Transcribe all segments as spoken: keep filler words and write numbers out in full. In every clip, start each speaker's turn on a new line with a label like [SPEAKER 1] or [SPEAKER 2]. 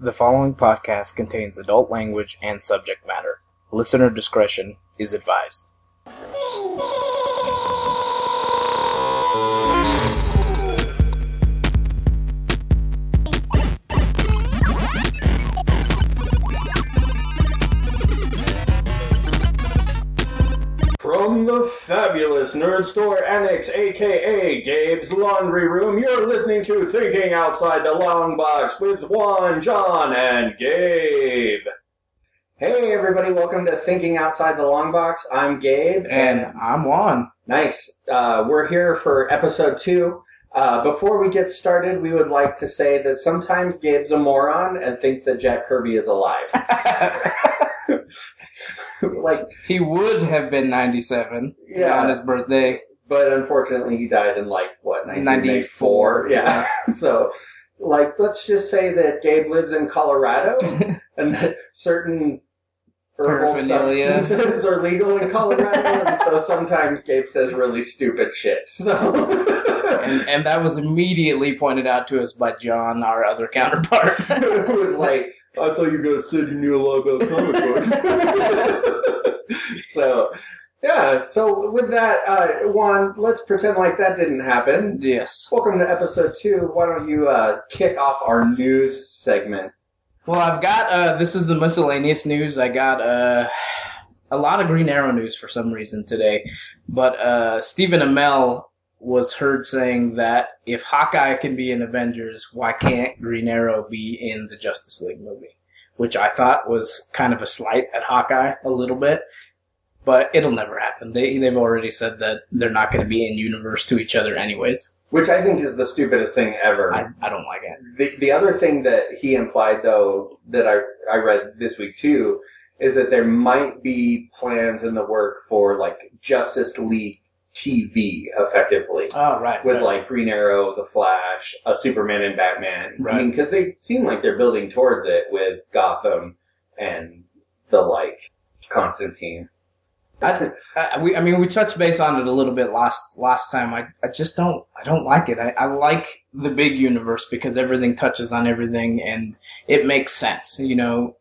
[SPEAKER 1] The following podcast contains adult language and subject matter. Listener discretion is advised.
[SPEAKER 2] From the fabulous Nerd Store Annex, aka Gabe's Laundry Room, you're listening to Thinking Outside the Long Box with Juan, John, and Gabe. Hey everybody, welcome to Thinking Outside the Long Box. I'm Gabe.
[SPEAKER 1] And, and I'm Juan.
[SPEAKER 2] Nice. Uh, we're here for episode two. Uh, before we get started, we would like to say that sometimes Gabe's a moron and thinks that Jack Kirby is alive. Like
[SPEAKER 1] he would have been ninety-seven
[SPEAKER 2] yeah,
[SPEAKER 1] on his birthday,
[SPEAKER 2] but unfortunately he died in like what nineteen ninety-four. Yeah. So like let's just say that Gabe lives in Colorado and that certain herbal substances are legal in Colorado, and so sometimes Gabe says really stupid shit. So
[SPEAKER 1] and, and that was immediately pointed out to us by John, our other counterpart,
[SPEAKER 2] who was like, I thought you guys said you knew a lot about comic books. So, yeah, so with that, uh, Juan, let's pretend like that didn't happen.
[SPEAKER 1] Yes.
[SPEAKER 2] Welcome to episode two. Why don't you uh, kick off our news segment?
[SPEAKER 1] Well, I've got, uh, this is the miscellaneous news. I got uh, a lot of Green Arrow news for some reason today. But uh, Stephen Amell was heard saying that if Hawkeye can be in Avengers, why can't Green Arrow be in the Justice League movie? Which I thought was kind of a slight at Hawkeye a little bit, but it'll never happen. They, they've already said that they're not going to be in universe to each other anyways.
[SPEAKER 2] Which I think is the stupidest thing ever.
[SPEAKER 1] I, I don't like it.
[SPEAKER 2] The, the other thing that he implied, though, that I, I read this week too, is that there might be plans in the work for, like, Justice League T V, effectively.
[SPEAKER 1] Oh, right.
[SPEAKER 2] With,
[SPEAKER 1] right.
[SPEAKER 2] like, Green Arrow, The Flash, a Superman and Batman.
[SPEAKER 1] Right.
[SPEAKER 2] I mean, because they seem like they're building towards it with Gotham and the, like, Constantine.
[SPEAKER 1] I, I, we, I mean, we touched base on it a little bit last last time. I, I just don't, I don't like it. I, I like the big universe because everything touches on everything and it makes sense. You know,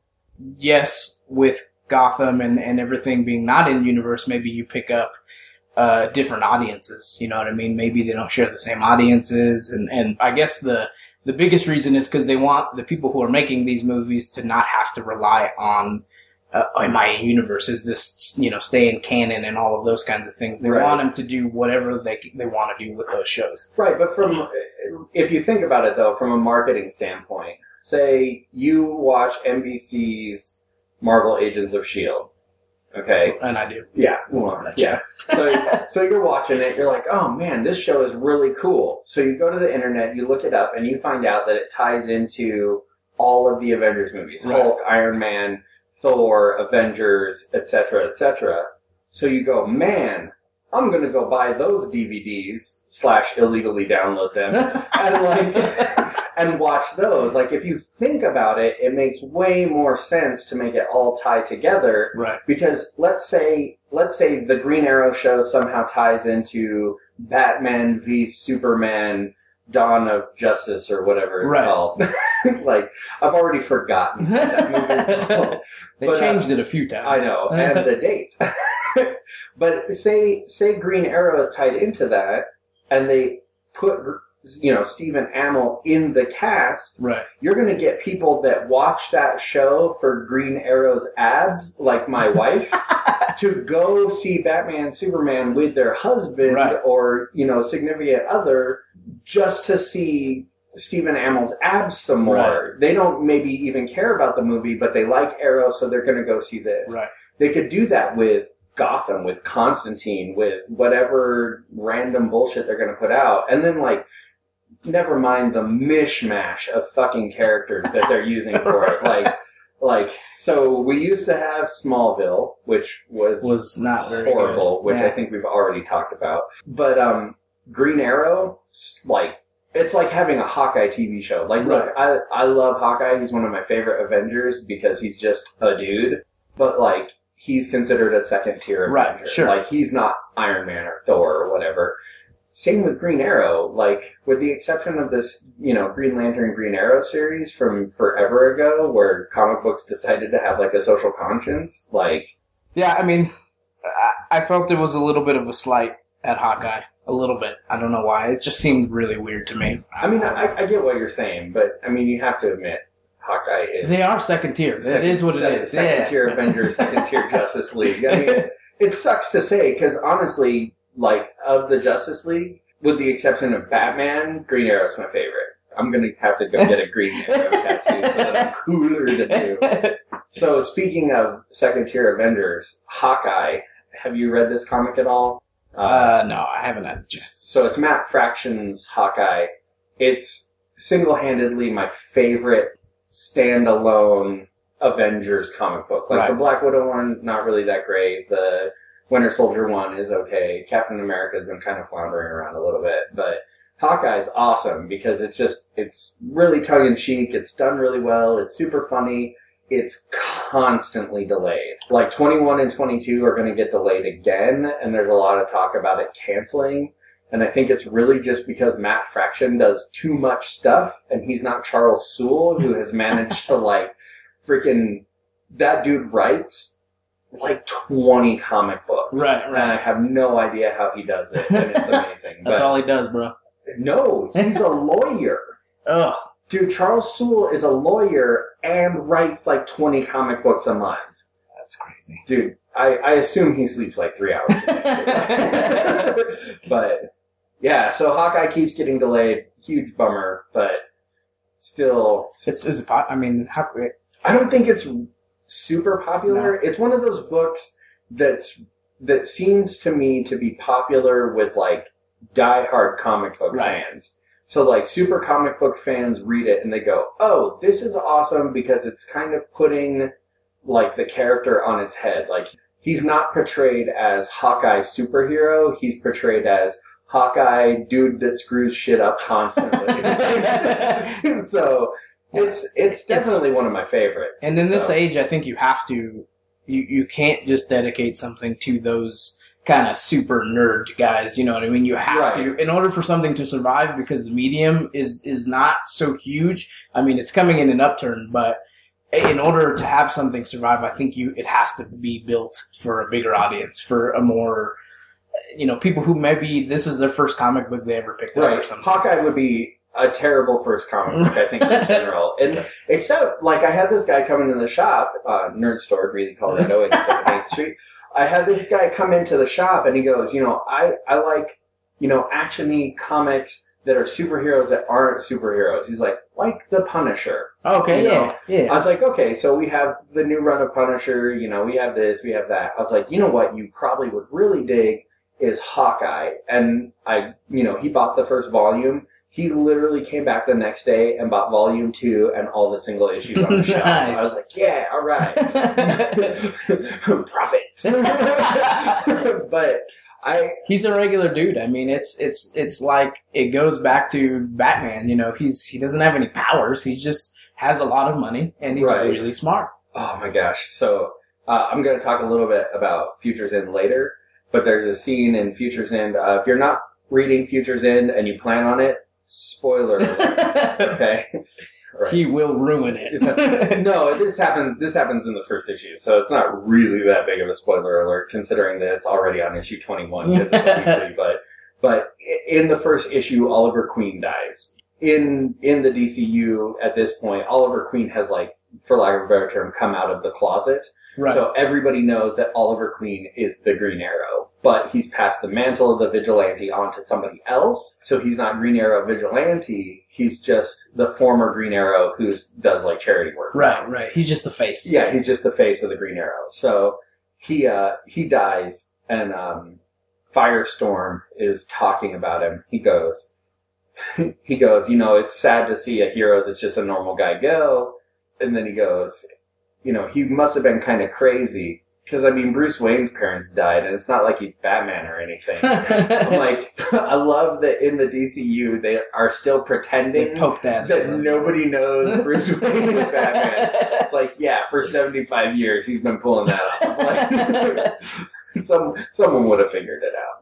[SPEAKER 1] yes, with Gotham and, and everything being not in universe, maybe you pick up Uh, different audiences, you know what I mean? Maybe they don't share the same audiences, and, and I guess the the biggest reason is because they want the people who are making these movies to not have to rely on, uh, am I in universe? Is this, you know, stay in canon and all of those kinds of things? They
[SPEAKER 2] right.
[SPEAKER 1] want them to do whatever they they want to do with those shows.
[SPEAKER 2] Right, but from if you think about it, though, from a marketing standpoint, say you watch N B C's Marvel Agents of S H I E L D. Okay.
[SPEAKER 1] And I do.
[SPEAKER 2] Yeah. Well, yeah. So, so you're watching it, you're like, oh man, this show is really cool. So you go to the internet, you look it up, and you find out that it ties into all of the Avengers movies.
[SPEAKER 1] Right.
[SPEAKER 2] Hulk, Iron Man, Thor, Avengers, et cetera, et cetera. So you go, man, I'm gonna go buy those D V Ds slash illegally download them and like and watch those. Like if you think about it, it makes way more sense to make it all tie together.
[SPEAKER 1] Right.
[SPEAKER 2] Because let's say let's say the Green Arrow show somehow ties into Batman v Superman Dawn of Justice or whatever it's
[SPEAKER 1] right.
[SPEAKER 2] called. Like I've already forgotten what that movie's called.
[SPEAKER 1] They
[SPEAKER 2] but,
[SPEAKER 1] changed
[SPEAKER 2] uh,
[SPEAKER 1] it a few times.
[SPEAKER 2] I know, and the date. But say say Green Arrow is tied into that, and they put, you know, Stephen Amell in the cast.
[SPEAKER 1] Right.
[SPEAKER 2] You're going to get people that watch that show for Green Arrow's abs, like my wife, to go see Batman, Superman with their husband
[SPEAKER 1] right.
[SPEAKER 2] or, you know, significant other, just to see Stephen Amell's abs some more.
[SPEAKER 1] Right.
[SPEAKER 2] They don't maybe even care about the movie, but they like Arrow, so they're going to go see this.
[SPEAKER 1] Right.
[SPEAKER 2] They could do that with Gotham, with Constantine, with whatever random bullshit they're going to put out. And then, like, never mind the mishmash of fucking characters that they're using for it. Like, like, so we used to have Smallville, which was,
[SPEAKER 1] was not very
[SPEAKER 2] horrible,
[SPEAKER 1] good.
[SPEAKER 2] which
[SPEAKER 1] yeah.
[SPEAKER 2] I think we've already talked about. But, um, Green Arrow, like, it's like having a Hawkeye T V show. Like, look, I, I love Hawkeye. He's one of my favorite Avengers because he's just a dude. But, like, he's considered a second tier Avenger.
[SPEAKER 1] Right, sure.
[SPEAKER 2] Like, he's not Iron Man or Thor or whatever. same with Green Arrow. Like, with the exception of this, you know, Green Lantern, Green Arrow series from forever ago, where comic books decided to have, like, a social conscience, like...
[SPEAKER 1] Yeah, I mean, I, I felt it was a little bit of a slight at Hawkeye. A little bit. I don't know why. It just seemed really weird to me.
[SPEAKER 2] I mean, I, I get what you're saying, but, I mean, you have to admit, Hawkeye is...
[SPEAKER 1] They are second tier. That second, is what
[SPEAKER 2] second,
[SPEAKER 1] it is.
[SPEAKER 2] Second
[SPEAKER 1] yeah.
[SPEAKER 2] tier Avengers, second tier Justice League. I mean, it, it sucks to say, because honestly, like, of the Justice League, with the exception of Batman, Green Arrow is my favorite. I'm going to have to go get a Green Arrow tattoo so that I'm cooler than you. So, speaking of second tier Avengers, Hawkeye, have you read this comic at all?
[SPEAKER 1] Uh, uh, no, I haven't had a chance.
[SPEAKER 2] So, it's Matt Fraction's Hawkeye. It's single-handedly my favorite standalone Avengers comic book. Like, right. The Black Widow one, not really that great. The Winter Soldier one is okay. Captain America's been kind of floundering around a little bit, but Hawkeye's awesome because it's just, it's really tongue-in-cheek, it's done really well, it's super funny, it's constantly delayed. Like, twenty-one and twenty-two are going to get delayed again, and there's a lot of talk about it canceling, and I think it's really just because Matt Fraction does too much stuff, and he's not Charles Soule, who has managed to, like, freaking, that dude writes like twenty comic books.
[SPEAKER 1] Right, right.
[SPEAKER 2] And I have no idea how he does it, and it's amazing.
[SPEAKER 1] That's
[SPEAKER 2] but
[SPEAKER 1] all he does, bro.
[SPEAKER 2] No, he's a lawyer.
[SPEAKER 1] Ugh.
[SPEAKER 2] Dude, Charles Soule is a lawyer and writes like twenty comic books a month.
[SPEAKER 1] That's crazy.
[SPEAKER 2] Dude, I, I assume he sleeps like three hours a day. But, yeah, so Hawkeye keeps getting delayed. Huge bummer, but still...
[SPEAKER 1] It's, is it, I mean, how...
[SPEAKER 2] I don't think it's super popular. No. It's one of those books that's that seems to me to be popular with, like, diehard comic book right. fans. So, like, super comic book fans read it and they go, oh, this is awesome because it's kind of putting, like, the character on its head. Like, he's not portrayed as Hawkeye superhero. He's portrayed as Hawkeye dude that screws shit up constantly. So, it's it's definitely it's, one of my favorites.
[SPEAKER 1] And in
[SPEAKER 2] so.
[SPEAKER 1] this age, I think you have to, you, you can't just dedicate something to those kind of super nerd guys, you know what I mean? You have
[SPEAKER 2] right.
[SPEAKER 1] to, in order for something to survive, because the medium is, is not so huge. I mean, it's coming in an upturn, but in order to have something survive, I think you it has to be built for a bigger audience, for a more, you know, people who maybe this is their first comic book they ever picked
[SPEAKER 2] right.
[SPEAKER 1] up or something.
[SPEAKER 2] Hawkeye would be a terrible first comic book, I think, in general. And except, like, I had this guy come into the shop, uh, Nerd Store, Greeley, Colorado, eighty-seven eighth Street. I had this guy come into the shop and he goes, you know, I, I like, you know, action-y comics that are superheroes that aren't superheroes. He's like, like the Punisher.
[SPEAKER 1] Okay,
[SPEAKER 2] you
[SPEAKER 1] yeah,
[SPEAKER 2] know?
[SPEAKER 1] yeah.
[SPEAKER 2] I was like, okay, so we have the new run of Punisher, you know, we have this, we have that. I was like, you know what you probably would really dig is Hawkeye. And I, you know, he bought the first volume. He literally came back the next day and bought volume two and all the single issues on the shelf.
[SPEAKER 1] Nice.
[SPEAKER 2] I was like, yeah, all right. Profit. But I...
[SPEAKER 1] He's a regular dude. I mean, it's it's it's like, it goes back to Batman, you know, he's he doesn't have any powers. He just has a lot of money and he's
[SPEAKER 2] right.
[SPEAKER 1] really smart.
[SPEAKER 2] Oh my gosh. So, uh, I'm going to talk a little bit about Futures End later, but there's a scene in Futures End. Uh, if you're not reading Futures End and you plan on it, spoiler alert, okay?
[SPEAKER 1] Right. He will ruin it.
[SPEAKER 2] No, this happens. This happens in the first issue, so it's not really that big of a spoiler alert, considering that it's already on issue twenty-one because it's a weekly. But but in the first issue, Oliver Queen dies. In in the D C U at this point, Oliver Queen has, like, for lack of a better term, come out of the closet.
[SPEAKER 1] Right.
[SPEAKER 2] So everybody knows that Oliver Queen is the Green Arrow, but he's passed the mantle of the vigilante on to somebody else. So he's not Green Arrow vigilante. He's just the former Green Arrow who does, like, charity work.
[SPEAKER 1] Right, right. He's just the face.
[SPEAKER 2] Yeah, he's just the face of the Green Arrow. So he uh, he dies, and um, Firestorm is talking about him. He goes, he goes, you know, it's sad to see a hero that's just a normal guy go. And then he goes, you know, he must have been kind of crazy. Because, I mean, Bruce Wayne's parents died, and it's not like he's Batman or anything. I'm like, I love that in the D C U, they are still pretending
[SPEAKER 1] poke that,
[SPEAKER 2] that nobody knows Bruce Wayne is Batman. It's like, yeah, for seventy-five years, he's been pulling that off. Like, some, someone would have figured it out. But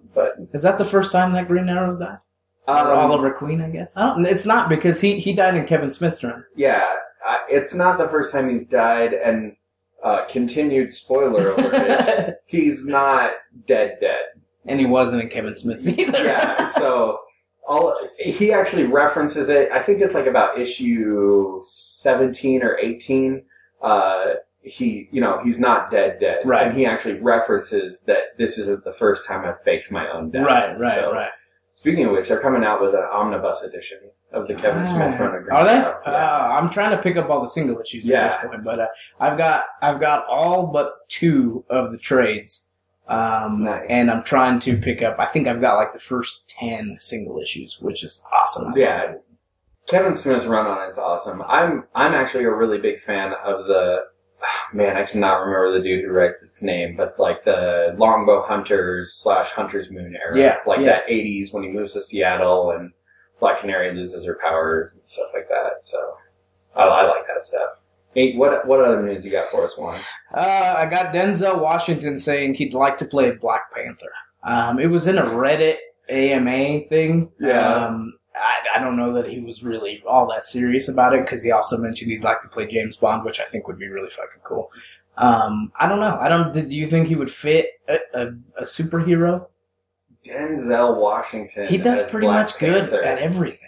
[SPEAKER 1] Is that the first time that Green Arrow's died?
[SPEAKER 2] Um,
[SPEAKER 1] or Oliver Queen, I guess. I don't. It's not because he, he died in Kevin Smith's run.
[SPEAKER 2] Yeah, uh, it's not the first time he's died, and uh, continued spoiler alert, he's not dead dead.
[SPEAKER 1] And he wasn't in Kevin Smith's either.
[SPEAKER 2] Yeah, so all he actually references it. I think it's like about issue seventeen or eighteen. Uh, he, you know, he's not dead dead.
[SPEAKER 1] Right.
[SPEAKER 2] And he actually references that this isn't the first time I've faked my own death.
[SPEAKER 1] Right, right,
[SPEAKER 2] so,
[SPEAKER 1] right.
[SPEAKER 2] Speaking of which, they're coming out with an omnibus edition of the Kevin Smith run of Green
[SPEAKER 1] Are they?
[SPEAKER 2] Arrow.
[SPEAKER 1] Uh,
[SPEAKER 2] Yeah.
[SPEAKER 1] I'm trying to pick up all the single issues
[SPEAKER 2] Yeah.
[SPEAKER 1] at this point, but uh, I've got I've got all but two of the trades, um,
[SPEAKER 2] Nice.
[SPEAKER 1] and I'm trying to pick up. I think I've got like the first ten single issues, which is awesome.
[SPEAKER 2] Yeah. Kevin Smith's run on it's awesome. I'm I'm actually a really big fan of the man, I cannot remember the dude who writes its name, but like the Longbow Hunters slash Hunter's Moon era.
[SPEAKER 1] Yeah,
[SPEAKER 2] Like
[SPEAKER 1] yeah.
[SPEAKER 2] that eighties when he moves to Seattle and Black Canary loses her powers and stuff like that. So I, I like that stuff. Hey, what what other news you got for us, Juan?
[SPEAKER 1] Uh, I got Denzel Washington saying he'd like to play Black Panther. Um, it was in a Reddit A M A thing.
[SPEAKER 2] Yeah.
[SPEAKER 1] Um, I, I don't know that he was really all that serious about it because he also mentioned he'd like to play James Bond, which I think would be really fucking cool. Um, I don't know. I don't. Do you think he would fit a, a, a superhero?
[SPEAKER 2] Denzel Washington.
[SPEAKER 1] He does
[SPEAKER 2] as
[SPEAKER 1] pretty
[SPEAKER 2] Black
[SPEAKER 1] much good
[SPEAKER 2] Panther.
[SPEAKER 1] at everything.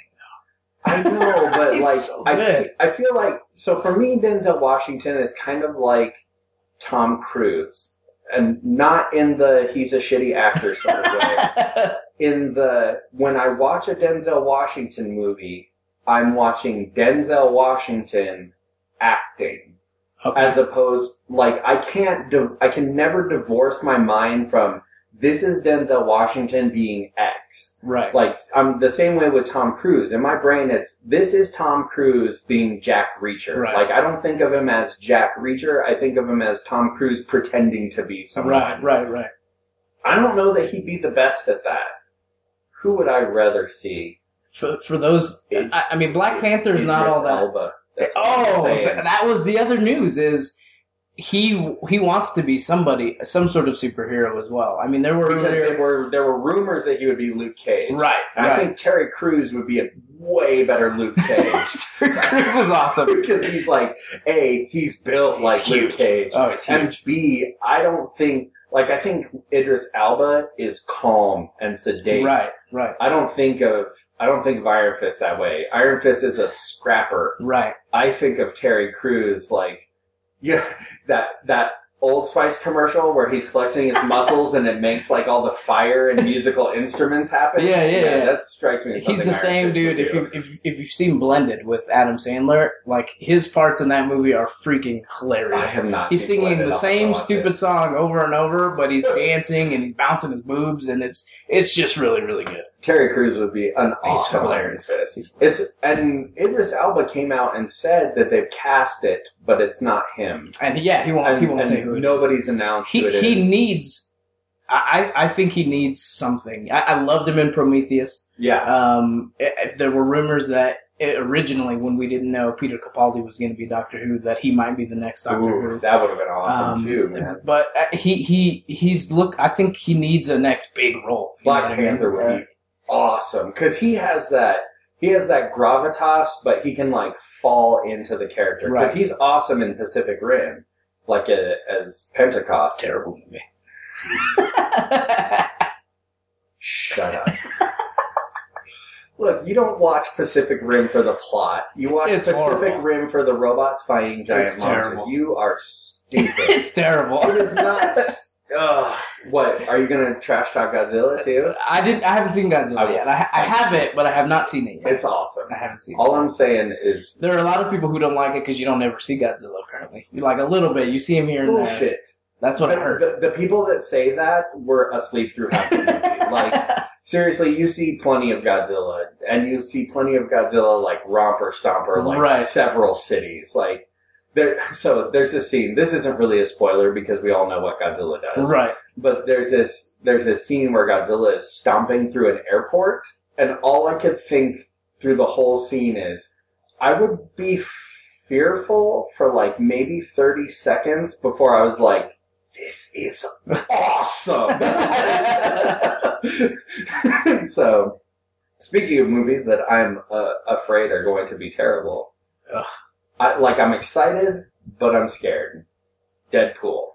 [SPEAKER 2] I know, but
[SPEAKER 1] He's
[SPEAKER 2] like
[SPEAKER 1] so
[SPEAKER 2] I,
[SPEAKER 1] good.
[SPEAKER 2] fe- I feel like so for me, Denzel Washington is kind of like Tom Cruise, and not in the he's a shitty actor sort of way. In the when I watch a Denzel Washington movie, I'm watching Denzel Washington acting,
[SPEAKER 1] Okay.
[SPEAKER 2] as opposed like I can't di- I can never divorce my mind from this is Denzel Washington being X.
[SPEAKER 1] Right.
[SPEAKER 2] Like, I'm the same way with Tom Cruise. In my brain, it's, this is Tom Cruise being Jack Reacher.
[SPEAKER 1] Right.
[SPEAKER 2] Like, I don't think of him as Jack Reacher. I think of him as Tom Cruise pretending to be someone.
[SPEAKER 1] Right. Right. Right.
[SPEAKER 2] I don't know that he'd be the best at that. Who would I rather see?
[SPEAKER 1] For for those, I, I mean, Black Panther is not
[SPEAKER 2] Idris
[SPEAKER 1] all that.
[SPEAKER 2] Elba. That's what I'm
[SPEAKER 1] Oh,
[SPEAKER 2] saying.
[SPEAKER 1] th- that was the other news. Is he he wants to be somebody, some sort of superhero as well. I mean, there were
[SPEAKER 2] Because
[SPEAKER 1] earlier,
[SPEAKER 2] there were, there were rumors that he would be Luke Cage.
[SPEAKER 1] right.
[SPEAKER 2] And
[SPEAKER 1] right.
[SPEAKER 2] I think Terry Crews would be a way better Luke Cage.
[SPEAKER 1] Cruz is awesome.
[SPEAKER 2] Because he's like, A, he's built
[SPEAKER 1] He's
[SPEAKER 2] like
[SPEAKER 1] huge.
[SPEAKER 2] Luke Cage.
[SPEAKER 1] Oh, he's
[SPEAKER 2] And
[SPEAKER 1] huge.
[SPEAKER 2] B, I don't think, like, I think Idris Elba is calm and sedate.
[SPEAKER 1] Right. Right.
[SPEAKER 2] I don't think of, I don't think of Iron Fist that way. Iron Fist is a scrapper.
[SPEAKER 1] Right.
[SPEAKER 2] I think of Terry Crews like, yeah, that, that Old Spice commercial where he's flexing his muscles and it makes like all the fire and musical instruments happen.
[SPEAKER 1] Yeah, yeah, yeah.
[SPEAKER 2] That strikes me as
[SPEAKER 1] He's
[SPEAKER 2] something
[SPEAKER 1] the
[SPEAKER 2] Iron
[SPEAKER 1] same
[SPEAKER 2] Fist
[SPEAKER 1] dude.
[SPEAKER 2] would
[SPEAKER 1] If
[SPEAKER 2] do.
[SPEAKER 1] you if if you've seen Blended with Adam Sandler, like his parts in that movie are freaking
[SPEAKER 2] I
[SPEAKER 1] hilarious.
[SPEAKER 2] have not
[SPEAKER 1] He's
[SPEAKER 2] seen
[SPEAKER 1] singing
[SPEAKER 2] Blended.
[SPEAKER 1] the
[SPEAKER 2] I'll
[SPEAKER 1] same
[SPEAKER 2] have to watch
[SPEAKER 1] stupid
[SPEAKER 2] it.
[SPEAKER 1] song over and over, but he's dancing and he's bouncing his boobs, and it's it's just really really good.
[SPEAKER 2] Terry Crews would be an
[SPEAKER 1] He's
[SPEAKER 2] awesome
[SPEAKER 1] hilarious.
[SPEAKER 2] Iron Fist.
[SPEAKER 1] He's
[SPEAKER 2] It's and Idris Elba came out and said that they've cast it, but it's not him.
[SPEAKER 1] And yeah, he won't
[SPEAKER 2] And,
[SPEAKER 1] he won't
[SPEAKER 2] and
[SPEAKER 1] say who it is.
[SPEAKER 2] nobody's announced
[SPEAKER 1] He
[SPEAKER 2] who it
[SPEAKER 1] he
[SPEAKER 2] is.
[SPEAKER 1] needs. I, I think he needs something. I, I loved him in Prometheus.
[SPEAKER 2] Yeah,
[SPEAKER 1] Um, if there were rumors that it, originally, when we didn't know Peter Capaldi was going to be Doctor Who, that he might be the next Doctor
[SPEAKER 2] Ooh,
[SPEAKER 1] Who.
[SPEAKER 2] that would have been awesome
[SPEAKER 1] Um,
[SPEAKER 2] too, man.
[SPEAKER 1] But uh, he he he's look. I think he needs a next big role. You know
[SPEAKER 2] Black
[SPEAKER 1] what I mean?
[SPEAKER 2] Panther would be awesome because he has that he has that gravitas, but he can like fall into the character because
[SPEAKER 1] Right.
[SPEAKER 2] he's awesome in Pacific Rim, like a, as Pentecost.
[SPEAKER 1] Terrible movie.
[SPEAKER 2] Shut up. Look, you don't watch Pacific Rim for the plot. You watch
[SPEAKER 1] It's
[SPEAKER 2] Pacific
[SPEAKER 1] horrible.
[SPEAKER 2] Rim for the robots fighting giant
[SPEAKER 1] It's
[SPEAKER 2] monsters.
[SPEAKER 1] terrible.
[SPEAKER 2] You are stupid.
[SPEAKER 1] It's terrible.
[SPEAKER 2] It is not. Ugh. What? Are you going to trash talk Godzilla too?
[SPEAKER 1] I didn't. I haven't seen Godzilla
[SPEAKER 2] I will
[SPEAKER 1] yet. I, ha- I
[SPEAKER 2] fight
[SPEAKER 1] have it, but I have not seen it yet.
[SPEAKER 2] It's awesome.
[SPEAKER 1] I haven't seen it.
[SPEAKER 2] All I'm saying is
[SPEAKER 1] There are a lot of people who don't like it because you don't ever see Godzilla. Apparently, you like a little bit. You see him here and there.
[SPEAKER 2] bullshit.
[SPEAKER 1] That's what I
[SPEAKER 2] The,
[SPEAKER 1] heard.
[SPEAKER 2] the, the people that say that were asleep through half the movie. Like, seriously, you see plenty of Godzilla, and you see plenty of Godzilla, like, romper stomper, like,
[SPEAKER 1] Right.
[SPEAKER 2] several cities. Like, there. So, there's this scene. This isn't really a spoiler because we all know what Godzilla does.
[SPEAKER 1] right.
[SPEAKER 2] But there's this, there's this scene where Godzilla is stomping through an airport, and all I could think through the whole scene is, I would be fearful for, like, maybe thirty seconds before I was like, this is awesome. So, speaking of movies that I'm uh, afraid are going to be terrible,
[SPEAKER 1] Ugh.
[SPEAKER 2] I, like I'm excited, but I'm scared. Deadpool.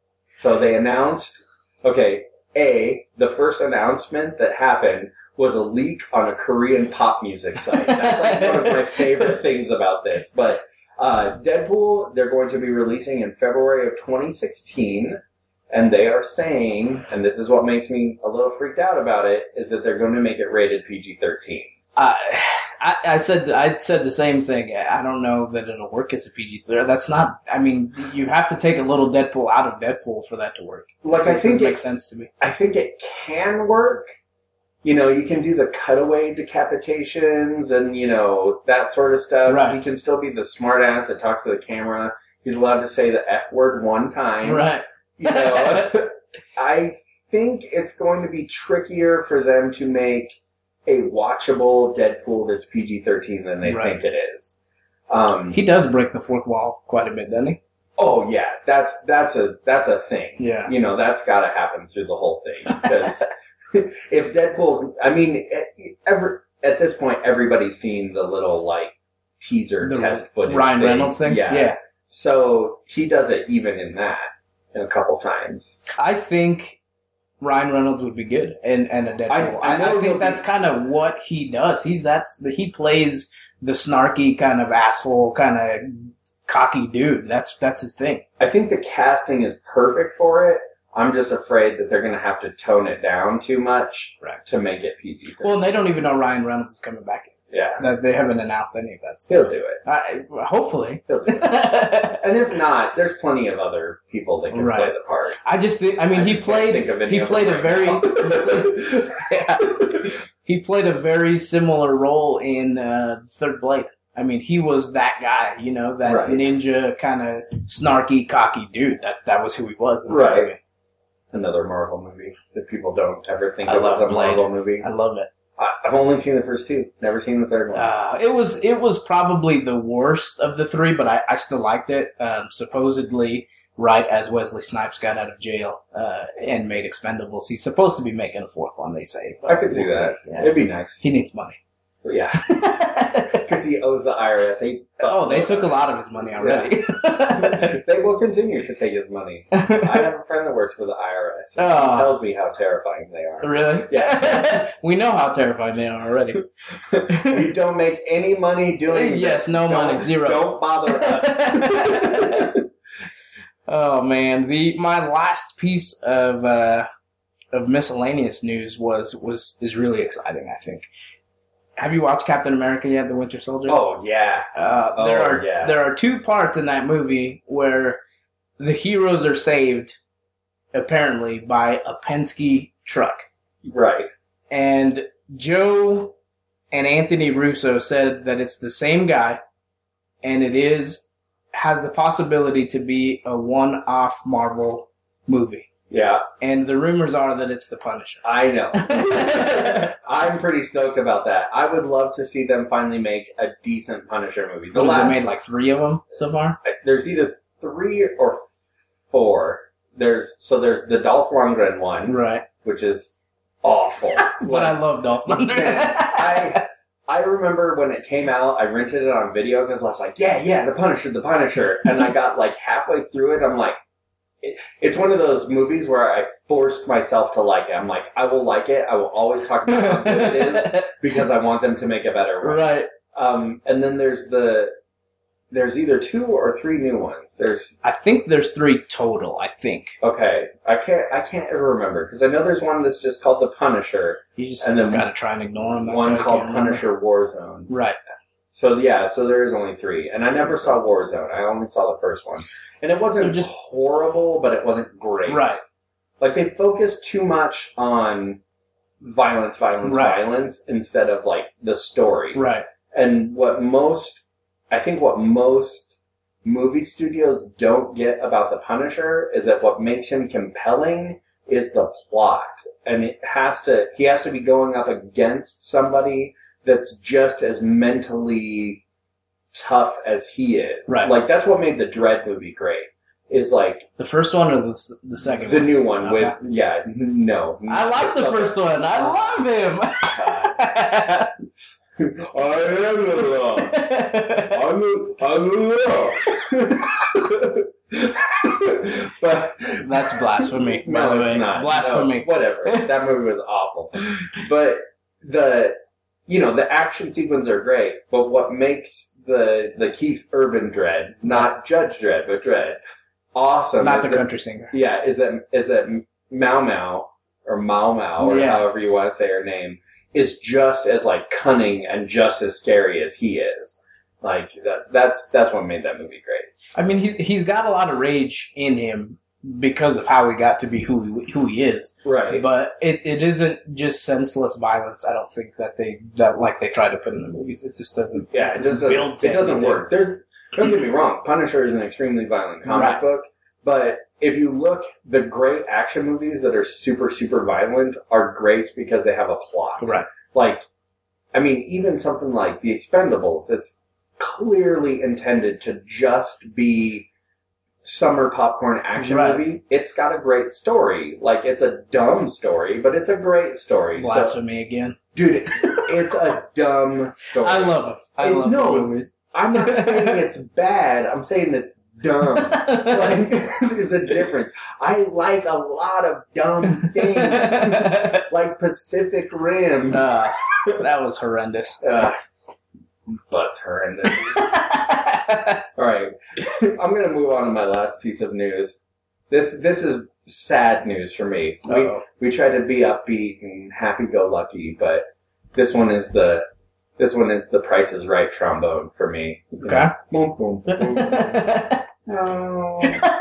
[SPEAKER 2] So they announced, okay, A, the first announcement that happened was a leak on a Korean pop music site. That's like one of my favorite things about this. But uh, Deadpool, they're going to be releasing in February of twenty sixteen. And they are saying, and this is what makes me a little freaked out about it, is that they're going to make it rated P G thirteen.
[SPEAKER 1] Uh, I, I said I said the same thing. I don't know that it'll work as a P G thirteen. That's not. I mean, you have to take a little Deadpool out of Deadpool for that to work.
[SPEAKER 2] Like I think
[SPEAKER 1] it makes
[SPEAKER 2] it,
[SPEAKER 1] sense to me.
[SPEAKER 2] I think it can work. You know, you can do the cutaway decapitations and you know that sort of stuff.
[SPEAKER 1] Right.
[SPEAKER 2] He can still be the smartass that talks to the camera. He's allowed to say the F word one time.
[SPEAKER 1] Right.
[SPEAKER 2] You know, I think it's going to be trickier for them to make a watchable Deadpool that's P G thirteen than they
[SPEAKER 1] Right.
[SPEAKER 2] think it is. Um,
[SPEAKER 1] He does break the fourth wall quite a bit, doesn't he?
[SPEAKER 2] oh yeah, that's that's a that's a thing.
[SPEAKER 1] Yeah.
[SPEAKER 2] You know, that's got to happen through the whole thing because if Deadpool's, I mean, ever at this point, everybody's seen the little like teaser
[SPEAKER 1] The
[SPEAKER 2] test footage.
[SPEAKER 1] Ryan
[SPEAKER 2] thing.
[SPEAKER 1] Reynolds thing?
[SPEAKER 2] Yeah.
[SPEAKER 1] Yeah.
[SPEAKER 2] So he does it even in that a couple times.
[SPEAKER 1] I think Ryan Reynolds would be good and and a Deadpool.
[SPEAKER 2] I- I
[SPEAKER 1] I,
[SPEAKER 2] know
[SPEAKER 1] I,
[SPEAKER 2] he'll
[SPEAKER 1] think that's
[SPEAKER 2] be-
[SPEAKER 1] kind of what he does. He's that's the, he plays the snarky kind of asshole, kind of cocky dude. That's that's his thing.
[SPEAKER 2] I think the casting is perfect for it. I'm just afraid that they're going to have to tone it down too much
[SPEAKER 1] Right.
[SPEAKER 2] to make it P G.
[SPEAKER 1] Well, and they don't even know Ryan Reynolds is coming back.
[SPEAKER 2] yeah,
[SPEAKER 1] That they haven't announced any of that stuff.
[SPEAKER 2] he'll do it.
[SPEAKER 1] I, hopefully.
[SPEAKER 2] He'll do it. And if not, there's plenty of other people that can
[SPEAKER 1] Right.
[SPEAKER 2] play the part.
[SPEAKER 1] I just think. I mean,
[SPEAKER 2] I
[SPEAKER 1] he
[SPEAKER 2] just can't
[SPEAKER 1] played.
[SPEAKER 2] think of any
[SPEAKER 1] He
[SPEAKER 2] of
[SPEAKER 1] played
[SPEAKER 2] them
[SPEAKER 1] a
[SPEAKER 2] right
[SPEAKER 1] very.
[SPEAKER 2] now.
[SPEAKER 1] yeah, he played a very similar role in uh, Third Blade. I mean, he was that guy. You know, that
[SPEAKER 2] Right.
[SPEAKER 1] ninja kind of snarky, cocky dude. That that was who he was. In the
[SPEAKER 2] Right.
[SPEAKER 1] movie.
[SPEAKER 2] Another Marvel movie that people don't ever think
[SPEAKER 1] I
[SPEAKER 2] of
[SPEAKER 1] love
[SPEAKER 2] as a
[SPEAKER 1] Blade.
[SPEAKER 2] Marvel movie.
[SPEAKER 1] I love it.
[SPEAKER 2] I, I've only seen the first two. Never seen the third one.
[SPEAKER 1] Uh, it was it was probably the worst of the three, but I, I still liked it. Um, supposedly, right as Wesley Snipes got out of jail uh, and made Expendables, he's supposed to be making a fourth one. They say. But
[SPEAKER 2] I could do
[SPEAKER 1] we'll see.
[SPEAKER 2] that.
[SPEAKER 1] Yeah.
[SPEAKER 2] It'd be nice.
[SPEAKER 1] He needs money.
[SPEAKER 2] But yeah, because he owes the I R S. He,
[SPEAKER 1] Oh, they took a lot of his money already.
[SPEAKER 2] They will continue to take his money. I have a friend that works for the I R S. And
[SPEAKER 1] Oh.
[SPEAKER 2] He tells me how terrifying they are.
[SPEAKER 1] Really?
[SPEAKER 2] Yeah.
[SPEAKER 1] We know how terrifying they are already.
[SPEAKER 2] We don't make any money doing
[SPEAKER 1] Yes,
[SPEAKER 2] this.
[SPEAKER 1] no
[SPEAKER 2] Don't-
[SPEAKER 1] money, zero.
[SPEAKER 2] Don't bother us.
[SPEAKER 1] Oh man, the my last piece of uh, of miscellaneous news was was is really exciting. I think. Have you watched Captain America yet? The Winter Soldier.
[SPEAKER 2] Oh yeah.
[SPEAKER 1] Uh, there
[SPEAKER 2] Oh,
[SPEAKER 1] are
[SPEAKER 2] yeah.
[SPEAKER 1] there are two parts in that movie where the heroes are saved, apparently by a Penske truck,
[SPEAKER 2] Right.
[SPEAKER 1] and Joe and Anthony Russo said that it's the same guy, and it is has the possibility to be a one-off Marvel movie.
[SPEAKER 2] Yeah.
[SPEAKER 1] And the rumors are that it's the Punisher.
[SPEAKER 2] I know. I'm pretty stoked about that. I would love to see them finally make a decent Punisher movie. The
[SPEAKER 1] What, have
[SPEAKER 2] last
[SPEAKER 1] they made like three of them so far?
[SPEAKER 2] there's either three or four. There's so there's the Dolph Lundgren one,
[SPEAKER 1] Right.
[SPEAKER 2] which is awful.
[SPEAKER 1] But I love Dolph Lundgren.
[SPEAKER 2] I I remember when it came out, I rented it on video because I was like, yeah, yeah, the Punisher, the Punisher, and I got like halfway through it, I'm like, it, it's one of those movies where I forced myself to like it. I'm like, I will like it. I will always talk about how good it is because I want them to make a better one.
[SPEAKER 1] Right.
[SPEAKER 2] Um, and then there's the there's either two or three new ones. There's
[SPEAKER 1] I think there's three total, I think.
[SPEAKER 2] okay, I can't I can't ever remember because I know there's one that's just called the Punisher,
[SPEAKER 1] You just
[SPEAKER 2] And then
[SPEAKER 1] gotta try and ignore them. That's
[SPEAKER 2] one
[SPEAKER 1] why I
[SPEAKER 2] called
[SPEAKER 1] can't remember.
[SPEAKER 2] Punisher Warzone.
[SPEAKER 1] Right.
[SPEAKER 2] So yeah, so there is only three, and I never saw Warzone. I only saw the first one, and it wasn't
[SPEAKER 1] They're just-
[SPEAKER 2] just horrible, but it wasn't great.
[SPEAKER 1] Right.
[SPEAKER 2] Like they focused too much on violence, violence,
[SPEAKER 1] Right.
[SPEAKER 2] violence instead of like the story.
[SPEAKER 1] Right.
[SPEAKER 2] And what most, I think what most movie studios don't get about the Punisher is that what makes him compelling is the plot. And it has to, he has to be going up against somebody that's just as mentally tough as he is.
[SPEAKER 1] Right.
[SPEAKER 2] Like that's what made the Dread movie great. is like
[SPEAKER 1] The first one or the, s- the second
[SPEAKER 2] the
[SPEAKER 1] one?
[SPEAKER 2] new one
[SPEAKER 1] Okay.
[SPEAKER 2] with yeah n- no.
[SPEAKER 1] I like the first one. I love him.
[SPEAKER 2] But
[SPEAKER 1] That's blasphemy. By
[SPEAKER 2] no,
[SPEAKER 1] the
[SPEAKER 2] it's
[SPEAKER 1] way.
[SPEAKER 2] not.
[SPEAKER 1] Blasphemy.
[SPEAKER 2] No, whatever. That movie was awful. But the you know the action sequences are great. But what makes the the Keith Urban Dredd, not Judge Dredd, but Dredd, awesome?
[SPEAKER 1] Not
[SPEAKER 2] is
[SPEAKER 1] the
[SPEAKER 2] that-
[SPEAKER 1] country singer.
[SPEAKER 2] Yeah, is that is that Mao Mao or Mao Mao or
[SPEAKER 1] Yeah.
[SPEAKER 2] however you want to say her name is just as like cunning and just as scary as he is. Like that that's that's what made that movie great.
[SPEAKER 1] I mean, he's he's got a lot of rage in him because of how he got to be who he, who he is.
[SPEAKER 2] Right.
[SPEAKER 1] But it, it isn't just senseless violence. I don't think that they that like they try to put in the movies. It just doesn't.
[SPEAKER 2] Yeah, it doesn't,
[SPEAKER 1] build to
[SPEAKER 2] it doesn't
[SPEAKER 1] anything.
[SPEAKER 2] work. There's don't get me wrong, Punisher is an extremely violent comic
[SPEAKER 1] Right.
[SPEAKER 2] book, but if you look, the great action movies that are super super violent are great because they have a plot.
[SPEAKER 1] Right.
[SPEAKER 2] Like, I mean, even something like The Expendables, that's clearly intended to just be summer popcorn action
[SPEAKER 1] Right.
[SPEAKER 2] movie. It's got a great story. Like, it's a dumb story, but it's a great story. So,
[SPEAKER 1] Blasphemy again.
[SPEAKER 2] dude, it, it's a dumb story.
[SPEAKER 1] I love it. I
[SPEAKER 2] It-
[SPEAKER 1] love
[SPEAKER 2] no.
[SPEAKER 1] the movies.
[SPEAKER 2] I'm not saying it's bad. I'm saying it's dumb. Like, there's a difference. I like a lot of dumb things, like Pacific Rim.
[SPEAKER 1] Uh, that was horrendous.
[SPEAKER 2] Uh, butts horrendous. All right, I'm gonna move on to my last piece of news. This this is sad news for me. We
[SPEAKER 1] Uh-oh.
[SPEAKER 2] we try to be upbeat and happy-go-lucky, but this one is the this one is the Price is Right trombone for me. You
[SPEAKER 1] Okay.
[SPEAKER 2] know, boom, boom, boom. No.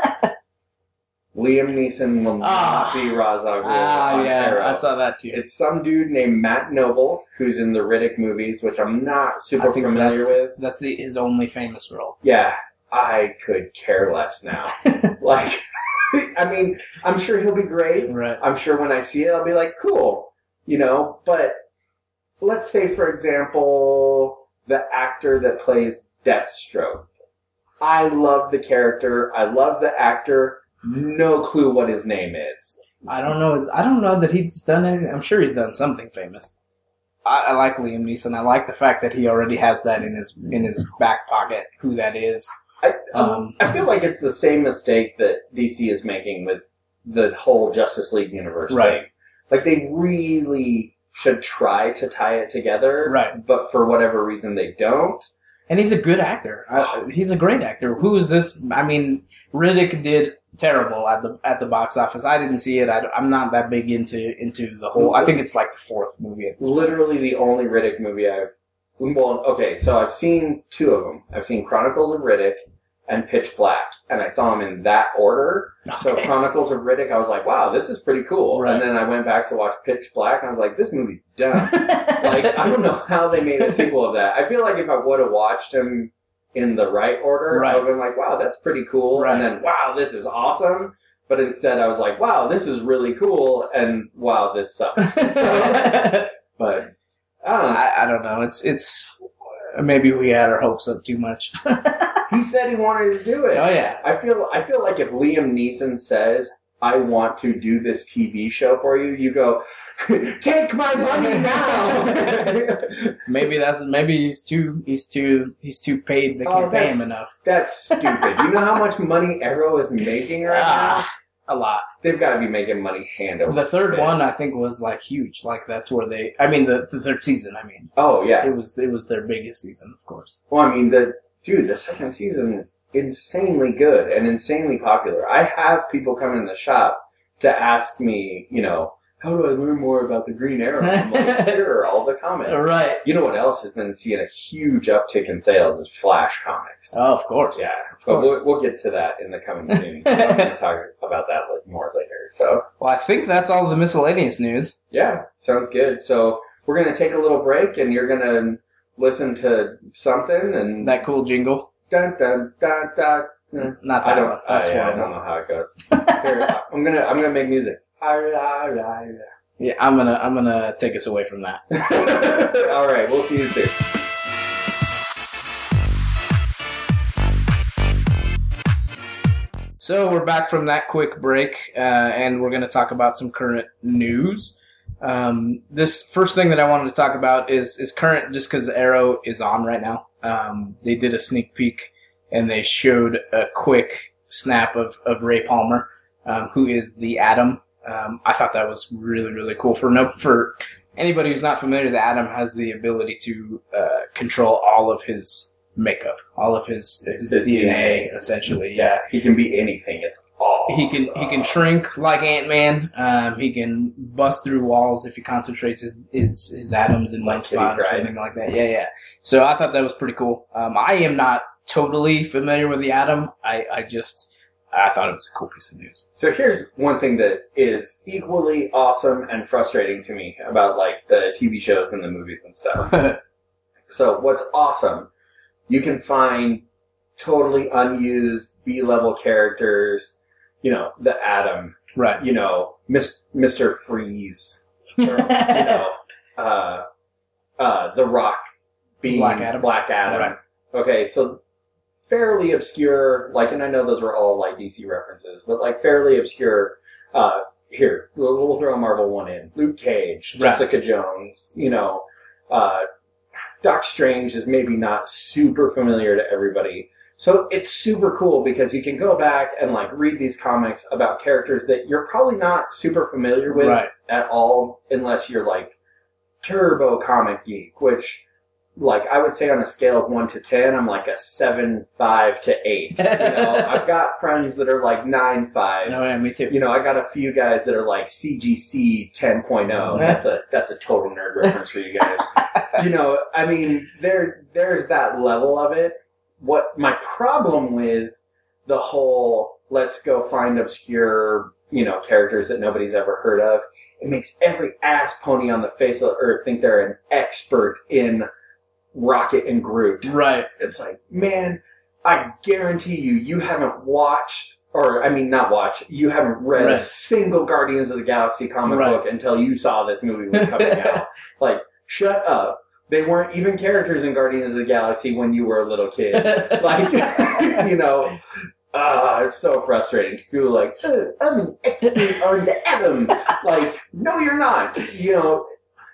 [SPEAKER 2] Liam Neeson will not
[SPEAKER 1] Ah.
[SPEAKER 2] be Ra's al Ghul
[SPEAKER 1] Ah,
[SPEAKER 2] on
[SPEAKER 1] yeah,
[SPEAKER 2] Arrow.
[SPEAKER 1] I saw that too.
[SPEAKER 2] It's some dude named Matt Noble who's in the Riddick movies, which I'm not super
[SPEAKER 1] I think
[SPEAKER 2] familiar
[SPEAKER 1] that's,
[SPEAKER 2] with.
[SPEAKER 1] that's the, his only famous role.
[SPEAKER 2] Yeah, I could care less now. Like, I mean, I'm sure he'll be great.
[SPEAKER 1] Right.
[SPEAKER 2] I'm sure when I see it, I'll be like, cool, you know. But let's say, for example, the actor that plays Deathstroke. I love the character. I love the actor. No clue what his name is.
[SPEAKER 1] I don't know. His, I don't know that he's done anything. I'm sure he's done something famous. I, I like Liam Neeson. I like the fact that he already has that in his in his back pocket. Who that is?
[SPEAKER 2] I,
[SPEAKER 1] Um,
[SPEAKER 2] I feel like it's the same mistake that D C is making with the whole Justice League universe
[SPEAKER 1] Right.
[SPEAKER 2] thing. Like, they really should try to tie it together,
[SPEAKER 1] Right.
[SPEAKER 2] but for whatever reason they don't.
[SPEAKER 1] And he's a good actor. I, he's a great actor. Who is this? I mean, Riddick did terrible at the at the box office. I didn't see it. I, am not that big into into the whole. I think it's like the fourth movie at this point.
[SPEAKER 2] Literally the only Riddick movie I've... Well, okay, so I've seen two of them. I've seen Chronicles of Riddick and Pitch Black, and I saw them in that order. So
[SPEAKER 1] Okay.
[SPEAKER 2] Chronicles of Riddick, I was like, wow, this is pretty cool.
[SPEAKER 1] Right.
[SPEAKER 2] And then I went back to watch Pitch Black, and I was like, this movie's dumb. Like, I don't know how they made a sequel of that. I feel like if I would have watched them in the right order,
[SPEAKER 1] Right.
[SPEAKER 2] I would have been like, wow, that's pretty cool.
[SPEAKER 1] Right.
[SPEAKER 2] And then, wow, this is awesome. But instead, I was like, wow, this is really cool. And wow, this sucks. So, but, I don't know.
[SPEAKER 1] I, I don't know. It's it's maybe we had our hopes up too much.
[SPEAKER 2] He said he wanted to do it.
[SPEAKER 1] Oh yeah.
[SPEAKER 2] I feel I feel like if Liam Neeson says, I want to do this T V show for you, you go, take my money now.
[SPEAKER 1] Maybe that's maybe he's too he's too he's too paid. They
[SPEAKER 2] Oh,
[SPEAKER 1] can't pay him
[SPEAKER 2] that's-
[SPEAKER 1] enough.
[SPEAKER 2] That's stupid. You know how much money Arrow is making right now?
[SPEAKER 1] Ah, a lot.
[SPEAKER 2] They've got to be making money hand over
[SPEAKER 1] The third
[SPEAKER 2] fist.
[SPEAKER 1] one I think was like huge. Like that's where they. I mean the, the third season. I mean
[SPEAKER 2] Oh, yeah.
[SPEAKER 1] it was it was their biggest season, of course.
[SPEAKER 2] Well, I mean, the dude, the second season is insanely good and insanely popular. I have people come in the shop to ask me, you know, how do I learn more about the Green Arrow? I'm like, here are all the comments.
[SPEAKER 1] Right.
[SPEAKER 2] You know what else has been seeing a huge uptick in sales is Flash comics.
[SPEAKER 1] Oh, of course.
[SPEAKER 2] Yeah,
[SPEAKER 1] Of
[SPEAKER 2] but
[SPEAKER 1] course.
[SPEAKER 2] we'll, we'll get to that in the coming soon. I'm going to talk about that like, more later. So,
[SPEAKER 1] Well, I think that's all the miscellaneous news.
[SPEAKER 2] yeah, sounds good. So we're going to take a little break, and you're going to listen to something, and
[SPEAKER 1] That cool jingle.
[SPEAKER 2] dun dun dun dun. dun.
[SPEAKER 1] Not
[SPEAKER 2] I
[SPEAKER 1] that
[SPEAKER 2] don't.
[SPEAKER 1] one. That's
[SPEAKER 2] I, I
[SPEAKER 1] horrible.
[SPEAKER 2] don't know how it goes. Here, I'm gonna. I'm gonna make music.
[SPEAKER 1] Yeah, I'm gonna I'm gonna take us away from that.
[SPEAKER 2] All right, we'll see you soon.
[SPEAKER 1] So we're back from that quick break, uh, and we're going to talk about some current news. Um, this first thing that I wanted to talk about is is current, just because Arrow is on right now. Um, they did a sneak peek, and they showed a quick snap of, of Ray Palmer, um, who is the Atom. Um, I thought that was really, really cool. For no, for anybody who's not familiar, the Atom has the ability to uh, control all of his makeup, all of his his, his D N A, D N A, essentially. Yeah.
[SPEAKER 2] yeah, he can be anything. It's awesome.
[SPEAKER 1] He can he can shrink like Ant-Man. Um, he can bust through walls if he concentrates his his, his atoms in one
[SPEAKER 2] like
[SPEAKER 1] spot or something like that. Yeah, yeah. So I thought that was pretty cool. Um, I am not totally familiar with the Atom. I, I just I thought it was a cool piece of news.
[SPEAKER 2] So here's one thing that is equally awesome and frustrating to me about like the T V shows and the movies and stuff. So what's awesome, you can find totally unused B-level characters, you know, the Atom,
[SPEAKER 1] right?
[SPEAKER 2] You know, Mister Freeze, or, you know, uh, uh, The Rock being
[SPEAKER 1] Black Adam.
[SPEAKER 2] Black Adam.
[SPEAKER 1] Right.
[SPEAKER 2] Okay, so fairly obscure, like, and I know those were all like D C references, but like fairly obscure. Uh, here, we'll, we'll throw a Marvel one in. Luke Cage,
[SPEAKER 1] Right.
[SPEAKER 2] Jessica Jones, you know, uh, Doc Strange is maybe not super familiar to everybody. So it's super cool because you can go back and like read these comics about characters that you're probably not super familiar with
[SPEAKER 1] Right.
[SPEAKER 2] at all unless you're like turbo comic geek, which like I would say on a scale of one to ten, I'm like a seven, five to eight. You know, I've got friends that are like nine fives.
[SPEAKER 1] Oh yeah, me too.
[SPEAKER 2] You know, I got a few guys that are like C G C ten point oh. That's a that's a total nerd reference for you guys. You know, I mean, there there's that level of it. What my problem with the whole let's go find obscure, you know, characters that nobody's ever heard of, it makes every ass pony on the face of the earth think they're an expert in Rocket and Groot.
[SPEAKER 1] Right.
[SPEAKER 2] It's like, man, I guarantee you, you haven't watched, or I mean, not watched, you haven't read
[SPEAKER 1] Right.
[SPEAKER 2] a single Guardians of the Galaxy comic
[SPEAKER 1] Right.
[SPEAKER 2] book until you saw this movie was coming out. Like, shut up. They weren't even characters in Guardians of the Galaxy when you were a little kid. Like, you know, ah, it's so frustrating. Because people are like, uh, I'm an expert on the Atom. Like, no, you're not. You know,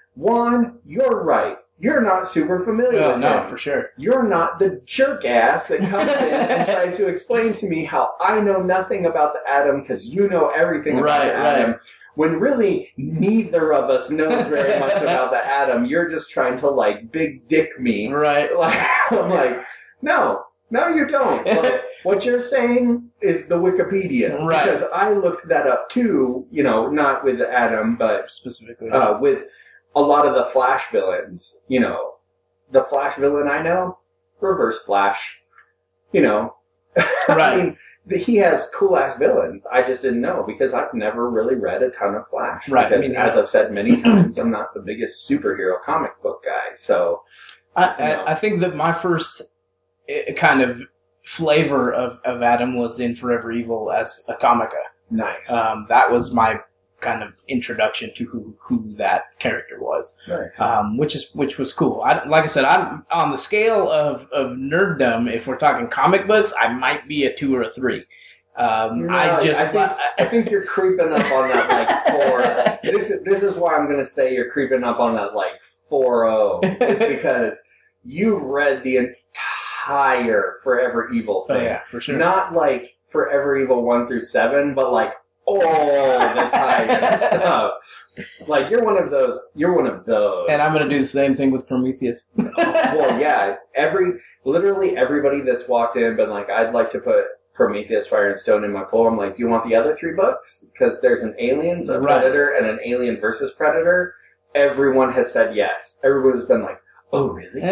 [SPEAKER 2] one, you're right. You're not super familiar
[SPEAKER 1] Oh,
[SPEAKER 2] with
[SPEAKER 1] no,
[SPEAKER 2] him.
[SPEAKER 1] for sure.
[SPEAKER 2] You're not the jerk ass that comes in and tries to explain to me how I know nothing about the Atom because you know everything about
[SPEAKER 1] Right,
[SPEAKER 2] the Atom.
[SPEAKER 1] right.
[SPEAKER 2] When really neither of us knows very much about the Atom. You're just trying to like big dick me.
[SPEAKER 1] Right.
[SPEAKER 2] Like, I'm like, no, no, you don't. Like, what you're saying is the Wikipedia,
[SPEAKER 1] Right.
[SPEAKER 2] Because I looked that up too. You know, not with the Atom, but
[SPEAKER 1] Specifically.
[SPEAKER 2] uh, with a lot of the Flash villains. You know, the Flash villain I know, Reverse Flash. You know,
[SPEAKER 1] Right.
[SPEAKER 2] I mean, the, he has cool ass villains. I just didn't know because I've never really read a ton of Flash.
[SPEAKER 1] Right,
[SPEAKER 2] Because
[SPEAKER 1] me
[SPEAKER 2] as
[SPEAKER 1] neither.
[SPEAKER 2] I've said many times, I'm not the biggest superhero comic book guy. So
[SPEAKER 1] I,
[SPEAKER 2] you know.
[SPEAKER 1] I, I think that my first uh, kind of flavor of, of Atom was in Forever Evil as Atomica.
[SPEAKER 2] nice.
[SPEAKER 1] Um, that was my kind of introduction to who, who that character was,
[SPEAKER 2] nice.
[SPEAKER 1] um, which is which was cool. I, like I said, I'm on the scale of, of nerddom. If we're talking comic books, I might be a two or a three. Um,
[SPEAKER 2] No,
[SPEAKER 1] I just
[SPEAKER 2] I think, I think you're creeping up on that like four. This is this is why I'm going to say you're creeping up on that like four oh. It's because you read the entire Forever Evil
[SPEAKER 1] oh
[SPEAKER 2] thing.
[SPEAKER 1] yeah, for sure.
[SPEAKER 2] Not like Forever Evil one through seven, but like all the tie-in stuff. Like you're one of those. You're one of those.
[SPEAKER 1] And I'm gonna do the same thing with Prometheus.
[SPEAKER 2] Well, yeah. Every literally everybody that's walked in been like, I'd like to put Prometheus, Fire and Stone in my pool. I'm like, do you want the other three books? Because there's an Aliens, a
[SPEAKER 1] Right.
[SPEAKER 2] Predator, and an Alien versus Predator. Everyone has said yes. Everyone's been like, oh, really?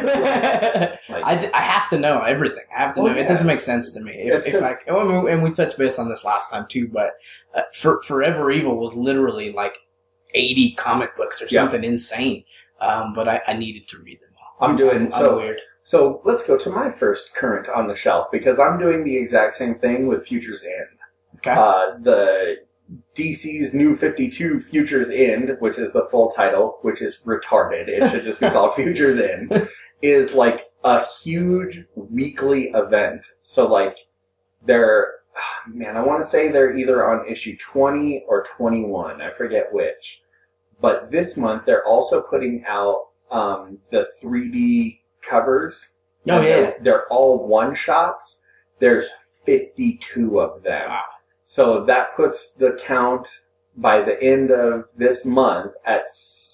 [SPEAKER 2] Like,
[SPEAKER 1] I, d- I have to know everything. I have to
[SPEAKER 2] Well,
[SPEAKER 1] know.
[SPEAKER 2] yeah.
[SPEAKER 1] It doesn't make sense to me. If,
[SPEAKER 2] It's
[SPEAKER 1] if I,
[SPEAKER 2] 'cause-
[SPEAKER 1] and we- and we touched base on this last time too, but uh, for, Forever Evil was literally like eighty comic books or
[SPEAKER 2] Yeah.
[SPEAKER 1] something insane. Um, but I, I needed to read them all.
[SPEAKER 2] I'm doing
[SPEAKER 1] I'm
[SPEAKER 2] so.
[SPEAKER 1] weird.
[SPEAKER 2] So let's go to my first current on the shelf because I'm doing the exact same thing with Future's End.
[SPEAKER 1] Okay.
[SPEAKER 2] Uh, the D C's New fifty-two Future's End, which is the full title, which is retarded. It should just be called Future's End, is like a huge weekly event. So like they're man, I want to say they're either on issue twenty or twenty-one. I forget which. But this month, they're also putting out um, the three D covers.
[SPEAKER 1] Oh, yeah.
[SPEAKER 2] They're, they're all one-shots. There's fifty-two of them.
[SPEAKER 1] Wow.
[SPEAKER 2] So that puts the count by the end of this month at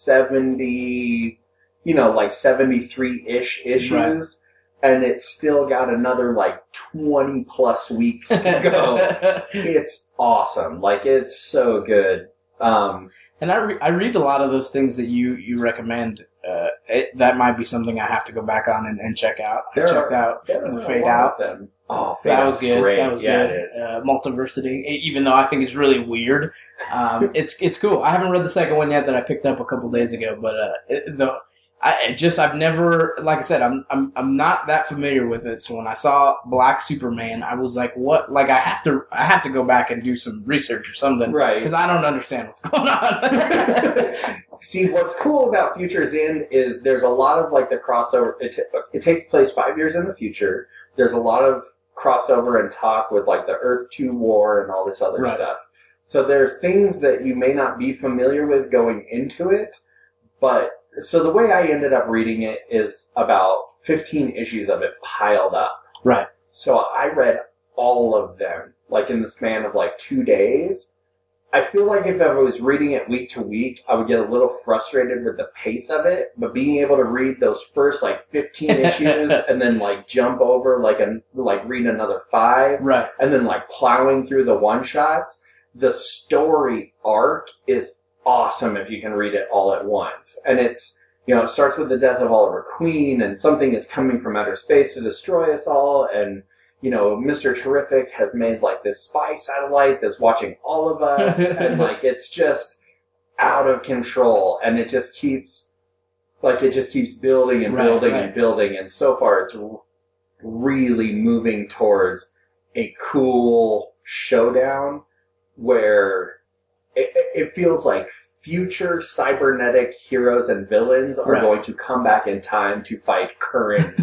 [SPEAKER 2] seventy, you know, like seventy-three-ish issues. Right. And it's still got another, like, twenty plus weeks to go. It's awesome. Like, it's so good. Um,
[SPEAKER 1] and I, re- I read a lot of those things that you, you recommend. Uh, it, that might be something I have to go back on and, and check out. I
[SPEAKER 2] there
[SPEAKER 1] checked
[SPEAKER 2] are,
[SPEAKER 1] out
[SPEAKER 2] there
[SPEAKER 1] the
[SPEAKER 2] are
[SPEAKER 1] Fade
[SPEAKER 2] a lot
[SPEAKER 1] Out.
[SPEAKER 2] of them. Oh, Fade
[SPEAKER 1] that was good.
[SPEAKER 2] Great.
[SPEAKER 1] That was
[SPEAKER 2] yeah,
[SPEAKER 1] good.
[SPEAKER 2] It is.
[SPEAKER 1] Uh, Multiversity, e- even though I think it's really weird, um, it's it's cool. I haven't read the second one yet that I picked up a couple days ago, but uh, it, the I it just I've never, like I said, I'm I'm I'm not that familiar with it. So when I saw Black Superman, I was like, what? Like I have to I have to go back and do some research or something,
[SPEAKER 2] right?
[SPEAKER 1] Because I don't understand what's going on.
[SPEAKER 2] See, what's cool about Futures End is there's a lot of like the crossover. It, t- it takes place five years in the future. There's a lot of crossover and talk with like the Earth two war and all this other
[SPEAKER 1] right.
[SPEAKER 2] stuff. So there's things that you may not be familiar with going into it, but so the way I ended up reading it is about fifteen issues of it piled up.
[SPEAKER 1] Right.
[SPEAKER 2] So I read all of them like in the span of like two days. I feel like if I was reading it week to week, I would get a little frustrated with the pace of it. But being able to read those first like fifteen issues and then like jump over like a like read another five,
[SPEAKER 1] right,
[SPEAKER 2] and then like plowing through the one shots, the story arc is awesome if you can read it all at once. And it's, you know, it starts with the death of Oliver Queen, and something is coming from outer space to destroy us all, and you know, Mister Terrific has made like this spy satellite that's watching all of us, and like it's just out of control, and it just keeps, like it just keeps building and
[SPEAKER 1] right,
[SPEAKER 2] building
[SPEAKER 1] right.
[SPEAKER 2] and building, and so far it's r- really moving towards a cool showdown where it, it feels like future cybernetic heroes and villains are
[SPEAKER 1] right.
[SPEAKER 2] going to come back in time to fight current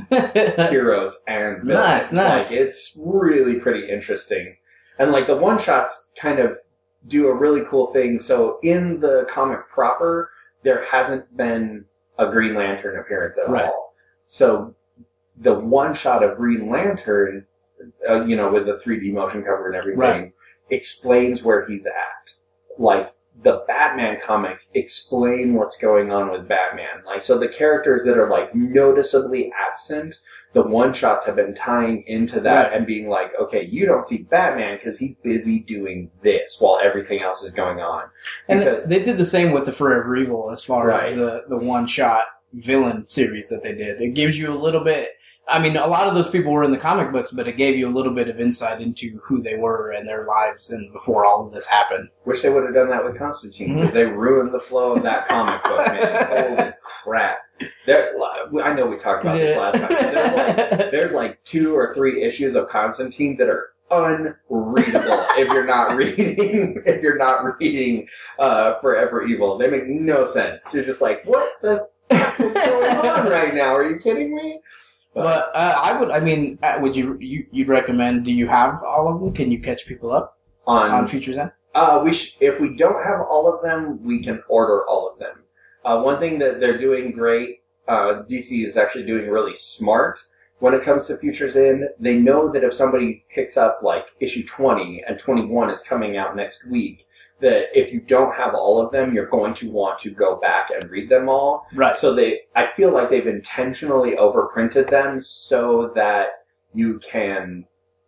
[SPEAKER 2] heroes and villains.
[SPEAKER 1] Nice, nice.
[SPEAKER 2] Like, it's really pretty interesting. And like the one-shots kind of do a really cool thing. So in the comic proper, there hasn't been a Green Lantern appearance at
[SPEAKER 1] right.
[SPEAKER 2] all. So the one-shot of Green Lantern, uh, you know, with the three D motion cover and everything,
[SPEAKER 1] right.
[SPEAKER 2] explains where he's at. Like, the Batman comics explain what's going on with Batman. Like, so the characters that are, like, noticeably absent, the one-shots have been tying into that
[SPEAKER 1] right.
[SPEAKER 2] and being like, okay, you don't see Batman because he's busy doing this while everything else is going on.
[SPEAKER 1] And
[SPEAKER 2] because,
[SPEAKER 1] they did the same with the Forever Evil as far
[SPEAKER 2] right.
[SPEAKER 1] as the, the one-shot villain series that they did. It gives you a little bit... I mean, a lot of those people were in the comic books, but it gave you a little bit of insight into who they were and their lives and before all of this happened.
[SPEAKER 2] Wish they would have done that with Constantine, because they ruined the flow of that comic book, man. Holy crap. There, I know we talked about this last time. There's like, there's like two or three issues of Constantine that are unreadable if you're not reading if you're not reading uh, Forever Evil. They make no sense. You're just like, what the fuck is going on right now? Are you kidding me?
[SPEAKER 1] But uh, I would, I mean, uh, would you, you, you'd recommend, do you have all of them? Can you catch people up
[SPEAKER 2] on,
[SPEAKER 1] on Futures End?
[SPEAKER 2] Uh, we sh- if we don't have all of them, we can order all of them. Uh, one thing that they're doing great, uh, D C is actually doing really smart when it comes to Futures End. They know that if somebody picks up like issue twenty and twenty-one is coming out next week, that if you don't have all of them, you're going to want to go back and read them all.
[SPEAKER 1] Right.
[SPEAKER 2] So they, I feel like they've intentionally overprinted them so that you can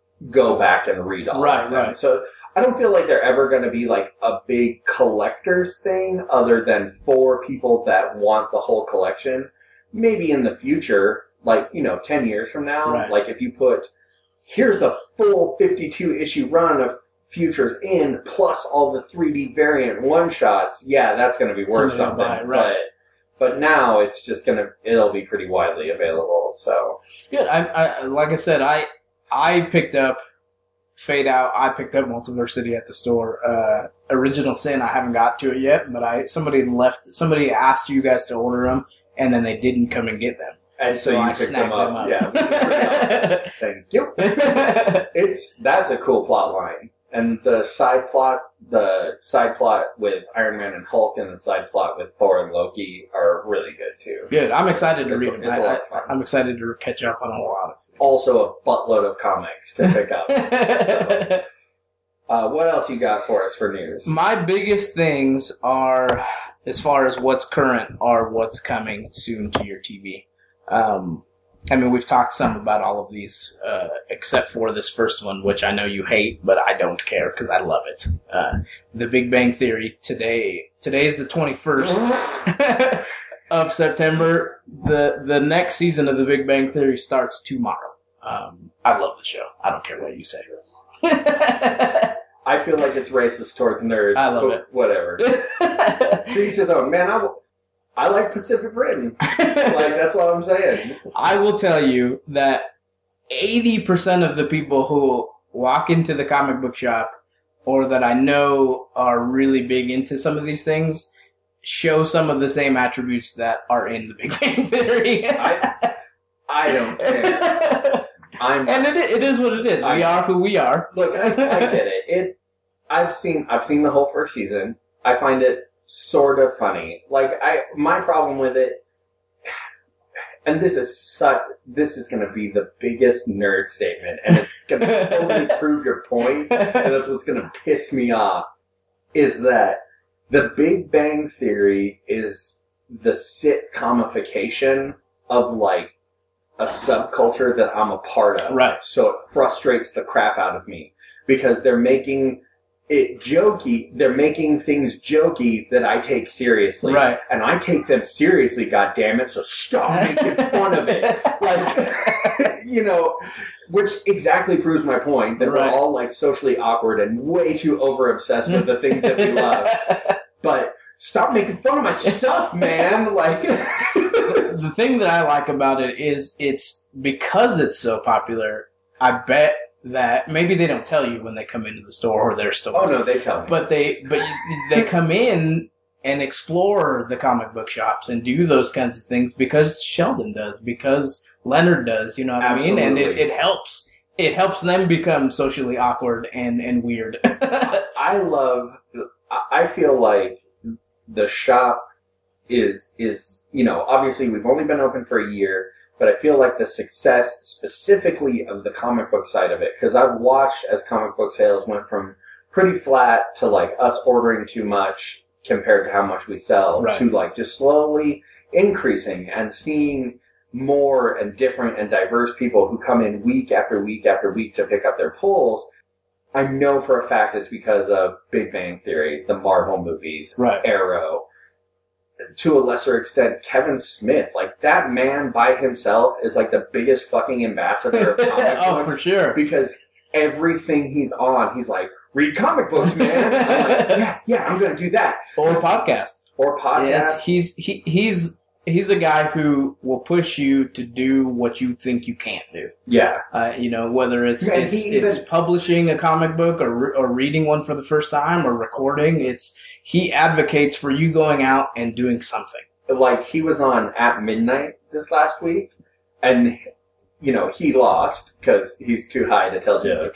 [SPEAKER 2] go back and read all
[SPEAKER 1] right,
[SPEAKER 2] of them.
[SPEAKER 1] Right.
[SPEAKER 2] So I don't feel like they're ever going to be like a big collector's thing other than for people that want the whole collection. Maybe in the future, like, you know, ten years from now,
[SPEAKER 1] right.
[SPEAKER 2] like if you put, here's the full fifty-two issue run of Futures in plus all the three D variant one shots, yeah, that's going to be worth something.
[SPEAKER 1] Buy, right.
[SPEAKER 2] But but now it's just going to it'll be pretty widely available. So
[SPEAKER 1] good. I, I like I said, I I picked up Fade Out. I picked up Multiversity at the store. Uh, Original Sin, I haven't got to it yet, but I somebody left. Somebody asked you guys to order them, and then they didn't come and get them.
[SPEAKER 2] And so,
[SPEAKER 1] so
[SPEAKER 2] you
[SPEAKER 1] I
[SPEAKER 2] picked
[SPEAKER 1] snagged
[SPEAKER 2] them up.
[SPEAKER 1] them up.
[SPEAKER 2] Yeah, which is pretty awesome. Thank you. It it's that's a cool plot line. And the side plot, the side plot with Iron Man and Hulk, and the side plot with Thor and Loki are really good too.
[SPEAKER 1] Good. I'm excited to
[SPEAKER 2] It's
[SPEAKER 1] read
[SPEAKER 2] a-
[SPEAKER 1] them.
[SPEAKER 2] it's a
[SPEAKER 1] I,
[SPEAKER 2] lot of fun.
[SPEAKER 1] I'm excited to catch up on a lot of things.
[SPEAKER 2] Also, a buttload of comics to pick up. So, uh, what else you got for us for news?
[SPEAKER 1] My biggest things are, as far as what's current, are what's coming soon to your T V. Um, I mean, we've talked some about all of these, uh, except for this first one, which I know you hate, but I don't care because I love it. Uh, The Big Bang Theory. Today, today is the twenty-first of September. The the next season of The Big Bang Theory starts tomorrow. Um, I love the show. I don't care what you say.
[SPEAKER 2] I feel like it's racist towards nerds.
[SPEAKER 1] I love
[SPEAKER 2] but
[SPEAKER 1] it.
[SPEAKER 2] Whatever. To each his own. Man, I, I like Pacific Rim. Like, that's all I'm saying.
[SPEAKER 1] I will tell you that eighty percent of the people who walk into the comic book shop or that I know are really big into some of these things show some of the same attributes that are in the Big Bang Theory.
[SPEAKER 2] I, I don't care. I'm
[SPEAKER 1] and it, it is what it is. We
[SPEAKER 2] I-
[SPEAKER 1] are who we are.
[SPEAKER 2] Look, I, I get it. It. I've seen. I've seen the whole first season. I find it sort of funny. Like I, my problem with it, and this is such. This is going to be the biggest nerd statement, and it's going to totally prove your point. And that's what's going to piss me off. Is that the Big Bang Theory is the sitcomification of like a subculture that I'm a part of.
[SPEAKER 1] Right.
[SPEAKER 2] So it frustrates the crap out of me because they're making it jokey. They're making things jokey that I take seriously.
[SPEAKER 1] Right.
[SPEAKER 2] And I take them seriously, goddammit, so stop making fun of it. Like, you know, which exactly proves my point that
[SPEAKER 1] Right.
[SPEAKER 2] we're all like socially awkward and way too over obsessed with the things that we love. But stop making fun of my stuff, man. Like,
[SPEAKER 1] The thing that I like about it is it's because it's so popular. I bet that maybe they don't tell you when they come into the store or their stores.
[SPEAKER 2] oh no, they tell me.
[SPEAKER 1] But they, but they come in and explore the comic book shops and do those kinds of things because Sheldon does, because Leonard does. You know what I mean? And it,
[SPEAKER 2] Absolutely.
[SPEAKER 1] it helps. It helps them become socially awkward and and weird.
[SPEAKER 2] I love. I I feel like the shop is is you know obviously we've only been open for a year, but I feel like the success specifically of the comic book side of it, because I've watched as comic book sales went from pretty flat to like us ordering too much compared to how much we sell
[SPEAKER 1] Right.
[SPEAKER 2] to like just slowly increasing and seeing more and different and diverse people who come in week after week after week to pick up their pulls. I know for a fact it's because of Big Bang Theory, the Marvel movies,
[SPEAKER 1] Right.
[SPEAKER 2] Arrow, to a lesser extent, Kevin Smith. Like, that man by himself is like the biggest fucking ambassador of comic
[SPEAKER 1] Oh,
[SPEAKER 2] books.
[SPEAKER 1] for sure.
[SPEAKER 2] Because everything he's on, he's like, read comic books, man. I'm like, yeah, yeah, I'm going to do that.
[SPEAKER 1] Or podcast.
[SPEAKER 2] Or podcast.
[SPEAKER 1] Yeah, it's, he's he, he's he's a guy who will push you to do what you think you can't do.
[SPEAKER 2] yeah.
[SPEAKER 1] Uh, you know, whether it's
[SPEAKER 2] Man,
[SPEAKER 1] it's
[SPEAKER 2] he even-
[SPEAKER 1] it's publishing a comic book or re- or reading one for the first time or recording. It's he advocates for you going out and doing something.
[SPEAKER 2] Like, he was on At Midnight this last week, and, you know, he lost because he's too high to tell jokes.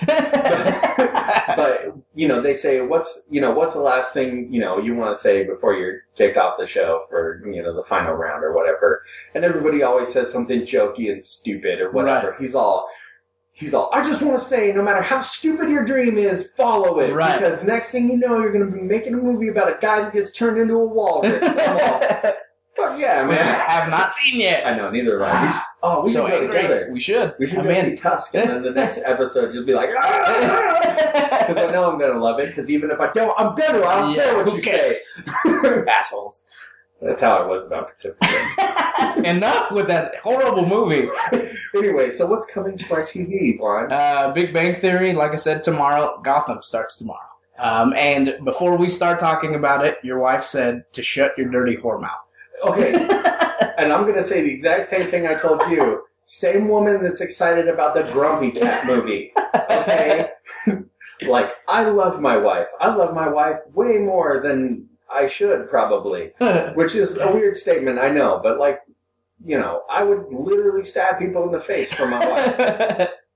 [SPEAKER 2] But, you know, they say, what's, you know, what's the last thing, you know, you want to say before you're kicked off the show for, you know, the final round or whatever. And everybody always says something jokey and stupid or whatever.
[SPEAKER 1] Right.
[SPEAKER 2] He's all, he's all, I just want to say, no matter how stupid your dream is, follow it.
[SPEAKER 1] Right.
[SPEAKER 2] Because next thing you know, you're going to be making a movie about a guy that gets turned into a walrus. I'm all, fuck yeah,
[SPEAKER 1] Which I
[SPEAKER 2] man.
[SPEAKER 1] have not seen yet.
[SPEAKER 2] I know, neither have I. We should, oh, we
[SPEAKER 1] so
[SPEAKER 2] should go
[SPEAKER 1] angry.
[SPEAKER 2] together.
[SPEAKER 1] We should.
[SPEAKER 2] We should
[SPEAKER 1] I'm
[SPEAKER 2] go
[SPEAKER 1] in.
[SPEAKER 2] see Tusk, and then the next episode just be like, because I know I'm gonna love it. Because even if I don't, I'm better. I don't
[SPEAKER 1] Yeah,
[SPEAKER 2] care what
[SPEAKER 1] who
[SPEAKER 2] you
[SPEAKER 1] cares?
[SPEAKER 2] say.
[SPEAKER 1] Assholes.
[SPEAKER 2] That's how it was about Pacific Rim.
[SPEAKER 1] Enough with that horrible movie.
[SPEAKER 2] Anyway, so what's coming to our T V, Blonde?
[SPEAKER 1] Uh, Big Bang Theory, like I said, tomorrow. Gotham starts tomorrow. Um, and before we start talking about it, your wife said to shut your dirty whore mouth.
[SPEAKER 2] Okay, and I'm gonna say the exact same thing I told you. Same woman that's excited about the Grumpy Cat movie. Okay, like I love my wife. I love my wife way more than I should probably. Which is a weird statement, I know, but like, you know, I would literally stab people in the face for my wife.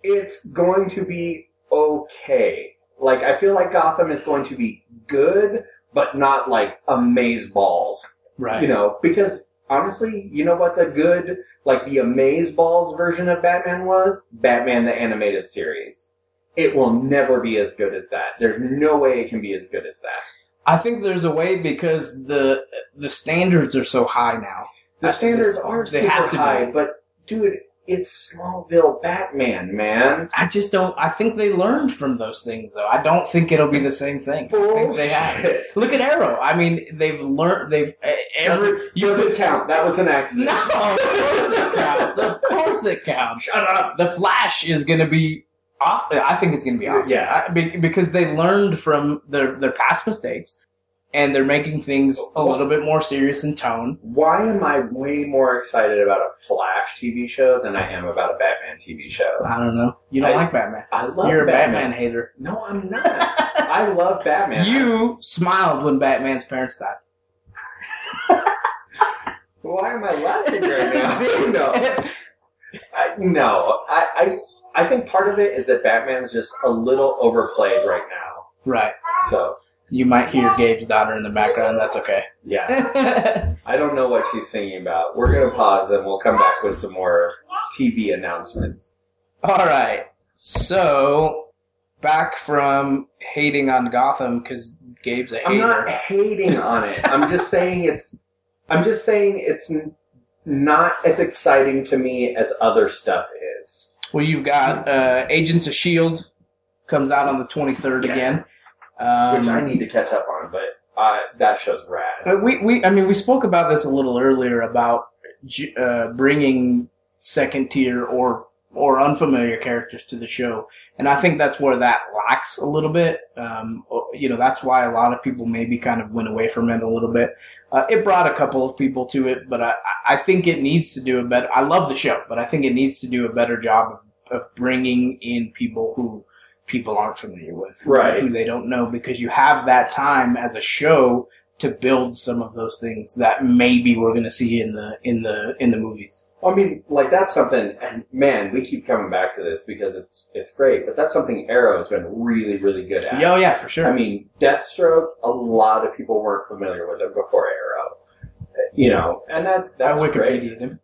[SPEAKER 2] it's going to be okay. Like, I feel like Gotham is going to be good, but not like amazeballs.
[SPEAKER 1] Right.
[SPEAKER 2] You know, because honestly, you know what the good, like the amazeballs version of Batman was? Batman the Animated Series. It will never be as good as that. There's no way it can be as good as that.
[SPEAKER 1] I think there's a way because the the standards are so high now.
[SPEAKER 2] The standards
[SPEAKER 1] This-
[SPEAKER 2] are
[SPEAKER 1] they
[SPEAKER 2] super
[SPEAKER 1] have to be.
[SPEAKER 2] high, but dude, it's Smallville Batman, man.
[SPEAKER 1] I just don't. I think they learned from those things, though. I don't think it'll be the same thing. I think they have.
[SPEAKER 2] Bullshit.
[SPEAKER 1] Look at Arrow. I mean, they've learned. They've uh, every.
[SPEAKER 2] Doesn't, doesn't count. That was an accident.
[SPEAKER 1] No, of course it counts. Of course it counts.
[SPEAKER 2] Shut up.
[SPEAKER 1] The Flash is going to be off. I think it's going to be awesome.
[SPEAKER 2] Yeah.
[SPEAKER 1] I, be- because they learned from their their past mistakes, and they're making things a little bit more serious in tone.
[SPEAKER 2] Why am I way more excited about a Flash T V show than I am about a Batman T V show?
[SPEAKER 1] I don't know. You don't
[SPEAKER 2] I-
[SPEAKER 1] like Batman.
[SPEAKER 2] I love
[SPEAKER 1] You're a
[SPEAKER 2] Batman.
[SPEAKER 1] Batman hater.
[SPEAKER 2] No, I'm not. I love Batman.
[SPEAKER 1] You smiled when Batman's parents died.
[SPEAKER 2] Why am I laughing right now?
[SPEAKER 1] See?
[SPEAKER 2] no, I, no. I, I, I think part of it is that Batman's just a little overplayed right now.
[SPEAKER 1] Right.
[SPEAKER 2] So,
[SPEAKER 1] You might hear Gabe's daughter in the background. That's okay.
[SPEAKER 2] yeah. I don't know what she's singing about. We're going to pause and we'll come back with some more T V announcements.
[SPEAKER 1] All right. So, back from hating on Gotham because Gabe's a hater.
[SPEAKER 2] I'm not hating on it. I'm just saying it's. I'm just saying it's n- not as exciting to me as other stuff is.
[SPEAKER 1] Well, you've got uh, Agents of S H I E L D comes out on the twenty-third
[SPEAKER 2] Yeah.
[SPEAKER 1] again. Um,
[SPEAKER 2] Which I need to catch up on, but uh, that show's rad.
[SPEAKER 1] But we, we, I mean, we spoke about this a little earlier about j- uh, bringing second tier or or unfamiliar characters to the show, and I think that's where that lacks a little bit. Um, you know, that's why a lot of people maybe kind of went away from it a little bit. Uh, it brought a couple of people to it, but I, I think it needs to do a better. I love the show, but I think it needs to do a better job of of bringing in people who people aren't familiar with, who,
[SPEAKER 2] Right.
[SPEAKER 1] who they don't know, because you have that time as a show to build some of those things that maybe we're going to see in the in the in the movies.
[SPEAKER 2] I mean, like, that's something, and man, we keep coming back to this because it's it's great, but that's something Arrow's been really, really good at.
[SPEAKER 1] Oh yeah, for sure.
[SPEAKER 2] I mean, Deathstroke, a lot of people weren't familiar with it before Arrow. You know, and that
[SPEAKER 1] I
[SPEAKER 2] that's
[SPEAKER 1] Wikipedia'd
[SPEAKER 2] great.
[SPEAKER 1] him.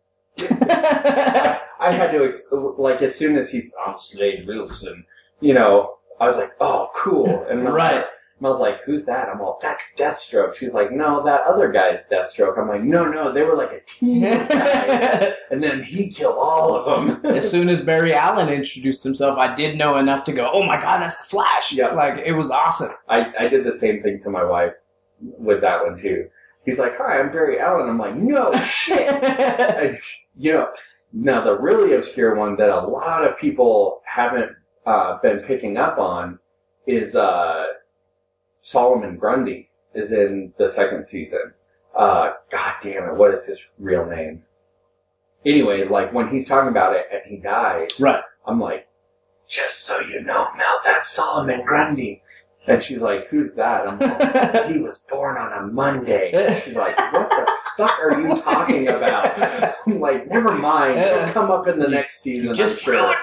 [SPEAKER 2] I, I had to, ex- like, as soon as he's, I'm Slade Wilson, you know, I was like, oh, cool. And I was
[SPEAKER 1] Right.
[SPEAKER 2] like, I was like, who's that? I'm all, that's Deathstroke. She's like, no, that other guy's Deathstroke. I'm like, no, no, they were like a team of guys. And then he killed all of them.
[SPEAKER 1] As soon as Barry Allen introduced himself, I did know enough to go, oh my god, that's the Flash.
[SPEAKER 2] Yeah.
[SPEAKER 1] Like, it was awesome.
[SPEAKER 2] I, I did the same thing to my wife with that one, too. He's like, hi, I'm Barry Allen. I'm like, no, shit. I, you know, now the really obscure one that a lot of people haven't uh, been picking up on is uh, Solomon Grundy is in the second season. Uh, God damn it, what is his real name? Anyway, like when he's talking about it and he dies,
[SPEAKER 1] Right.
[SPEAKER 2] I'm like, just so you know, Mel, that's Solomon Grundy. And she's like, who's that? I'm like, he was born on a Monday. She's like, what the fuck are you talking about? I'm like, never mind. It'll come up in the next season.
[SPEAKER 1] Just
[SPEAKER 2] I'm sure.
[SPEAKER 1] ruined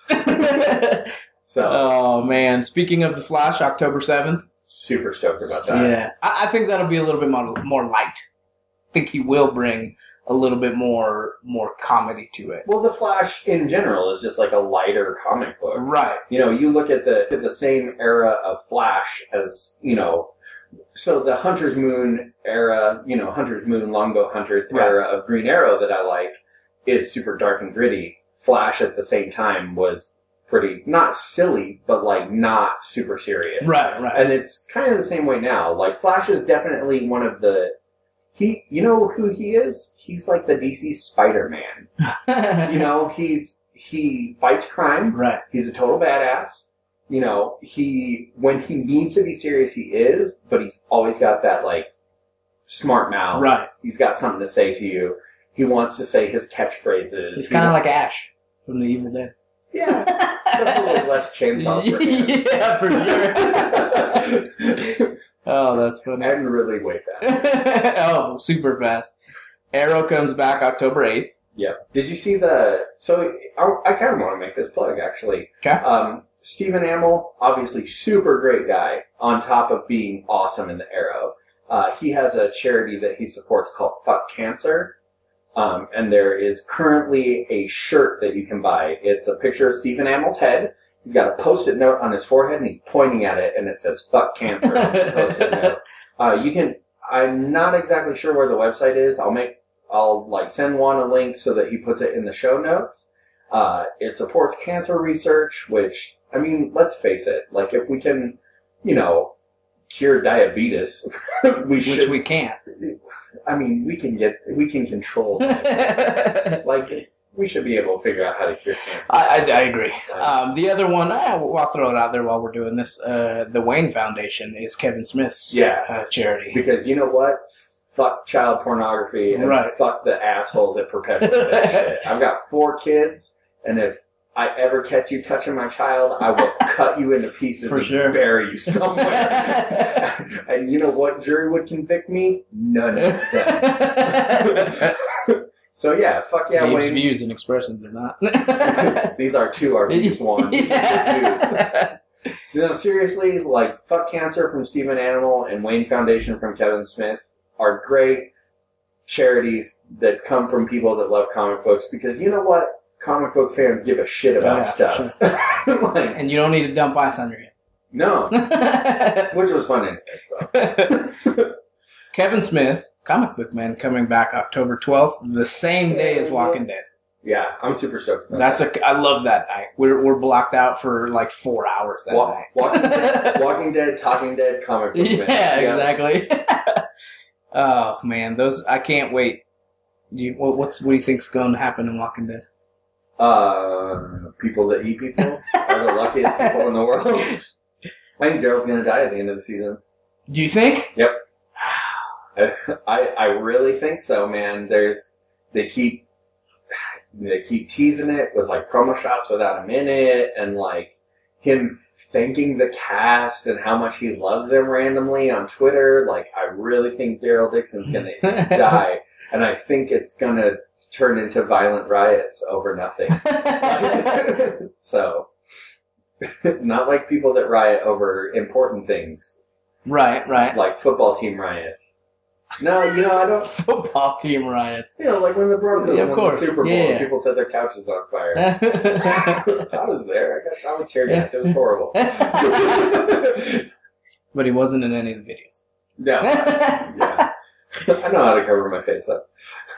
[SPEAKER 1] it.
[SPEAKER 2] So,
[SPEAKER 1] Oh man! Speaking of the Flash, October seventh.
[SPEAKER 2] super stoked about that.
[SPEAKER 1] Yeah, I, I think that'll be a little bit more more light. I think he will bring a little bit more more comedy to it.
[SPEAKER 2] Well, The Flash in general is just like a lighter comic book.
[SPEAKER 1] Right.
[SPEAKER 2] You know, you look at the at the same era of Flash as, you know, so the Hunter's Moon era, you know, Hunter's Moon, Longbow Hunters
[SPEAKER 1] Right.
[SPEAKER 2] era of Green Arrow that I like is super dark and gritty. Flash at the same time was pretty, not silly, but like not super serious.
[SPEAKER 1] Right. Right.
[SPEAKER 2] And it's kind of the same way now. Like, Flash is definitely one of the, he, you know who he is? He's like the D C Spider-Man. You know, he's, he fights crime.
[SPEAKER 1] Right.
[SPEAKER 2] He's a total badass. You know, he, when he needs to be serious, he is, but he's always got that, like, smart mouth.
[SPEAKER 1] Right.
[SPEAKER 2] He's got something to say to you. He wants to say his catchphrases.
[SPEAKER 1] It's
[SPEAKER 2] He
[SPEAKER 1] kind of
[SPEAKER 2] wa-
[SPEAKER 1] like Ash from The Evil Dead.
[SPEAKER 2] Yeah. Except with less chainsaws for hands.
[SPEAKER 1] Yeah, for sure. Oh, that's funny.
[SPEAKER 2] And really way fast.
[SPEAKER 1] Oh, super fast. Arrow comes back October eighth.
[SPEAKER 2] Yeah. Did you see the? So I, I kind of want to make this plug actually.
[SPEAKER 1] Okay.
[SPEAKER 2] Um, Stephen Amell, obviously super great guy. On top of being awesome in the Arrow, uh, he has a charity that he supports called Fuck Cancer, um, and there is currently a shirt that you can buy. It's a picture of Stephen Amell's head. He's got a post-it note on his forehead, and he's pointing at it, and it says "Fuck Cancer" on the post-it note. Uh, you can. I'm not exactly sure where the website is. I'll make. I'll like send Juan a link so that he puts it in the show notes. Uh, it supports cancer research, which, I mean, let's face it. Like, if we can, you know, cure diabetes, we should.
[SPEAKER 1] Which we can't.
[SPEAKER 2] I mean, we can get, we can control. Like, we should be able to figure out how to cure cancer.
[SPEAKER 1] I, I, I agree. Um, the other one, I, I'll throw it out there while we're doing this. Uh, the Wayne Foundation is Kevin Smith's
[SPEAKER 2] yeah.
[SPEAKER 1] uh, charity.
[SPEAKER 2] Because you know what? Fuck child pornography and
[SPEAKER 1] right.
[SPEAKER 2] fuck the assholes that perpetuate that shit. I've got four kids, and if I ever catch you touching my child, I will cut you into pieces
[SPEAKER 1] For
[SPEAKER 2] and
[SPEAKER 1] sure.
[SPEAKER 2] bury you somewhere. And you know what jury would convict me? None of them. So yeah, fuck yeah,
[SPEAKER 1] Gabe's
[SPEAKER 2] Wayne.
[SPEAKER 1] views and expressions are not.
[SPEAKER 2] These are two our views, one. These
[SPEAKER 1] yeah.
[SPEAKER 2] are good views. You know, seriously, like, Fuck Cancer from Stephen Amell and Wayne Foundation from Kevin Smith are great charities that come from people that love comic books, because you know what? Comic book fans give a shit about
[SPEAKER 1] oh, yeah,
[SPEAKER 2] stuff.
[SPEAKER 1] Sure.
[SPEAKER 2] Like,
[SPEAKER 1] and you don't need to dump ice on your head.
[SPEAKER 2] no. Which was fun anyway, so.
[SPEAKER 1] Kevin Smith, Comic Book Man, coming back October twelfth, the same day as Walking Dead.
[SPEAKER 2] Yeah, I'm super stoked about
[SPEAKER 1] That's
[SPEAKER 2] that.
[SPEAKER 1] a. I love that night. We're we're blocked out for like four hours that
[SPEAKER 2] Wa-
[SPEAKER 1] night.
[SPEAKER 2] Walking, Dead, Walking Dead, Talking Dead, Comic Book
[SPEAKER 1] Yeah,
[SPEAKER 2] Man.
[SPEAKER 1] exactly. Oh man, those I can't wait. You, what, what's what do you think's going to happen in Walking Dead?
[SPEAKER 2] Uh, people that eat people are the luckiest people in the world. I think Daryl's going to die at the end of the season.
[SPEAKER 1] Do you think?
[SPEAKER 2] Yep. I I really think so, man. There's they keep they keep teasing it with like promo shots without him in it, and like him thanking the cast and how much he loves them randomly on Twitter. Like, I really think Daryl Dixon's gonna die, and I think it's gonna turn into violent riots over nothing. So, not like people that riot over important things.
[SPEAKER 1] Right, right.
[SPEAKER 2] Like football team riots. No, you know, I don't...
[SPEAKER 1] Football team riots.
[SPEAKER 2] You know, like when the Broncos
[SPEAKER 1] Yeah, of
[SPEAKER 2] won
[SPEAKER 1] course.
[SPEAKER 2] the Super Bowl
[SPEAKER 1] Yeah.
[SPEAKER 2] and people set their couches on fire. I was there. I got shot with tear gas. It was horrible.
[SPEAKER 1] But he wasn't in any of the videos.
[SPEAKER 2] No. Yeah. I know how to cover my face up.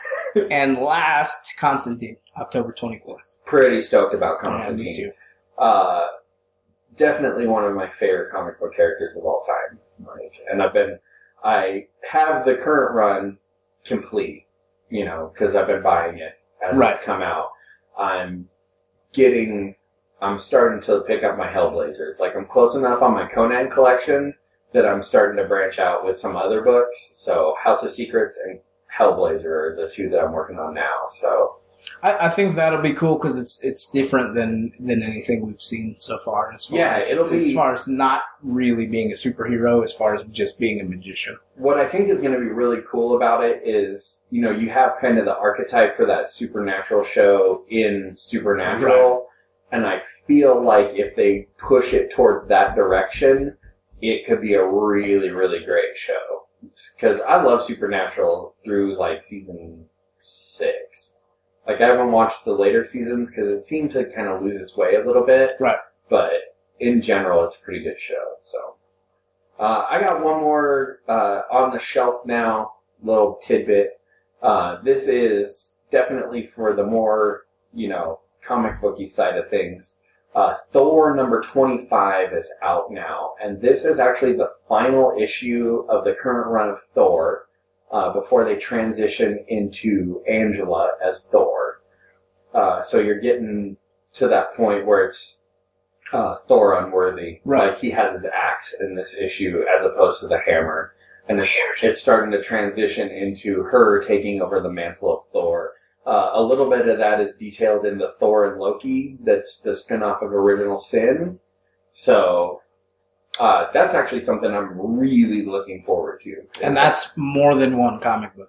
[SPEAKER 1] And last, Constantine, October twenty-fourth.
[SPEAKER 2] Pretty stoked about
[SPEAKER 1] Yeah,
[SPEAKER 2] Constantine.
[SPEAKER 1] me too.
[SPEAKER 2] Uh, definitely one of my favorite comic book characters of all time. Like, and I've been, I have the current run complete, you know, because I've been buying it as
[SPEAKER 1] Right.
[SPEAKER 2] it's come out. I'm getting, I'm starting to pick up my Hellblazers. Like, I'm close enough on my Conan collection that I'm starting to branch out with some other books. So House of Secrets and Hellblazer are the two that I'm working on now. So
[SPEAKER 1] I, I think that'll be cool because it's it's different than, than anything we've seen so far. As far
[SPEAKER 2] Yeah,
[SPEAKER 1] as,
[SPEAKER 2] it'll be-
[SPEAKER 1] as far as not really being a superhero, as far as just being a magician.
[SPEAKER 2] what I think is going to be really cool about it is, you know, you have kind of the archetype for that supernatural show in Supernatural. And I feel like if they push it towards that direction, it could be a really, really great show. Because I love Supernatural through, like, season six. Like, I haven't watched the later seasons because it seemed to kind of lose its way a little bit.
[SPEAKER 1] Right.
[SPEAKER 2] But in general, it's a pretty good show. So, uh, I got one more uh, on the shelf now, little tidbit. Uh, this is definitely for the more, you know, comic booky side of things. Uh, Thor number twenty-five is out now, and this is actually the final issue of the current run of Thor uh, before they transition into Angela as Thor. Uh, so you're getting to that point where it's uh, Thor unworthy.
[SPEAKER 1] Right.
[SPEAKER 2] Like, he has his axe in this issue as opposed to the hammer. And it's, it's starting to transition into her taking over the mantle of Thor. Uh, a little bit of that is detailed in the Thor and Loki. That's the spinoff of Original Sin. So, uh, that's actually something I'm really looking forward to.
[SPEAKER 1] And that's more than one comic book.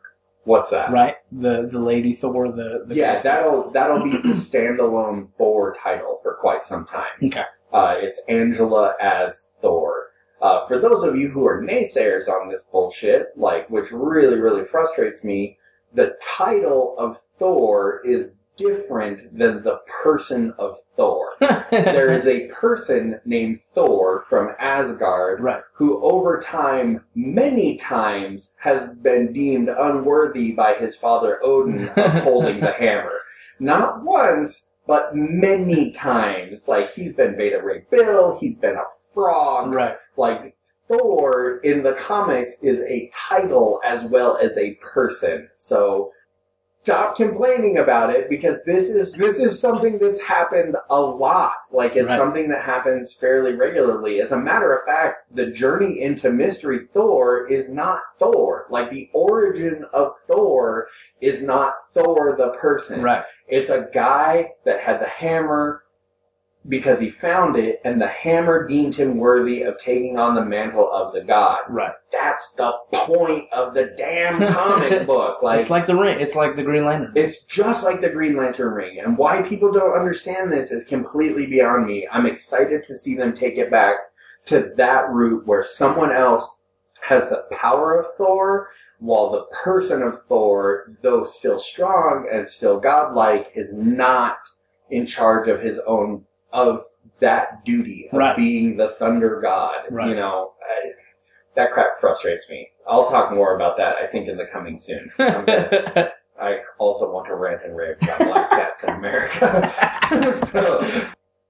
[SPEAKER 2] What's that?
[SPEAKER 1] Right? The the lady Thor, the, the
[SPEAKER 2] yeah, that'll that'll be the standalone Thor title for quite some time.
[SPEAKER 1] Okay.
[SPEAKER 2] Uh, it's Angela as Thor. Uh, for those of you who are naysayers on this bullshit, like, which really, really frustrates me, the title of Thor is different than the person of Thor. There is a person named Thor from Asgard,
[SPEAKER 1] right,
[SPEAKER 2] who over time, many times, has been deemed unworthy by his father Odin of holding the hammer. Not once, but many times. Like, he's been Beta Ray Bill, he's been a frog.
[SPEAKER 1] right.
[SPEAKER 2] Like, Thor in the comics is a title as well as a person. So stop complaining about it, because this is this is something that's happened a lot. Like, it's
[SPEAKER 1] right.
[SPEAKER 2] something that happens fairly regularly. As a matter of fact, the journey into Mystery Thor is not Thor. Like, the origin of Thor is not Thor the person.
[SPEAKER 1] Right.
[SPEAKER 2] It's a guy that had the hammer because he found it, and the hammer deemed him worthy of taking on the mantle of the god.
[SPEAKER 1] Right.
[SPEAKER 2] That's the point of the damn comic book. Like,
[SPEAKER 1] it's like the ring. It's like the Green Lantern.
[SPEAKER 2] It's just like the Green Lantern ring. And why people don't understand this is completely beyond me. I'm excited to see them take it back to that route where someone else has the power of Thor, while the person of Thor, though still strong and still godlike, is not in charge of his own, of that duty of
[SPEAKER 1] right.
[SPEAKER 2] being the thunder god.
[SPEAKER 1] Right.
[SPEAKER 2] You know, I, that crap frustrates me. I'll talk more about that, I think, in the coming soon. Gonna, I also want to rant and rave about Black Captain America. so,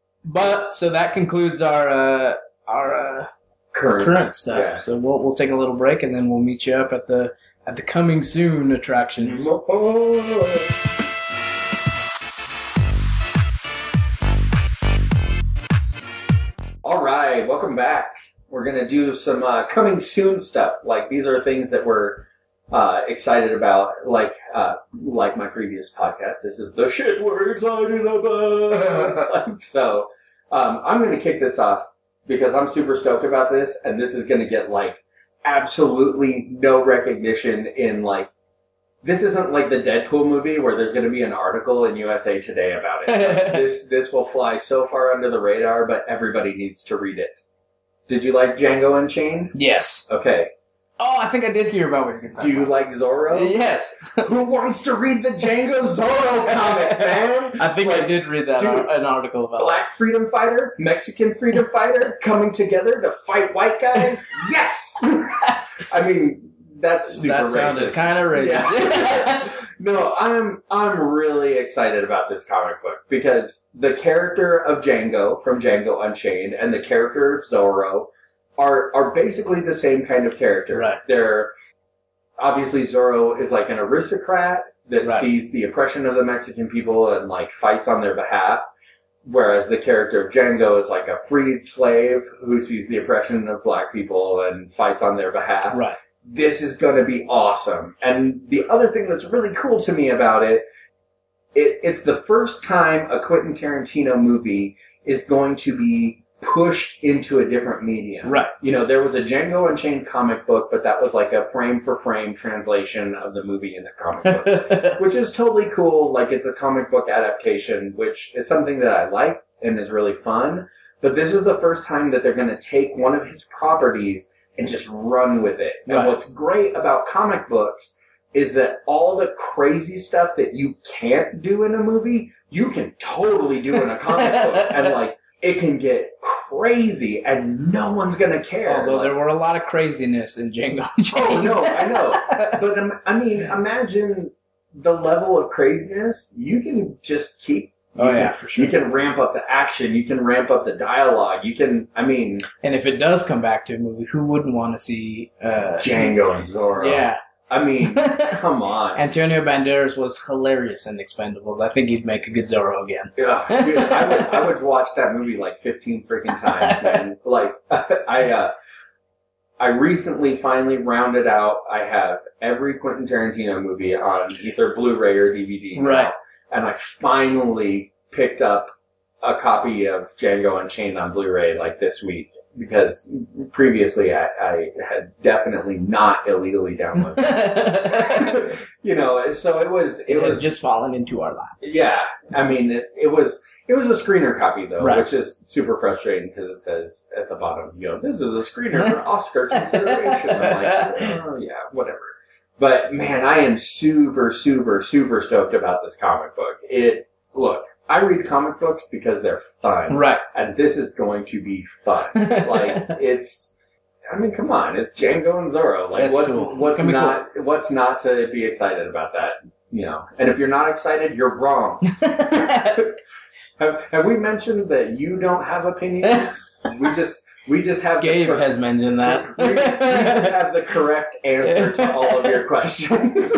[SPEAKER 1] but so that concludes our uh, our uh,
[SPEAKER 2] current,
[SPEAKER 1] current stuff.
[SPEAKER 2] Yeah.
[SPEAKER 1] So we'll we'll take a little break, and then we'll meet you up at the at the coming soon attractions.
[SPEAKER 2] All right, welcome back. We're going to do some uh, coming soon stuff. Like, these are things that we're uh, excited about. Like uh, like my previous podcast, this is the shit we're excited about. So, um, I'm going to kick this off because I'm super stoked about this, and this is going to get, like, absolutely no recognition in, like, this isn't like the Deadpool movie where there's going to be an article in U S A Today about it. Like, this this will fly so far under the radar, but everybody needs to read it. Did you like Django Unchained?
[SPEAKER 1] Yes.
[SPEAKER 2] Okay.
[SPEAKER 1] Oh, I think I did hear about what you're talking
[SPEAKER 2] Do you
[SPEAKER 1] about.
[SPEAKER 2] like Zorro?
[SPEAKER 1] Yes.
[SPEAKER 2] Who wants to read the Django Zorro comic, man?
[SPEAKER 1] I think
[SPEAKER 2] Like,
[SPEAKER 1] I did read that
[SPEAKER 2] dude,
[SPEAKER 1] ar- an article about
[SPEAKER 2] Black freedom fighter, Mexican freedom fighter coming together to fight white guys? Yes! I mean, that's super
[SPEAKER 1] that. That sounded
[SPEAKER 2] racist.
[SPEAKER 1] kind of racist.
[SPEAKER 2] Yeah. No, I'm I'm really excited about this comic book because the character of Django from Django Unchained and the character of Zorro are are basically the same kind of character.
[SPEAKER 1] Right.
[SPEAKER 2] They're obviously Zorro is like an aristocrat that
[SPEAKER 1] Right.
[SPEAKER 2] sees the oppression of the Mexican people and like fights on their behalf. Whereas the character of Django is like a freed slave who sees the oppression of black people and fights on their behalf.
[SPEAKER 1] Right.
[SPEAKER 2] This is going to be awesome. And the other thing that's really cool to me about it, it, it's the first time a Quentin Tarantino movie is going to be pushed into a different medium.
[SPEAKER 1] Right.
[SPEAKER 2] You know, there was a Django Unchained comic book, but that was like a frame-for-frame translation of the movie into comic books, which is totally cool. Like, it's a comic book adaptation, which is something that I like and is really fun. But this is the first time that they're going to take one of his properties and just run with it. And
[SPEAKER 1] Right.
[SPEAKER 2] what's great about comic books is that all the crazy stuff that you can't do in a movie, you can totally do in a comic book. And, like, it can get crazy and no one's going to care.
[SPEAKER 1] Although
[SPEAKER 2] Like,
[SPEAKER 1] there were a lot of craziness in Django Unchained.
[SPEAKER 2] oh, no, I know. But, um, I mean, imagine the level of craziness. You can just keep... You
[SPEAKER 1] Oh,
[SPEAKER 2] can,
[SPEAKER 1] yeah, for sure.
[SPEAKER 2] You can ramp up the action. You can ramp up the dialogue. You can, I mean...
[SPEAKER 1] And if it does come back to a movie, who wouldn't want to see... Uh,
[SPEAKER 2] Django and Zorro.
[SPEAKER 1] Yeah.
[SPEAKER 2] I mean, come on.
[SPEAKER 1] Antonio Banderas was hilarious in Expendables. I think he'd make a good Zorro again.
[SPEAKER 2] Yeah, dude, I would I would watch that movie like fifteen freaking times, man. Like I uh I recently finally rounded out. I have every Quentin Tarantino movie on either Blu-ray or D V D now,
[SPEAKER 1] Right.
[SPEAKER 2] and I finally picked up a copy of Django Unchained on Blu-ray like this week because previously I, I had definitely not illegally downloaded. You know, so it was it,
[SPEAKER 1] It
[SPEAKER 2] was
[SPEAKER 1] was just fallen into our lap.
[SPEAKER 2] yeah. I mean, it, it was it was a screener copy though,
[SPEAKER 1] Right.
[SPEAKER 2] which is super frustrating because it says at the bottom, you know, this is a screener for Oscar consideration. I'm like, oh yeah, whatever. But man, I am super, super, super stoked about this comic book. It look, I read comic books because they're fun,
[SPEAKER 1] Right.
[SPEAKER 2] and this is going to be fun. Like it's, I mean, come on, it's Django and Zorro. Like
[SPEAKER 1] That's
[SPEAKER 2] what's
[SPEAKER 1] cool. It's
[SPEAKER 2] what's
[SPEAKER 1] gonna be
[SPEAKER 2] not what's not to be excited about that? You know, and if you're not excited, you're wrong. have, have we mentioned that you don't have opinions? we just we just have
[SPEAKER 1] Gabe
[SPEAKER 2] the cor-
[SPEAKER 1] has mentioned that.
[SPEAKER 2] we, we just have the correct answer to all of your questions.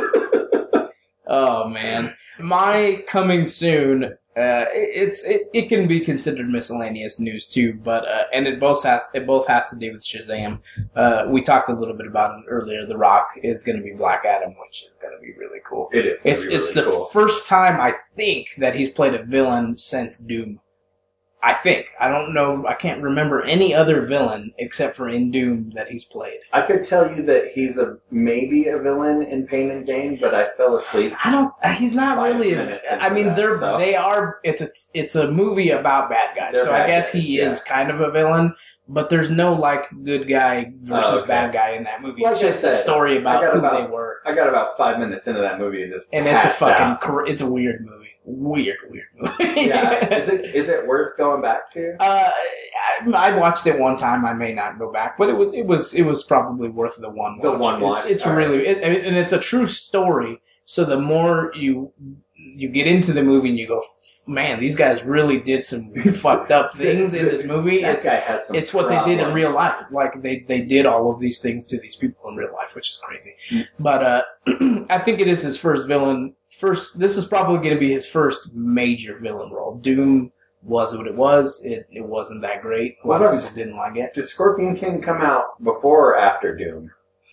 [SPEAKER 1] Oh man, my coming soon. Uh, it, it's it, it can be considered miscellaneous news too, but uh, and it both has it both has to do with Shazam. Uh, we talked a little bit about it earlier. The Rock is going to be Black Adam, which is going to be really cool.
[SPEAKER 2] It is. gonna
[SPEAKER 1] It's
[SPEAKER 2] be
[SPEAKER 1] it's
[SPEAKER 2] really
[SPEAKER 1] the
[SPEAKER 2] cool.
[SPEAKER 1] first time I think that he's played a villain since Doom. I think I don't know. I can't remember any other villain except for in Doom that he's played.
[SPEAKER 2] I could tell you that he's a maybe a villain in Pain and Gain, but I fell asleep.
[SPEAKER 1] I don't. He's not
[SPEAKER 2] Five
[SPEAKER 1] really.
[SPEAKER 2] minutes
[SPEAKER 1] A, I
[SPEAKER 2] into
[SPEAKER 1] mean,
[SPEAKER 2] that,
[SPEAKER 1] they're
[SPEAKER 2] so.
[SPEAKER 1] they are. It's a it's a movie about bad guys,
[SPEAKER 2] They're
[SPEAKER 1] so I
[SPEAKER 2] bad
[SPEAKER 1] guess
[SPEAKER 2] guys,
[SPEAKER 1] he
[SPEAKER 2] yeah.
[SPEAKER 1] is kind of a villain. But there's no like good guy versus
[SPEAKER 2] Oh, okay.
[SPEAKER 1] bad guy in that movie.
[SPEAKER 2] Like
[SPEAKER 1] it's
[SPEAKER 2] I
[SPEAKER 1] just a
[SPEAKER 2] said,
[SPEAKER 1] story
[SPEAKER 2] I
[SPEAKER 1] about
[SPEAKER 2] got
[SPEAKER 1] who
[SPEAKER 2] about-
[SPEAKER 1] they were,
[SPEAKER 2] I got about five minutes into that movie and just
[SPEAKER 1] and it's a
[SPEAKER 2] passed
[SPEAKER 1] fucking.
[SPEAKER 2] out.
[SPEAKER 1] cor- It's a weird movie. Weird, weird movie.
[SPEAKER 2] Yeah, is it is it worth going back to?
[SPEAKER 1] Uh, I, I watched it one time. I may not go back, but it was it was it was probably worth the one watch.
[SPEAKER 2] The one watch,
[SPEAKER 1] It's, it's
[SPEAKER 2] all
[SPEAKER 1] really it, and it's a true story. So the more you you get into the movie and you go, man, these guys really did some fucked up things in this movie.
[SPEAKER 2] That
[SPEAKER 1] It's
[SPEAKER 2] guy has some
[SPEAKER 1] it's what they did in
[SPEAKER 2] problems.
[SPEAKER 1] real life. Like they they did all of these things to these people in real life, which is crazy.
[SPEAKER 2] Mm.
[SPEAKER 1] But uh, I think it is his first villain. First, this is probably going to be his first major villain role. Doom was what it was. It it wasn't that great. A lot
[SPEAKER 2] What
[SPEAKER 1] of
[SPEAKER 2] was-
[SPEAKER 1] people didn't like it.
[SPEAKER 2] Did Scorpion King come out before or after Doom?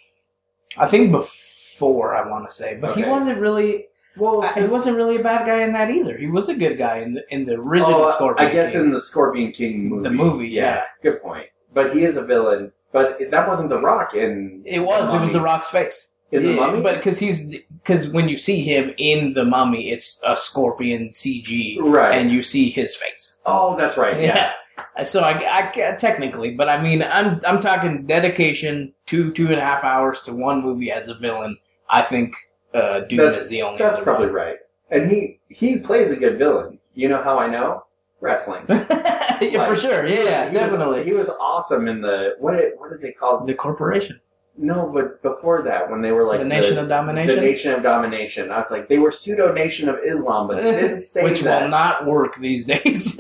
[SPEAKER 1] I think before, I want to say, but he
[SPEAKER 2] Okay.
[SPEAKER 1] wasn't really.
[SPEAKER 2] Well,
[SPEAKER 1] I- He wasn't really a bad guy in that either. He was a good guy in the in the original
[SPEAKER 2] oh,
[SPEAKER 1] Scorpion.
[SPEAKER 2] I guess
[SPEAKER 1] King.
[SPEAKER 2] in the Scorpion King movie.
[SPEAKER 1] The movie, yeah.
[SPEAKER 2] Good point. But he is a villain. But that wasn't The Rock in.
[SPEAKER 1] It was.
[SPEAKER 2] The
[SPEAKER 1] It was
[SPEAKER 2] Mummy.
[SPEAKER 1] The Rock's face.
[SPEAKER 2] In The
[SPEAKER 1] Yeah,
[SPEAKER 2] Mummy?
[SPEAKER 1] but because he's because when you see him in the Mummy, it's a scorpion C G,
[SPEAKER 2] Right.
[SPEAKER 1] and you see his face.
[SPEAKER 2] Oh, that's right. Yeah.
[SPEAKER 1] So I, I technically, but I mean, I'm I'm talking dedication, two two and a half hours to one movie as a villain. I think uh, Doom
[SPEAKER 2] That's-
[SPEAKER 1] is the only.
[SPEAKER 2] That's
[SPEAKER 1] other
[SPEAKER 2] probably
[SPEAKER 1] one.
[SPEAKER 2] right. And he he plays a good villain. You know how I know? Wrestling.
[SPEAKER 1] yeah, for
[SPEAKER 2] Like,
[SPEAKER 1] sure. Yeah,
[SPEAKER 2] He was-
[SPEAKER 1] definitely.
[SPEAKER 2] he was awesome in the what did, what did they call
[SPEAKER 1] The corporation,
[SPEAKER 2] No, but before that, when they were like
[SPEAKER 1] the Nation of Domination,
[SPEAKER 2] the Nation of Domination, I was like, they were pseudo Nation of Islam, but they didn't say
[SPEAKER 1] which
[SPEAKER 2] that.
[SPEAKER 1] will not work these days.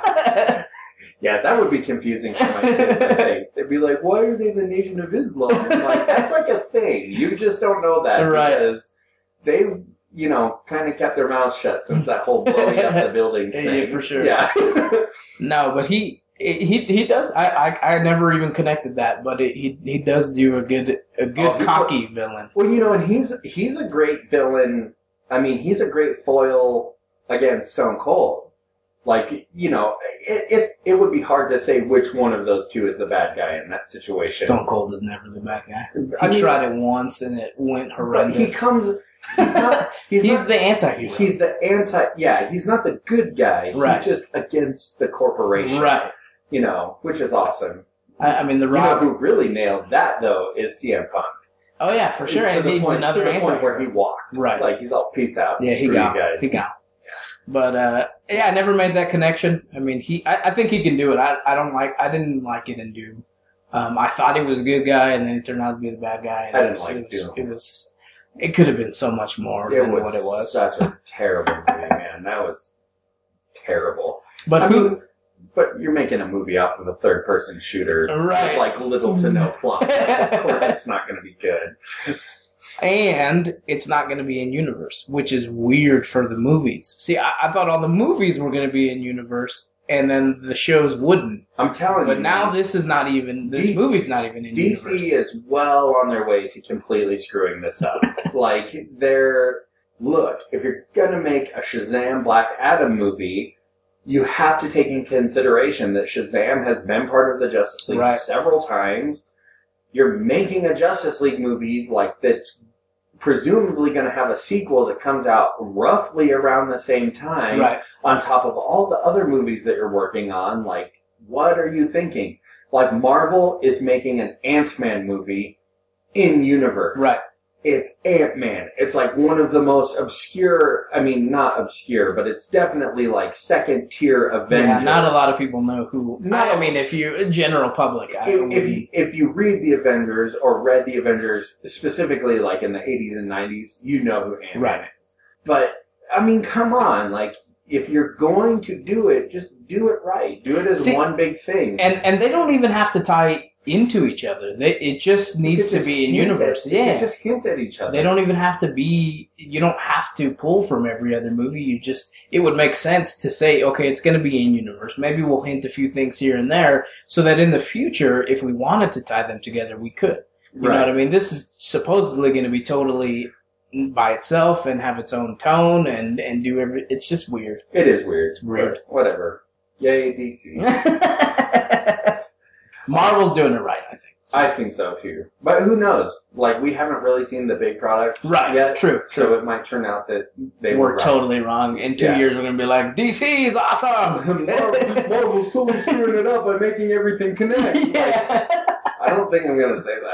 [SPEAKER 2] Yeah, that would be confusing for my kids. I think they'd be like, "Why are they the Nation of Islam?" I'm like, that's like a thing. You just don't know that
[SPEAKER 1] Right.
[SPEAKER 2] because they, you know, kind of kept their mouths shut since that whole blowing up the buildings
[SPEAKER 1] Yeah,
[SPEAKER 2] thing.
[SPEAKER 1] for sure.
[SPEAKER 2] Yeah.
[SPEAKER 1] No, but he he he does. I I, I never even connected that, but it, he he does do a good a good
[SPEAKER 2] Oh, he-
[SPEAKER 1] cocky villain.
[SPEAKER 2] Well, you know, and he's he's a great villain. I mean, he's a great foil against Stone Cold. Like, you know, it, it's it would be hard to say which one of those two is the bad guy in that situation.
[SPEAKER 1] Stone Cold is never the bad guy. He
[SPEAKER 2] I mean,
[SPEAKER 1] tried it once and it went
[SPEAKER 2] but he
[SPEAKER 1] horrendous.
[SPEAKER 2] comes. He's not. He's,
[SPEAKER 1] He's
[SPEAKER 2] not,
[SPEAKER 1] the anti-hero.
[SPEAKER 2] He's the anti. Yeah, he's not the good guy.
[SPEAKER 1] Right.
[SPEAKER 2] He's just against the corporation.
[SPEAKER 1] Right.
[SPEAKER 2] You know, which is awesome.
[SPEAKER 1] I, I mean, the
[SPEAKER 2] You know
[SPEAKER 1] Rock.
[SPEAKER 2] who really nailed that though is C M Punk.
[SPEAKER 1] Oh yeah, for sure.
[SPEAKER 2] To
[SPEAKER 1] And
[SPEAKER 2] the
[SPEAKER 1] he's
[SPEAKER 2] point,
[SPEAKER 1] another
[SPEAKER 2] to the point
[SPEAKER 1] anti-hero.
[SPEAKER 2] where he walked.
[SPEAKER 1] Right.
[SPEAKER 2] Like he's all peace out.
[SPEAKER 1] Yeah, he
[SPEAKER 2] Screw
[SPEAKER 1] got.
[SPEAKER 2] you guys.
[SPEAKER 1] He got. But uh, yeah, I never made that connection. I mean, he. I, I think he can do it. I. I don't like. I didn't like it in Doom. Um, I thought he was a good guy, and then he turned out to be the bad guy. And
[SPEAKER 2] I
[SPEAKER 1] it
[SPEAKER 2] didn't
[SPEAKER 1] was,
[SPEAKER 2] like
[SPEAKER 1] it was,
[SPEAKER 2] Doom.
[SPEAKER 1] It was. It could have been so much more
[SPEAKER 2] It
[SPEAKER 1] than
[SPEAKER 2] was,
[SPEAKER 1] what it was.
[SPEAKER 2] such a terrible movie, man. That was terrible.
[SPEAKER 1] But
[SPEAKER 2] I
[SPEAKER 1] who?
[SPEAKER 2] mean, but you're making a movie off of a third-person shooter
[SPEAKER 1] Right.
[SPEAKER 2] with like little to no plot. Of course, it's not going to be good.
[SPEAKER 1] And it's not going to be in universe, which is weird for the movies. See, I, I thought all the movies were going to be in universe, and then the shows wouldn't.
[SPEAKER 2] I'm telling
[SPEAKER 1] But
[SPEAKER 2] you.
[SPEAKER 1] now
[SPEAKER 2] man,
[SPEAKER 1] this is not even. This
[SPEAKER 2] D-
[SPEAKER 1] movie's not even in
[SPEAKER 2] D C
[SPEAKER 1] universe.
[SPEAKER 2] is well on their way to completely screwing this up. Like, they're look, if you're gonna make a Shazam Black Adam movie, you have to take into consideration that Shazam has been part of the Justice League
[SPEAKER 1] Right.
[SPEAKER 2] several times. You're making a Justice League movie like that's presumably going to have a sequel that comes out roughly around the same time,
[SPEAKER 1] Right.
[SPEAKER 2] on top of all the other movies that you're working on. Like, what are you thinking? Like, Marvel is making an Ant-Man movie in universe.
[SPEAKER 1] Right.
[SPEAKER 2] It's Ant-Man. It's like one of the most obscure, I mean, not obscure, but it's definitely like second tier Avengers.
[SPEAKER 1] Yeah, not a lot of people know who.
[SPEAKER 2] No.
[SPEAKER 1] I mean, if you general public, I
[SPEAKER 2] If,
[SPEAKER 1] don't
[SPEAKER 2] if you if you read the Avengers or read the Avengers specifically, like in the eighties and nineties, you know who Ant-Man
[SPEAKER 1] Right.
[SPEAKER 2] is. But I mean, come on, like if you're going to do it, just do it right. Do it as
[SPEAKER 1] See,
[SPEAKER 2] one big thing.
[SPEAKER 1] and and they don't even have to tie into each other. They it just needs
[SPEAKER 2] You
[SPEAKER 1] to
[SPEAKER 2] just
[SPEAKER 1] be in
[SPEAKER 2] hint
[SPEAKER 1] universe.
[SPEAKER 2] At, you
[SPEAKER 1] Yeah,
[SPEAKER 2] can just hint at each other.
[SPEAKER 1] they don't even have to be. You don't have to pull from every other movie. You just it would make sense to say, okay, it's going to be in universe. Maybe we'll hint a few things here and there, so that in the future, if we wanted to tie them together, we could. You know what I mean? This is supposedly going to be totally by itself and have its own tone and, and do every. It's just weird.
[SPEAKER 2] It is weird.
[SPEAKER 1] It's weird.
[SPEAKER 2] But whatever. Yay, D C.
[SPEAKER 1] Marvel's doing it right, I think. So.
[SPEAKER 2] I think so too. But who knows? Like, we haven't really seen the big products
[SPEAKER 1] Right,
[SPEAKER 2] yet.
[SPEAKER 1] true,
[SPEAKER 2] So
[SPEAKER 1] true.
[SPEAKER 2] it might turn out that they
[SPEAKER 1] We're
[SPEAKER 2] were right.
[SPEAKER 1] totally wrong. In two
[SPEAKER 2] Yeah.
[SPEAKER 1] years, we're going to be like, D C is awesome!
[SPEAKER 2] Marvel, Marvel's totally screwing it up by making everything connect.
[SPEAKER 1] Yeah.
[SPEAKER 2] Like, I don't think I'm going to say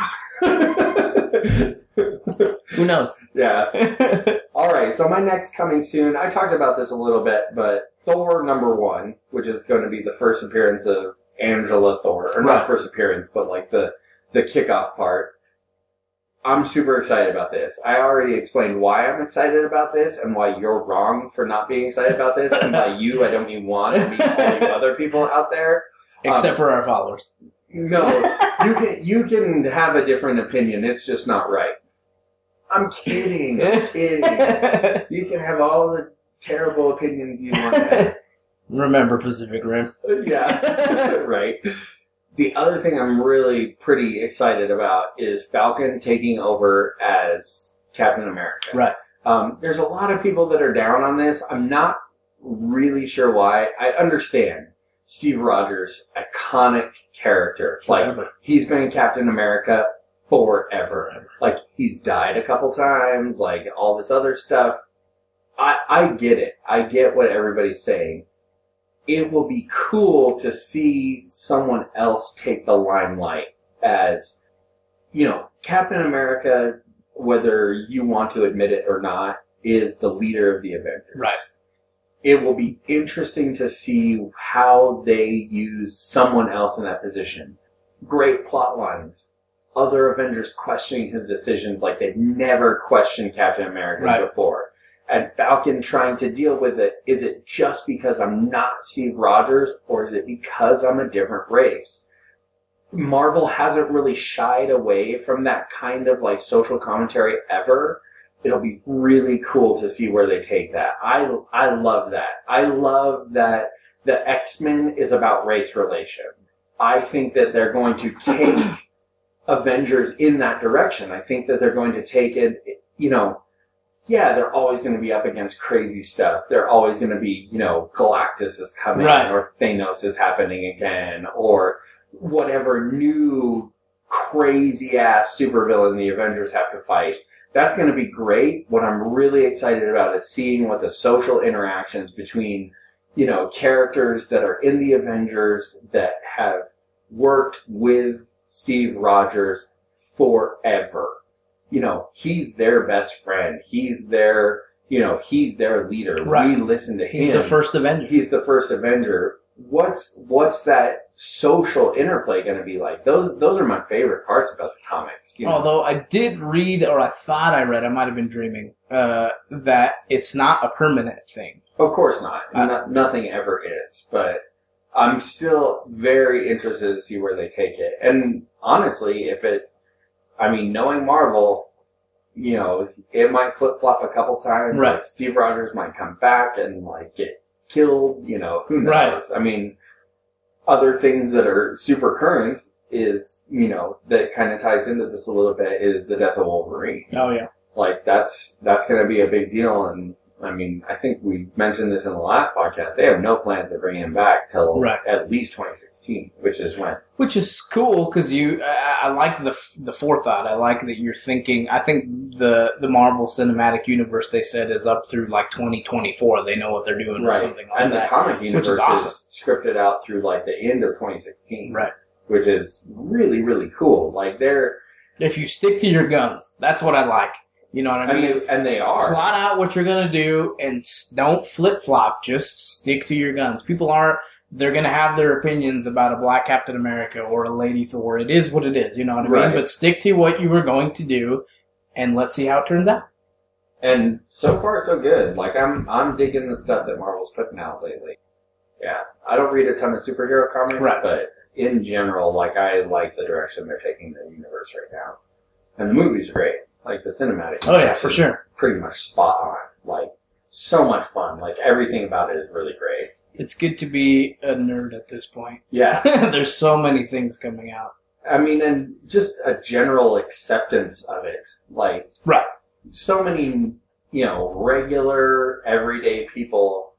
[SPEAKER 2] that.
[SPEAKER 1] Who knows?
[SPEAKER 2] Yeah. All right, so my next coming soon, I talked about this a little bit, but Thor number one, which is going to be the first appearance of Angela Thor, or
[SPEAKER 1] Right.
[SPEAKER 2] not first appearance, but like the, the kickoff part. I'm super excited about this. I already explained why I'm excited about this and why you're wrong for not being excited about this, and by you, I don't mean one, I mean all the other people out there.
[SPEAKER 1] Except
[SPEAKER 2] Um,
[SPEAKER 1] for our followers.
[SPEAKER 2] No, you can you can have a different opinion. It's just not right. I'm kidding. I'm kidding. You can have all the terrible opinions you want to have.
[SPEAKER 1] Remember Pacific Rim.
[SPEAKER 2] Yeah, right. The other thing I'm really pretty excited about is Falcon taking over as Captain America.
[SPEAKER 1] Right.
[SPEAKER 2] Um, there's a lot of people that are down on this. I'm not really sure why. I understand. Steve Rogers, iconic character. Like,
[SPEAKER 1] Forever.
[SPEAKER 2] he's been Captain America forever. Like, he's died a couple times, like, all this other stuff. I, I get it. I get what everybody's saying. It will be cool to see someone else take the limelight as, you know, Captain America, whether you want to admit it or not, is the leader of the Avengers.
[SPEAKER 1] Right.
[SPEAKER 2] It will be interesting to see how they use someone else in that position. Great plot lines. Other Avengers questioning his decisions like they've never questioned Captain America
[SPEAKER 1] Right.
[SPEAKER 2] before. And Falcon trying to deal with it. Is it just because I'm not Steve Rogers, or is it because I'm a different race? Marvel hasn't really shied away from that kind of like social commentary ever. It'll be really cool to see where they take that. I, I love that. I love that the X-Men is about race relations. I think that they're going to take Avengers in that direction. I think that they're going to take it, you know, yeah, they're always going to be up against crazy stuff. They're always going to be, you know, Galactus is coming,
[SPEAKER 1] Right.
[SPEAKER 2] or Thanos is happening again, or whatever new crazy-ass supervillain the Avengers have to fight. That's going to be great. What I'm really excited about is seeing what the social interactions between, you know, characters that are in the Avengers that have worked with Steve Rogers forever. You know, he's their best friend. He's their, you know, he's their leader.
[SPEAKER 1] Right.
[SPEAKER 2] We listen to
[SPEAKER 1] He's
[SPEAKER 2] him.
[SPEAKER 1] the first Avenger.
[SPEAKER 2] He's the first Avenger. What's what's that social interplay going to be like? Those those are my favorite parts about the comics. You know?
[SPEAKER 1] Although I did read, or I thought I read, I might have been dreaming, uh, that it's not a permanent thing.
[SPEAKER 2] Of course not.
[SPEAKER 1] Uh,
[SPEAKER 2] no, nothing ever is. But I'm still very interested to see where they take it. And honestly, if it, I mean, knowing Marvel, you know, it might flip flop a couple times.
[SPEAKER 1] Right.
[SPEAKER 2] Like Steve Rogers might come back and like get killed. You know, who knows?
[SPEAKER 1] Right.
[SPEAKER 2] I mean, other things that are super current is, you know, that kind of ties into this a little bit is the death of Wolverine.
[SPEAKER 1] Oh, yeah.
[SPEAKER 2] Like that's that's going to be a big deal, and I mean, I think we mentioned this in the last podcast. They have no plans of bringing him back till
[SPEAKER 1] Right.
[SPEAKER 2] at least twenty sixteen, which is when.
[SPEAKER 1] Which is cool because you, I, I like the the forethought. I like that you're thinking. I think the the Marvel Cinematic Universe they said is up through like twenty twenty-four. They know what they're doing or something like
[SPEAKER 2] and
[SPEAKER 1] that.
[SPEAKER 2] And the comic universe
[SPEAKER 1] which is awesome.
[SPEAKER 2] is scripted out through like the end of twenty sixteen,
[SPEAKER 1] Right.
[SPEAKER 2] Which is really really cool. Like they're
[SPEAKER 1] if you stick to your guns, that's what I like. You know what I
[SPEAKER 2] and
[SPEAKER 1] mean?
[SPEAKER 2] they, and they are
[SPEAKER 1] Plot out what you're gonna do and s- don't flip flop. Just stick to your guns. People aren't. They're gonna have their opinions about a Black Captain America or a Lady Thor. It is what it is. You know what I
[SPEAKER 2] Right.
[SPEAKER 1] mean? But stick to what you were going to do, and let's see how it turns out.
[SPEAKER 2] And so far, so good. Like I'm, I'm digging the stuff that Marvel's putting out lately. Yeah, I don't read a ton of superhero comics,
[SPEAKER 1] Right.
[SPEAKER 2] but in general, like I like the direction they're taking the universe right now. And the movies are great. Like the cinematic.
[SPEAKER 1] Oh yeah,
[SPEAKER 2] universe
[SPEAKER 1] for
[SPEAKER 2] is
[SPEAKER 1] sure.
[SPEAKER 2] Pretty much spot on. Like so much fun. Like everything about it is really great.
[SPEAKER 1] It's good to be a nerd at this point.
[SPEAKER 2] Yeah,
[SPEAKER 1] There's so many things coming out.
[SPEAKER 2] I mean, and just a general acceptance of it. Like
[SPEAKER 1] Right.
[SPEAKER 2] so many, you know, regular, everyday people,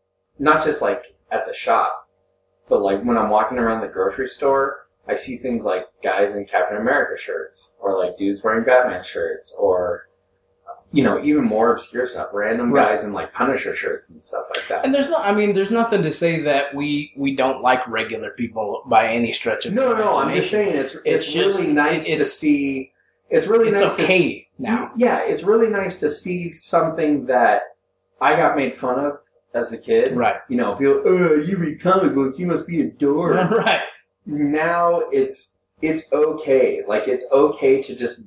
[SPEAKER 2] not just like at the shop, but like when I'm walking around the grocery store, I see things like guys in Captain America shirts, or like dudes wearing Batman shirts, or, you know, even more obscure stuff, random
[SPEAKER 1] Right.
[SPEAKER 2] guys in like Punisher shirts and stuff like that.
[SPEAKER 1] And there's no, I mean, there's nothing to say that we, we don't like regular people by any stretch of
[SPEAKER 2] No,
[SPEAKER 1] the
[SPEAKER 2] no, I'm just
[SPEAKER 1] imagination.
[SPEAKER 2] saying it's, it's,
[SPEAKER 1] It's just-
[SPEAKER 2] really nice to
[SPEAKER 1] it's-
[SPEAKER 2] see, it's really
[SPEAKER 1] It's
[SPEAKER 2] nice to
[SPEAKER 1] okay now.
[SPEAKER 2] Yeah, it's really nice to see something that I got made fun of as a kid.
[SPEAKER 1] Right.
[SPEAKER 2] You know, people, oh, you read comic books, you must be a dork.
[SPEAKER 1] Right.
[SPEAKER 2] Now it's it's okay. Like it's okay to just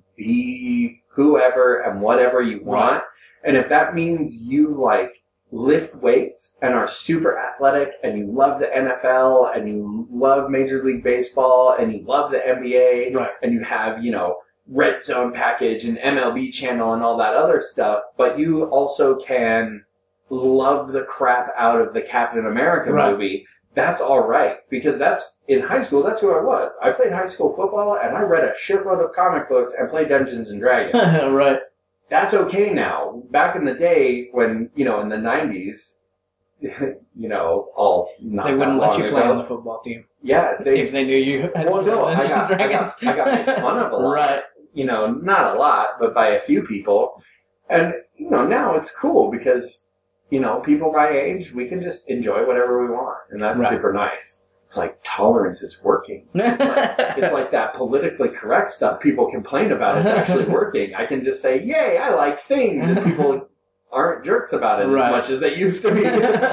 [SPEAKER 2] be whoever and whatever you want.
[SPEAKER 1] Right.
[SPEAKER 2] And if that means you like lift weights and are super athletic and you love the N F L and you love Major League Baseball and you love the N B A
[SPEAKER 1] Right.
[SPEAKER 2] and you have, you know, Red Zone package and M L B channel and all that other stuff, but you also can love the crap out of the Captain America
[SPEAKER 1] Right.
[SPEAKER 2] movie, that's all right. Because that's, in high school, that's who I was. I played high school football and I read a shitload of comic books and played Dungeons and Dragons.
[SPEAKER 1] Right.
[SPEAKER 2] That's okay now. Back in the day when, you know, in the nineties, you know, all not
[SPEAKER 1] They wouldn't
[SPEAKER 2] that
[SPEAKER 1] let you
[SPEAKER 2] long
[SPEAKER 1] play
[SPEAKER 2] ago,
[SPEAKER 1] on the football team
[SPEAKER 2] Yeah, they,
[SPEAKER 1] if they knew you had
[SPEAKER 2] well, no, I
[SPEAKER 1] Dungeons
[SPEAKER 2] got,
[SPEAKER 1] and
[SPEAKER 2] I
[SPEAKER 1] Dragons.
[SPEAKER 2] got, I got made fun of a lot.
[SPEAKER 1] Right.
[SPEAKER 2] You know, not a lot, but by a few people. And, you know, now it's cool because, you know, people my age, we can just enjoy whatever we want. And that's
[SPEAKER 1] Right.
[SPEAKER 2] super nice. It's like tolerance is working. It's like, it's like that politically correct stuff people complain about is actually working. I can just say, yay, I like things. And people aren't jerks about it
[SPEAKER 1] Right.
[SPEAKER 2] as much as they used to be.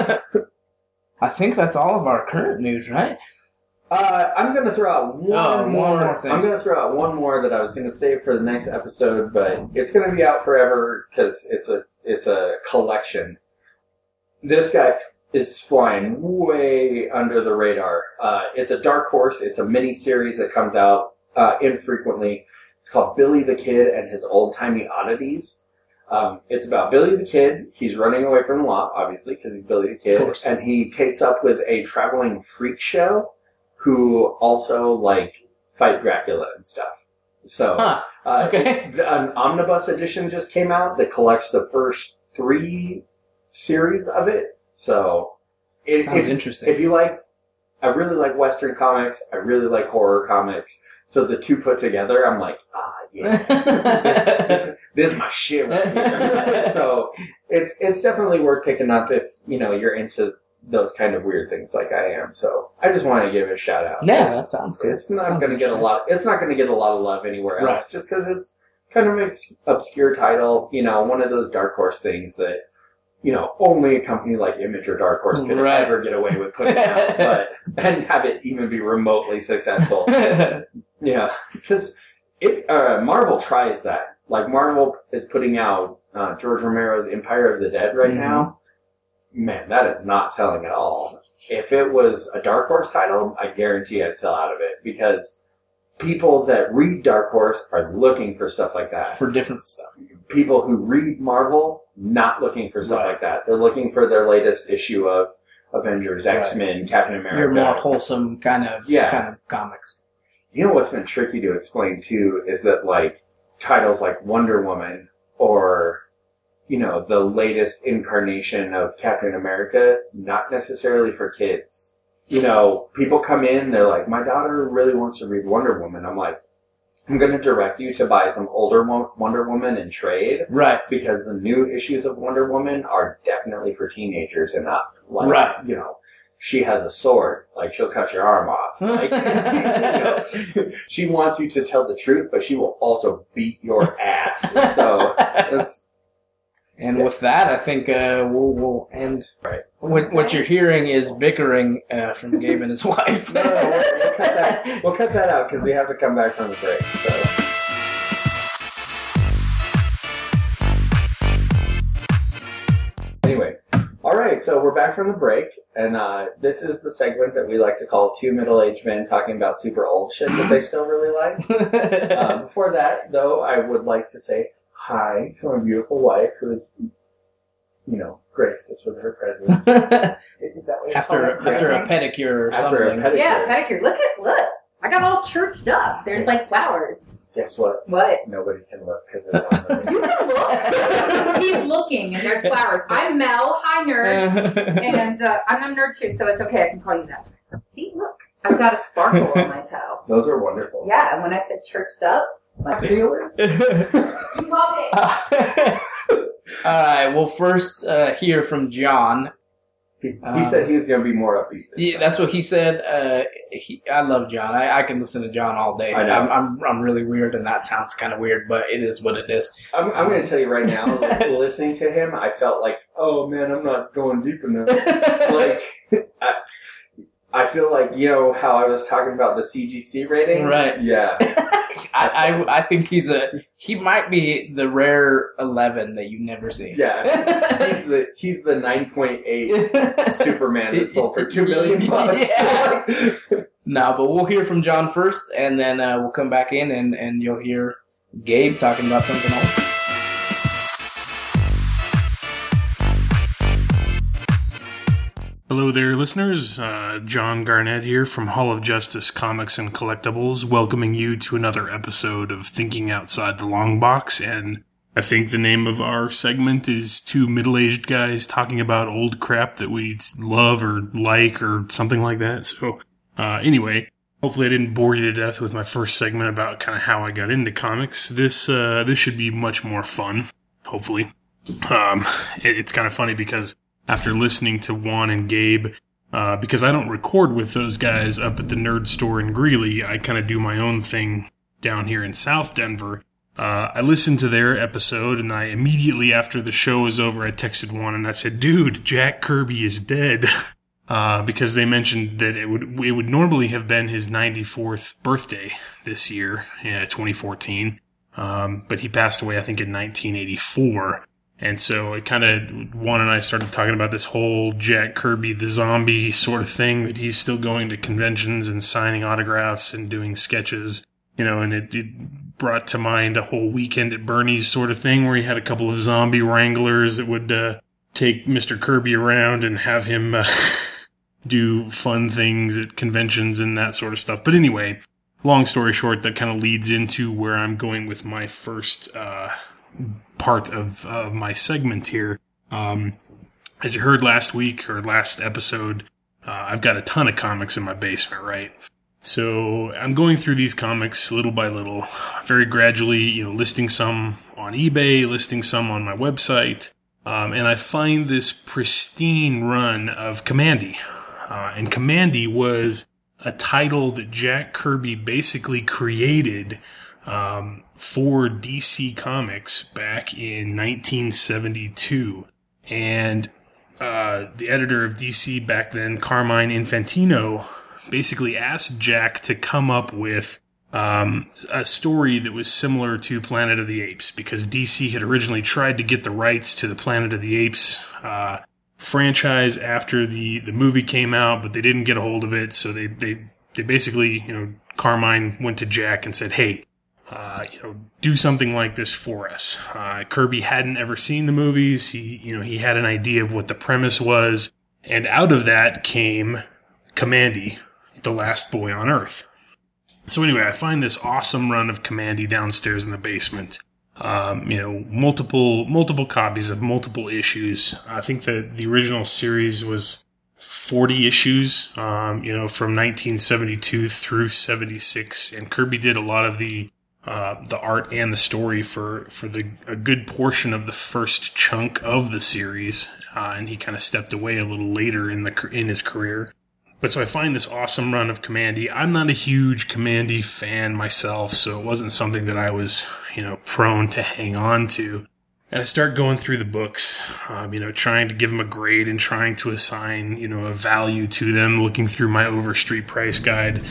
[SPEAKER 1] I think that's all of our current news, right?
[SPEAKER 2] Uh, I'm going to throw out one,
[SPEAKER 1] Oh, one
[SPEAKER 2] more.
[SPEAKER 1] more thing.
[SPEAKER 2] I'm going to throw out one more that I was going to save for the next episode, but it's going to be out forever because it's a it's a collection. This guy is flying way under the radar. Uh, it's a Dark Horse. It's a mini series that comes out uh, infrequently. It's called Billy the Kid and His Old Timey Oddities. Um, it's about Billy the Kid. He's running away from the law, obviously, because he's Billy the Kid,
[SPEAKER 1] Of course.
[SPEAKER 2] and he takes up with a traveling freak show who also like fight Dracula and stuff. So,
[SPEAKER 1] Huh.
[SPEAKER 2] uh,
[SPEAKER 1] Okay.
[SPEAKER 2] it- the- an omnibus edition just came out that collects the first three series of it. So, if,
[SPEAKER 1] Sounds
[SPEAKER 2] if,
[SPEAKER 1] interesting.
[SPEAKER 2] if you like, I really like Western comics. I really like horror comics. So the two put together, I'm like, ah, yeah, this, this is my shit right here. So it's it's definitely worth picking up if you know you're into those kind of weird things like I am. So I just want to give it a shout out.
[SPEAKER 1] Yeah,
[SPEAKER 2] It's-
[SPEAKER 1] that sounds good.
[SPEAKER 2] It's not
[SPEAKER 1] Sounds
[SPEAKER 2] going to get a
[SPEAKER 1] interesting.
[SPEAKER 2] lot. It's not going to get a lot of love anywhere else,
[SPEAKER 1] Right.
[SPEAKER 2] just because it's kind of an obscure title. You know, one of those Dark Horse things that you know only a company like Image or Dark Horse could
[SPEAKER 1] Right.
[SPEAKER 2] ever get away with putting out, but and have it even be remotely successful. Yeah, because it uh, Marvel tries that. Like Marvel is putting out uh, George Romero's Empire of the Dead right
[SPEAKER 1] Mhm.
[SPEAKER 2] now. Man, that is not selling at all. If it was a Dark Horse title, I guarantee I'd sell out of it because people that read Dark Horse are looking for stuff like that.
[SPEAKER 1] For different stuff.
[SPEAKER 2] People who read Marvel, not looking for stuff
[SPEAKER 1] Right.
[SPEAKER 2] like that. They're looking for their latest issue of Avengers,
[SPEAKER 1] Right.
[SPEAKER 2] X-Men, Captain America.
[SPEAKER 1] Your more wholesome kind of
[SPEAKER 2] Yeah.
[SPEAKER 1] kind of comics.
[SPEAKER 2] You know what's been tricky to explain too is that like titles like Wonder Woman or you know, the latest incarnation of Captain America, not necessarily for kids. You know, people come in, they're like, my daughter really wants to read Wonder Woman. I'm like, I'm going to direct you to buy some older Wonder Woman in trade.
[SPEAKER 1] Right.
[SPEAKER 2] Because the new issues of Wonder Woman are definitely for teenagers and not, like,
[SPEAKER 1] right.
[SPEAKER 2] you know, she has a sword. Like, she'll cut your arm off. Like, you know, she wants you to tell the truth, but she will also beat your ass. So, that's...
[SPEAKER 1] And
[SPEAKER 2] yeah.
[SPEAKER 1] with that, I think uh, we'll, we'll end.
[SPEAKER 2] Right.
[SPEAKER 1] What, what you're hearing is bickering uh, from Gabe and his wife.
[SPEAKER 2] no, no, we'll, we'll, cut that, we'll cut that out because we have to come back from the break. So. Anyway, all right, so we're back from the break, and uh, this is the segment that we like to call two middle-aged men talking about super old shit that they still really like. uh, before that, though, I would like to say hi to my beautiful wife, who is, you know, graced us with her presence. Is that what
[SPEAKER 1] after
[SPEAKER 2] it?
[SPEAKER 1] after a pedicure or
[SPEAKER 2] After
[SPEAKER 1] something?
[SPEAKER 2] a pedicure.
[SPEAKER 3] Yeah, pedicure. Look at look. I got all churched up. There's like flowers.
[SPEAKER 2] Guess what?
[SPEAKER 3] What?
[SPEAKER 2] Nobody can look because it's on the
[SPEAKER 3] You can look. He's looking, and there's flowers. I'm Mel. Hi, nerds. And uh, I'm a nerd too, so it's okay. I can call you that. See, look. I've got a sparkle on my toe.
[SPEAKER 2] Those are wonderful.
[SPEAKER 3] Yeah, and when I said churched up, like, you love it.
[SPEAKER 1] All right. We'll first uh, hear from John.
[SPEAKER 2] He, he
[SPEAKER 1] Um,
[SPEAKER 2] said he was going to be more upbeat. this
[SPEAKER 1] Yeah,
[SPEAKER 2] time.
[SPEAKER 1] that's what he said. Uh, he, I love John. I, I can listen to John all day.
[SPEAKER 2] I know.
[SPEAKER 1] I'm, I'm I'm really weird, and that sounds kind of weird, but it is what it is.
[SPEAKER 2] I'm, I'm going to tell you right now, like, listening to him, I felt like, oh man, I'm not going deep enough. Like, I, I feel like, you know how I was talking about the C G C rating?
[SPEAKER 1] Right.
[SPEAKER 2] Yeah.
[SPEAKER 1] I, I I think he's a he might be the rare eleven that you never see.
[SPEAKER 2] Yeah. He's the he's the nine point eight Superman that sold for two million bucks.
[SPEAKER 1] Yeah. No, but we'll hear from John first, and then uh, we'll come back in, and, and you'll hear Gabe talking about something else.
[SPEAKER 4] Hello there, listeners. Uh, John Garnett here from Hall of Justice Comics and Collectibles, welcoming you to another episode of Thinking Outside the Long Box. And I think the name of our segment is two middle-aged guys talking about old crap that we love or like or something like that. So uh, anyway, hopefully I didn't bore you to death with my first segment about kind of how I got into comics. This uh, this should be much more fun, hopefully. Um, it, it's kind of funny because after listening to Juan and Gabe, uh, because I don't record with those guys up at the Nerd Store in Greeley, I kind of do my own thing down here in South Denver. Uh, I listened to their episode, and I immediately after the show was over, I texted Juan and I said, dude, Jack Kirby is dead. Uh, because they mentioned that it would it would normally have been his ninety-fourth birthday this year, yeah, twenty fourteen. Um, but he passed away, I think, in nineteen eighty-four. And so it kind of, Juan and I started talking about this whole Jack Kirby the zombie sort of thing, that he's still going to conventions and signing autographs and doing sketches, you know, and it, it brought to mind a whole Weekend at Bernie's sort of thing where he had a couple of zombie wranglers that would uh, take Mister Kirby around and have him uh, do fun things at conventions and that sort of stuff. But anyway, long story short, that kind of leads into where I'm going with my first uh part of uh, my segment here. Um, as you heard last week or last episode, uh, I've got a ton of comics in my basement, right? So I'm going through these comics little by little, very gradually, you know, listing some on eBay, listing some on my website, um, and I find this pristine run of Kamandi. Uh, and Kamandi was a title that Jack Kirby basically created Um, for D C Comics back in nineteen seventy-two. And uh, the editor of D C back then, Carmine Infantino, basically asked Jack to come up with um, a story that was similar to Planet of the Apes, because D C had originally tried to get the rights to the Planet of the Apes uh, franchise after the, the movie came out, but they didn't get a hold of it. So they, they, they basically, you know, Carmine went to Jack and said, hey, Uh, you know, do something like this for us. Uh, Kirby hadn't ever seen the movies. He, you know, he had an idea of what the premise was. And out of that came Kamandi, the last boy on Earth. So anyway, I find this awesome run of Kamandi downstairs in the basement. Um, you know, multiple multiple copies of multiple issues. I think that the original series was forty issues, um, you know, from nineteen seventy-two through seventy-six, and Kirby did a lot of the uh, the art and the story for for the a good portion of the first chunk of the series, uh, and he kind of stepped away a little later in the in his career. But so I find this awesome run of Kamandi. I'm not a huge Kamandi fan myself, so it wasn't something that I was, you know, prone to hang on to. And I start going through the books, um, you know, trying to give them a grade and trying to assign, you know, a value to them, looking through my Overstreet price guide.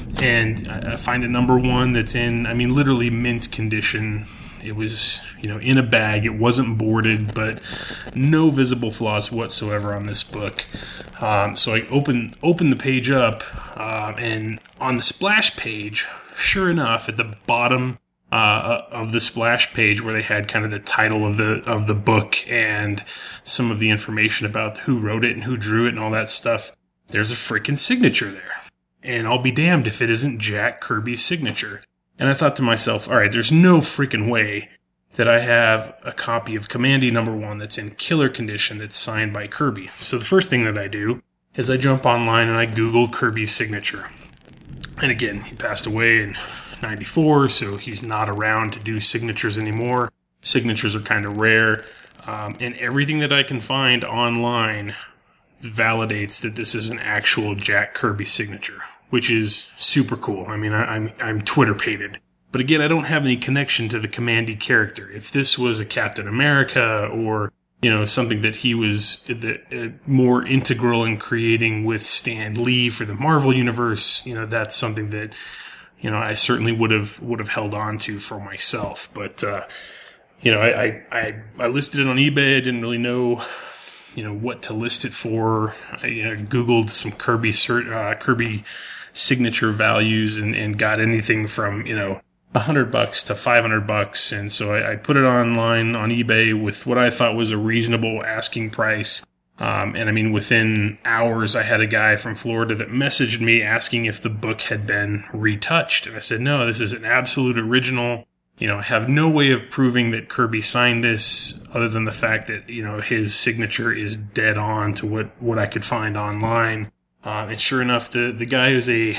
[SPEAKER 4] And I find a number one that's in, I mean, literally mint condition. It was, you know, in a bag. It wasn't boarded, but no visible flaws whatsoever on this book. Um, so I open open the page up, uh, and on the splash page, sure enough, at the bottom uh, of the splash page, where they had kind of the title of the of the book and some of the information about who wrote it and who drew it and all that stuff, there's a freaking signature there. And I'll be damned if it isn't Jack Kirby's signature. And I thought to myself, all right, there's no freaking way that I have a copy of Kamandi number one that's in killer condition that's signed by Kirby. So the first thing that I do is I jump online and I Google Kirby's signature. And again, he passed away in ninety-four, so he's not around to do signatures anymore. Signatures are kind of rare. Um, and everything that I can find online validates that this is an actual Jack Kirby signature, which is super cool. I mean, I, I'm I'm Twitter-pated. But again, I don't have any connection to the Kamandi character. If this was a Captain America or, you know, something that he was the, uh, more integral in creating with Stan Lee for the Marvel Universe, you know, that's something that, you know, I certainly would have would have held on to for myself. But, uh, you know, I, I, I, I listed it on eBay. I didn't really know, you know, what to list it for. I you know, Googled some Kirby cert, uh, Kirby signature values and, and got anything from, you know, a hundred bucks to five hundred bucks. And so I, I put it online on eBay with what I thought was a reasonable asking price. Um, and I mean, within hours, I had a guy from Florida that messaged me asking if the book had been retouched. And I said, no, this is an absolute original. You know, I have no way of proving that Kirby signed this other than the fact that, you know, his signature is dead on to what, what I could find online. Uh, and sure enough, the, the guy is a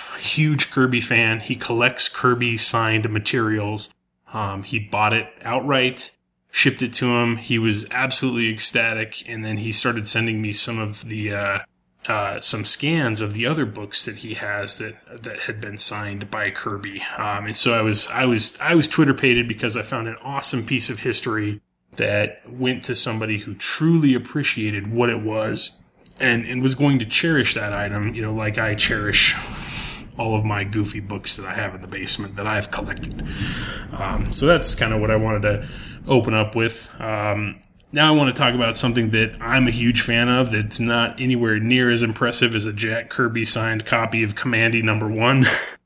[SPEAKER 4] huge Kirby fan. He collects Kirby signed materials. Um, he bought it outright, shipped it to him. He was absolutely ecstatic. And then he started sending me some of the, uh, uh, some scans of the other books that he has that, that had been signed by Kirby. Um, and so I was, I was, I was Twitter-pated because I found an awesome piece of history that went to somebody who truly appreciated what it was and, and was going to cherish that item, you know, like I cherish all of my goofy books that I have in the basement that I've collected. Um, so that's kind of what I wanted to open up with. Um, now I want to talk about something that I'm a huge fan of that's not anywhere near as impressive as a Jack Kirby signed copy of Kamandi number one.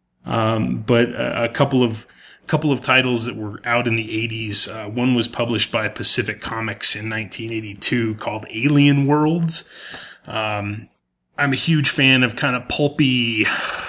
[SPEAKER 4] um, but a, a couple of couple of titles that were out in the eighties. Uh, one was published by Pacific Comics in nineteen eighty-two called Alien Worlds. Um, I'm a huge fan of kind of pulpy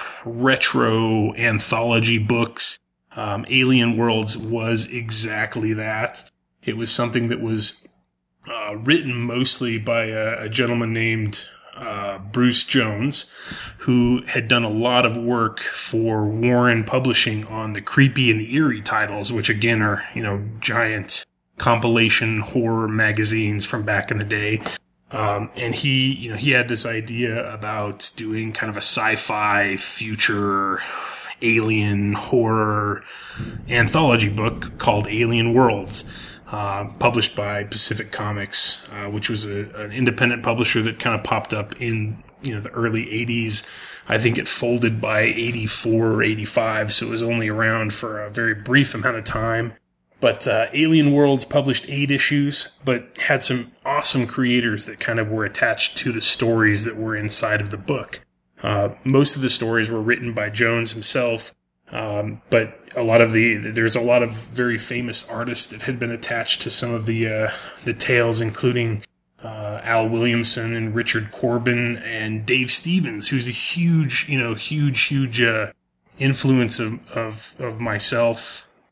[SPEAKER 4] retro anthology books. Um, Alien Worlds was exactly that. It was something that was uh, written mostly by a, a gentleman named uh, Bruce Jones, who had done a lot of work for Warren Publishing on the creepy and the eerie titles, which again are, you know, giant compilation horror magazines from back in the day. Um, and he, you know, he had this idea about doing kind of a sci-fi future alien horror anthology book called Alien Worlds, uh, published by Pacific Comics, uh, which was a, an independent publisher that kind of popped up in, you know, the early eighties. I think it folded by eighty-four or eighty-five, so it was only around for a very brief amount of time. But uh, Alien Worlds published eight issues, but had some awesome creators that kind of were attached to the stories that were inside of the book. Uh, most of the stories were written by Jones himself, um, but a lot of the there's a lot of very famous artists that had been attached to some of the uh, the tales, including uh, Al Williamson and Richard Corbin and Dave Stevens, who's a huge, you know, huge, huge uh, influence of, of of myself.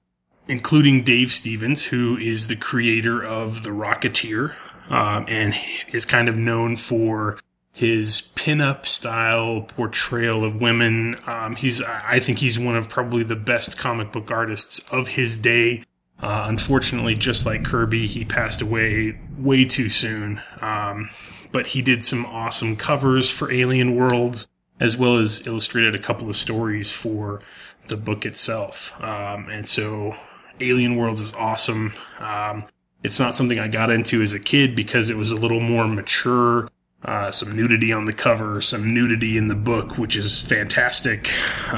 [SPEAKER 4] including Dave Stevens, who is the creator of The Rocketeer, um, and is kind of known for his pinup style portrayal of women. Um, he's, I think he's one of probably the best comic book artists of his day. Uh, unfortunately, just like Kirby, he passed away way too soon. Um, but he did some awesome covers for Alien Worlds, as well as illustrated a couple of stories for the book itself. Um, and so Alien Worlds is awesome. Um, it's not something I got into as a kid because it was a little more mature. Uh, some nudity on the cover, some nudity in the book, which is fantastic.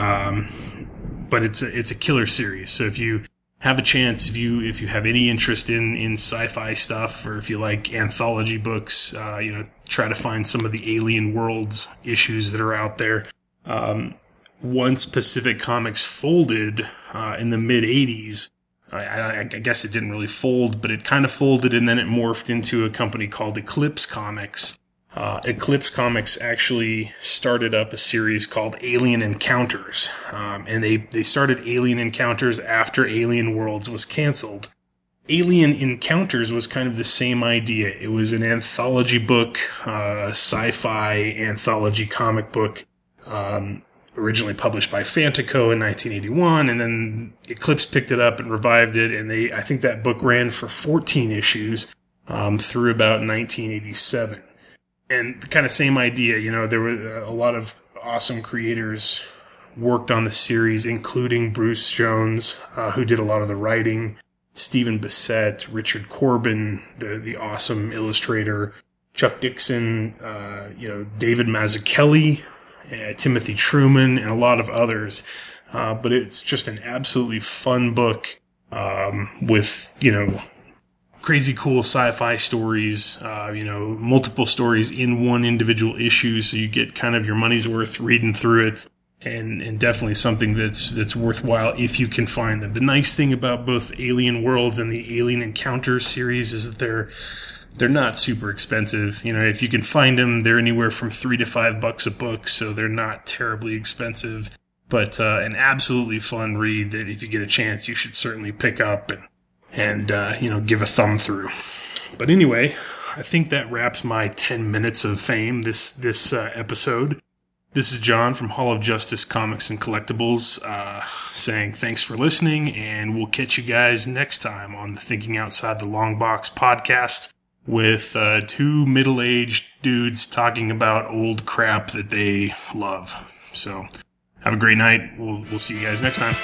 [SPEAKER 4] Um, but it's a, it's a killer series. So if you have a chance, if you if you have any interest in, in sci-fi stuff, or if you like anthology books, uh, you know, try to find some of the Alien Worlds issues that are out there. Um, once Pacific Comics folded uh, in the mid eighties, I, I, I guess it didn't really fold, but it kind of folded, and then it morphed into a company called Eclipse Comics. Uh, Eclipse Comics actually started up a series called Alien Encounters, um, and they, they started Alien Encounters after Alien Worlds was canceled. Alien Encounters was kind of the same idea. It was an anthology book, uh, sci-fi anthology comic book, um, originally published by Fantaco in nineteen eighty-one, and then Eclipse picked it up and revived it, and they I think that book ran for fourteen issues um, through about nineteen eighty-seven. And the kind of same idea, you know, there were a lot of awesome creators worked on the series, including Bruce Jones, uh, who did a lot of the writing, Stephen Bissett, Richard Corbin, the, the awesome illustrator, Chuck Dixon, uh, you know, David Mazzucchelli, uh, Timothy Truman, and a lot of others. Uh, but it's just an absolutely fun book, um, with, you know, crazy cool sci-fi stories, uh, you know, multiple stories in one individual issue, so you get kind of your money's worth reading through it, and, and definitely something that's that's worthwhile if you can find them. The nice thing about both Alien Worlds and the Alien Encounters series is that they're they're not super expensive. You know, if you can find them, they're anywhere from three to five bucks a book, so they're not terribly expensive. But uh, an absolutely fun read that if you get a chance, you should certainly pick up and and, uh, you know, give a thumb through. But anyway, I think that wraps my ten minutes of fame this, this, uh, episode. This is John from Hall of Justice Comics and Collectibles, uh, saying thanks for listening, and we'll catch you guys next time on the Thinking Outside the Long Box podcast with, uh, two middle-aged dudes talking about old crap that they love. So, have a great night. We'll, we'll see you guys next time.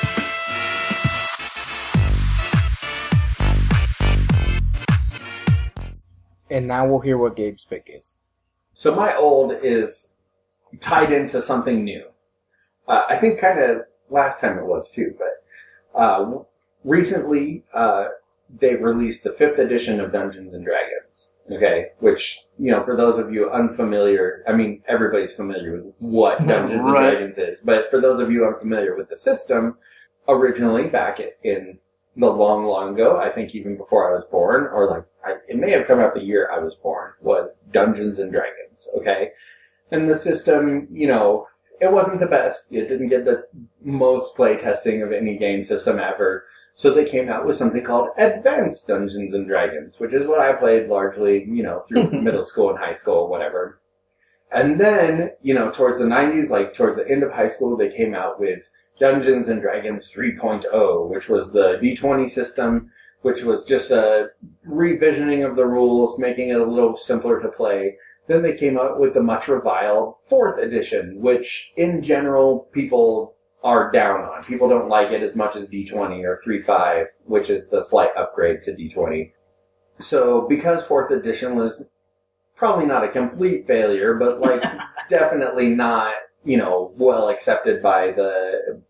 [SPEAKER 1] And now we'll hear what Gabe's pick is.
[SPEAKER 2] So my old is tied into something new. Uh, I think kind of last time it was too, but uh, recently uh, they released the fifth edition of Dungeons and Dragons. Okay, which, you know, for those of you unfamiliar, I mean, everybody's familiar with what Dungeons right. and Dragons is, but for those of you unfamiliar with the system, originally back in the long, long ago, I think even before I was born, or like, I, it may have come out the year I was born, was Dungeons and Dragons, okay? And the system, you know, it wasn't the best. It didn't get the most play testing of any game system ever. So they came out with something called Advanced Dungeons and Dragons, which is what I played largely, you know, through middle school and high school, whatever. And then, you know, towards the nineties, like towards the end of high school, they came out with Dungeons and Dragons three point oh, which was the D twenty system, which was just a revisioning of the rules, making it a little simpler to play. Then they came out with the much reviled fourth edition, which in general people are down on. People don't like it as much as D twenty or three point five, which is the slight upgrade to D twenty. So because fourth edition was probably not a complete failure, but like definitely not, you know, well accepted by the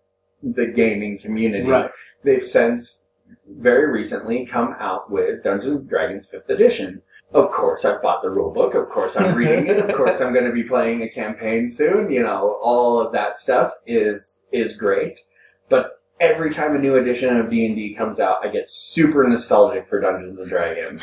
[SPEAKER 2] the gaming community, right. They've since very recently come out with Dungeons and Dragons fifth edition. Of course, I've bought the rulebook. Of course, I'm reading it. Of course, I'm going to be playing a campaign soon. You know, all of that stuff is is great. But every time a new edition of D and D comes out, I get super nostalgic for Dungeons and Dragons.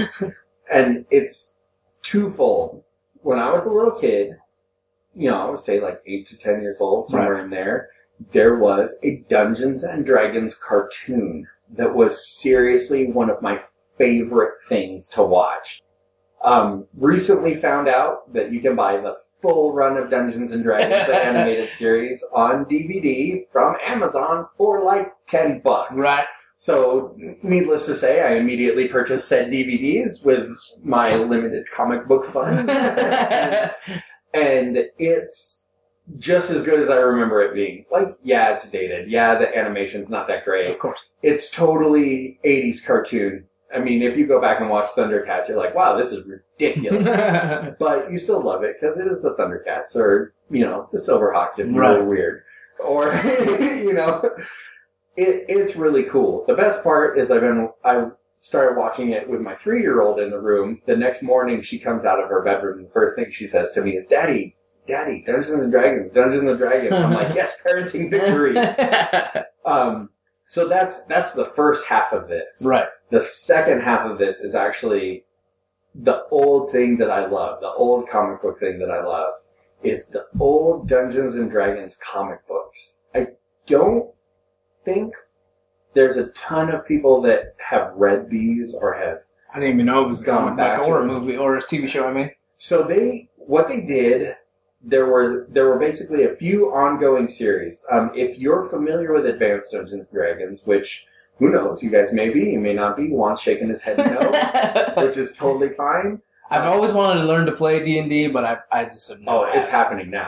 [SPEAKER 2] And it's twofold. When I was a little kid, you know, I would say like eight to ten years old, somewhere right. in there, there was a Dungeons and Dragons cartoon that was seriously one of my favorite things to watch. Um, recently found out that you can buy the full run of Dungeons and Dragons, the animated series, on D V D from Amazon for like ten bucks.
[SPEAKER 1] Right.
[SPEAKER 2] So, needless to say, I immediately purchased said D V Ds with my limited comic book funds. and, and it's just as good as I remember it being. Like, yeah, it's dated. Yeah, the animation's not that great.
[SPEAKER 1] Of course.
[SPEAKER 2] It's totally eighties cartoon. I mean, if you go back and watch Thundercats, you're like, wow, this is ridiculous. But you still love it because it is the Thundercats or, you know, the Silverhawks if you're
[SPEAKER 1] Right.
[SPEAKER 2] really weird. Or, you know, it it's really cool. The best part is I've been, I started watching it with my three-year-old in the room. The next morning she comes out of her bedroom and the first thing she says to me is, Daddy, Daddy, Dungeons and Dragons, Dungeons and Dragons. I'm like, yes, parenting victory. um, so that's that's the first half of this.
[SPEAKER 1] Right.
[SPEAKER 2] The second half of this is actually the old thing that I love, the old comic book thing that I love, is the old Dungeons and Dragons comic books. I don't think there's a ton of people that have read these or have.
[SPEAKER 1] I didn't even know it was a
[SPEAKER 2] Gone
[SPEAKER 1] comic
[SPEAKER 2] back
[SPEAKER 1] book
[SPEAKER 2] to
[SPEAKER 1] or a
[SPEAKER 2] it.
[SPEAKER 1] movie or a T V show, I mean.
[SPEAKER 2] So they, what they did, there were there were basically a few ongoing series. Um, if you're familiar with Advanced Dungeons and Dragons, which who knows, you guys may be, you may not be. Juan's shaking his head no, which is totally fine.
[SPEAKER 1] I've always wanted to learn to play D and D, but I I just have never.
[SPEAKER 2] Oh, it's
[SPEAKER 1] had.
[SPEAKER 2] happening now.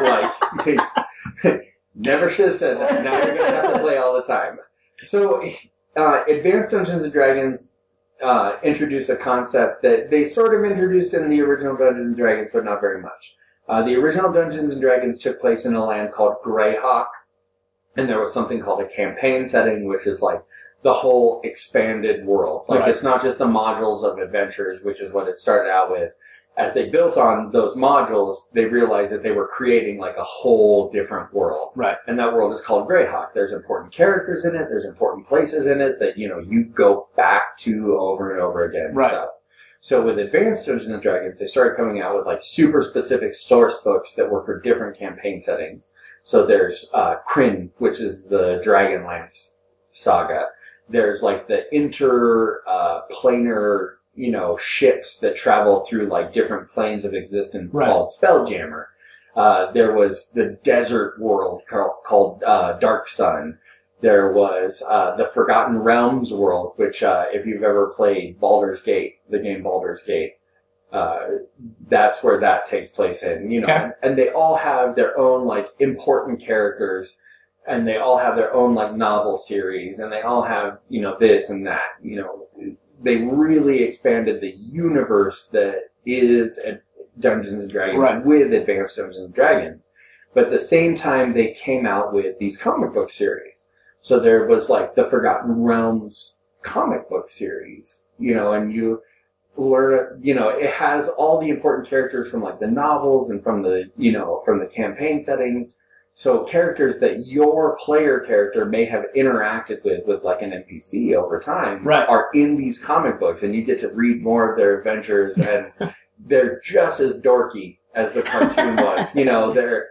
[SPEAKER 2] Like, never should have said that. Now you're going to have to play all the time. So, uh, Advanced Dungeons and Dragons uh, introduce a concept that they sort of introduced in the original Dungeons and Dragons, but not very much. Uh, the original Dungeons and Dragons took place in a land called Greyhawk, and there was something called a campaign setting, which is like the whole expanded world. Like,
[SPEAKER 1] Right.
[SPEAKER 2] it's not just the modules of adventures, which is what it started out with. As they built on those modules, they realized that they were creating like a whole different world.
[SPEAKER 1] Right.
[SPEAKER 2] And that world is called Greyhawk. There's important characters in it. There's important places in it that, you know, you go back to over and over again.
[SPEAKER 1] Right.
[SPEAKER 2] So, so with Advanced Dungeons and Dragons, they started coming out with like super specific source books that were for different campaign settings. So there's uh, Kryn, which is the Dragonlance saga. There's like the inter uh, planar, you know, ships that travel through like different planes of existence
[SPEAKER 1] Right.
[SPEAKER 2] called Spelljammer. Uh, there was the desert world called, called uh, Dark Sun. There was uh, the Forgotten Realms world, which uh, if you've ever played Baldur's Gate, the game Baldur's Gate, uh, that's where that takes place in. You know,
[SPEAKER 1] Okay.
[SPEAKER 2] and, and they all have their own like important characters. And they all have their own, like, novel series, and they all have, you know, this and that. You know, they really expanded the universe that is Dungeons and Dragons
[SPEAKER 1] Right.
[SPEAKER 2] with Advanced Dungeons and Dragons. But at the same time, they came out with these comic book series. So there was, like, the Forgotten Realms comic book series, you know, and you learn, you know, it has all the important characters from, like, the novels and from the, you know, from the campaign settings. So characters that your player character may have interacted with, with like an N P C over time,
[SPEAKER 1] Right.
[SPEAKER 2] are in these comic books, and you get to read more of their adventures, and they're just as dorky as the cartoon was. You know, they're,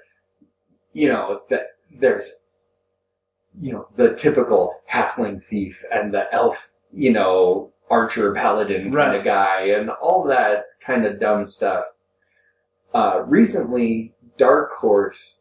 [SPEAKER 2] you know, that there's, you know, the typical halfling thief and the elf, you know, archer paladin kind
[SPEAKER 1] Right.
[SPEAKER 2] of guy, and all that kind of dumb stuff. Uh, recently, Dark Horse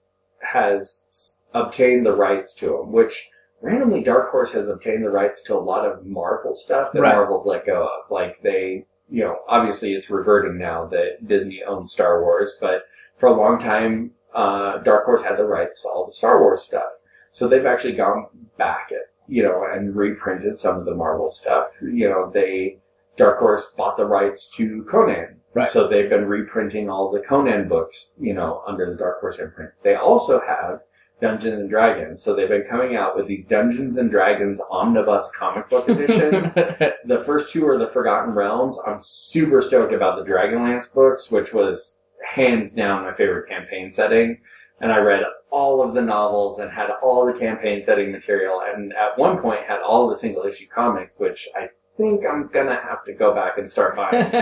[SPEAKER 2] has obtained the rights to them, which randomly Dark Horse has obtained the rights to a lot of Marvel stuff that
[SPEAKER 1] Right.
[SPEAKER 2] Marvel's let go of. Like they, you know, obviously it's reverting now that Disney owns Star Wars, but for a long time, uh, Dark Horse had the rights to all the Star Wars stuff. So they've actually gone back at, you know, and reprinted some of the Marvel stuff. You know, they, Dark Horse bought the rights to Conan.
[SPEAKER 1] Right.
[SPEAKER 2] So they've been reprinting all the Conan books, you know, under the Dark Horse imprint. They also have Dungeons and Dragons. So they've been coming out with these Dungeons and Dragons omnibus comic book editions. The first two are the Forgotten Realms. I'm super stoked about the Dragonlance books, which was hands down my favorite campaign setting. And I read all of the novels and had all the campaign setting material, and at one point had all the single issue comics, which I think I'm gonna have to go back and start buying.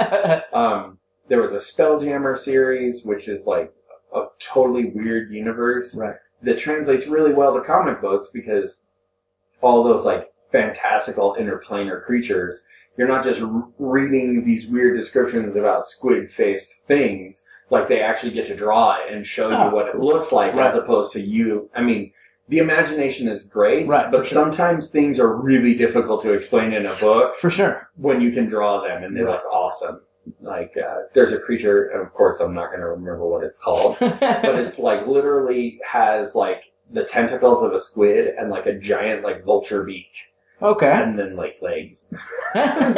[SPEAKER 2] um, there was a Spelljammer series, which is like a totally weird universe
[SPEAKER 1] Right.
[SPEAKER 2] that translates really well to comic books because all those like fantastical interplanar creatures. You're not just r- reading these weird descriptions about squid-faced things. Like, they actually get to draw it and show
[SPEAKER 1] Oh,
[SPEAKER 2] you what it looks like,
[SPEAKER 1] right.
[SPEAKER 2] as opposed to you. I mean, the imagination is great,
[SPEAKER 1] Right,
[SPEAKER 2] but
[SPEAKER 1] for sure.
[SPEAKER 2] sometimes things are really difficult to explain in a book
[SPEAKER 1] For sure.
[SPEAKER 2] when you can draw them, and they
[SPEAKER 1] Right.
[SPEAKER 2] look awesome. Like, uh, there's a creature, and of course I'm not going to remember what it's called, but it's like literally has like the tentacles of a squid and like a giant like vulture beak,
[SPEAKER 1] Okay.
[SPEAKER 2] and then like legs. So,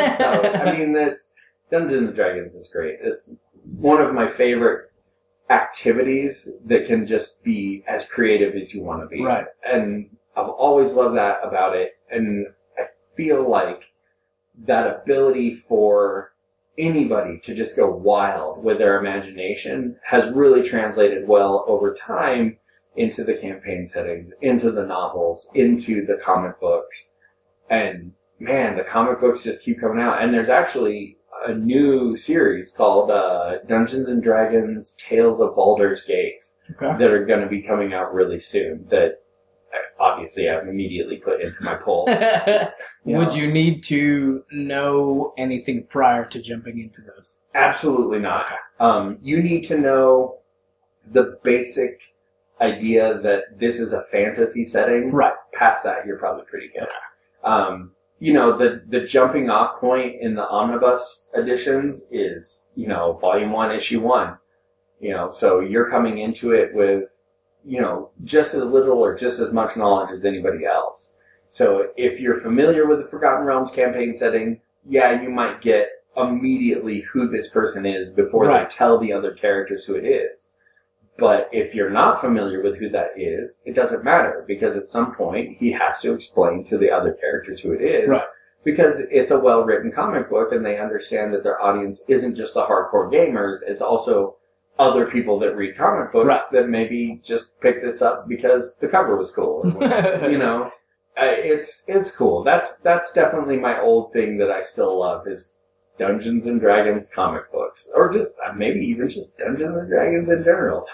[SPEAKER 2] I mean, that's Dungeons and Dragons is great. It's one of my favorite activities that can just be as creative as you want to be.
[SPEAKER 1] Right.
[SPEAKER 2] And I've always loved that about it. And I feel like that ability for anybody to just go wild with their imagination has really translated well over time into the campaign settings, into the novels, into the comic books. And man, the comic books just keep coming out. And there's actually a new series called uh, Dungeons and Dragons Tales of Baldur's Gate
[SPEAKER 1] Okay.
[SPEAKER 2] that are going to be coming out really soon that obviously I've immediately put into my poll. You
[SPEAKER 1] Would
[SPEAKER 2] know.
[SPEAKER 1] you need to know anything prior to jumping into those?
[SPEAKER 2] Absolutely not. Um, you need to know the basic idea that this is a fantasy setting.
[SPEAKER 1] Right.
[SPEAKER 2] Past that, you're probably pretty good. Um, you know, the, the jumping off point in the omnibus editions is, you know, volume one, issue one. You know, so you're coming into it with, you know, just as little or just as much knowledge as anybody else. So if you're familiar with the Forgotten Realms campaign setting, yeah, you might get immediately who this person is before
[SPEAKER 1] Right.
[SPEAKER 2] they tell the other characters who it is. But if you're not familiar with who that is, it doesn't matter, because at some point he has to explain to the other characters who it is.
[SPEAKER 1] Right.
[SPEAKER 2] Because it's a well-written comic book and they understand that their audience isn't just the hardcore gamers, it's also other people that read comic books
[SPEAKER 1] Right.
[SPEAKER 2] that maybe just picked this up because the cover was cool. Or whatever, you know, uh, it's it's cool. That's that's definitely my old thing that I still love is Dungeons and Dragons comic books, or just uh, maybe even just Dungeons and Dragons in general.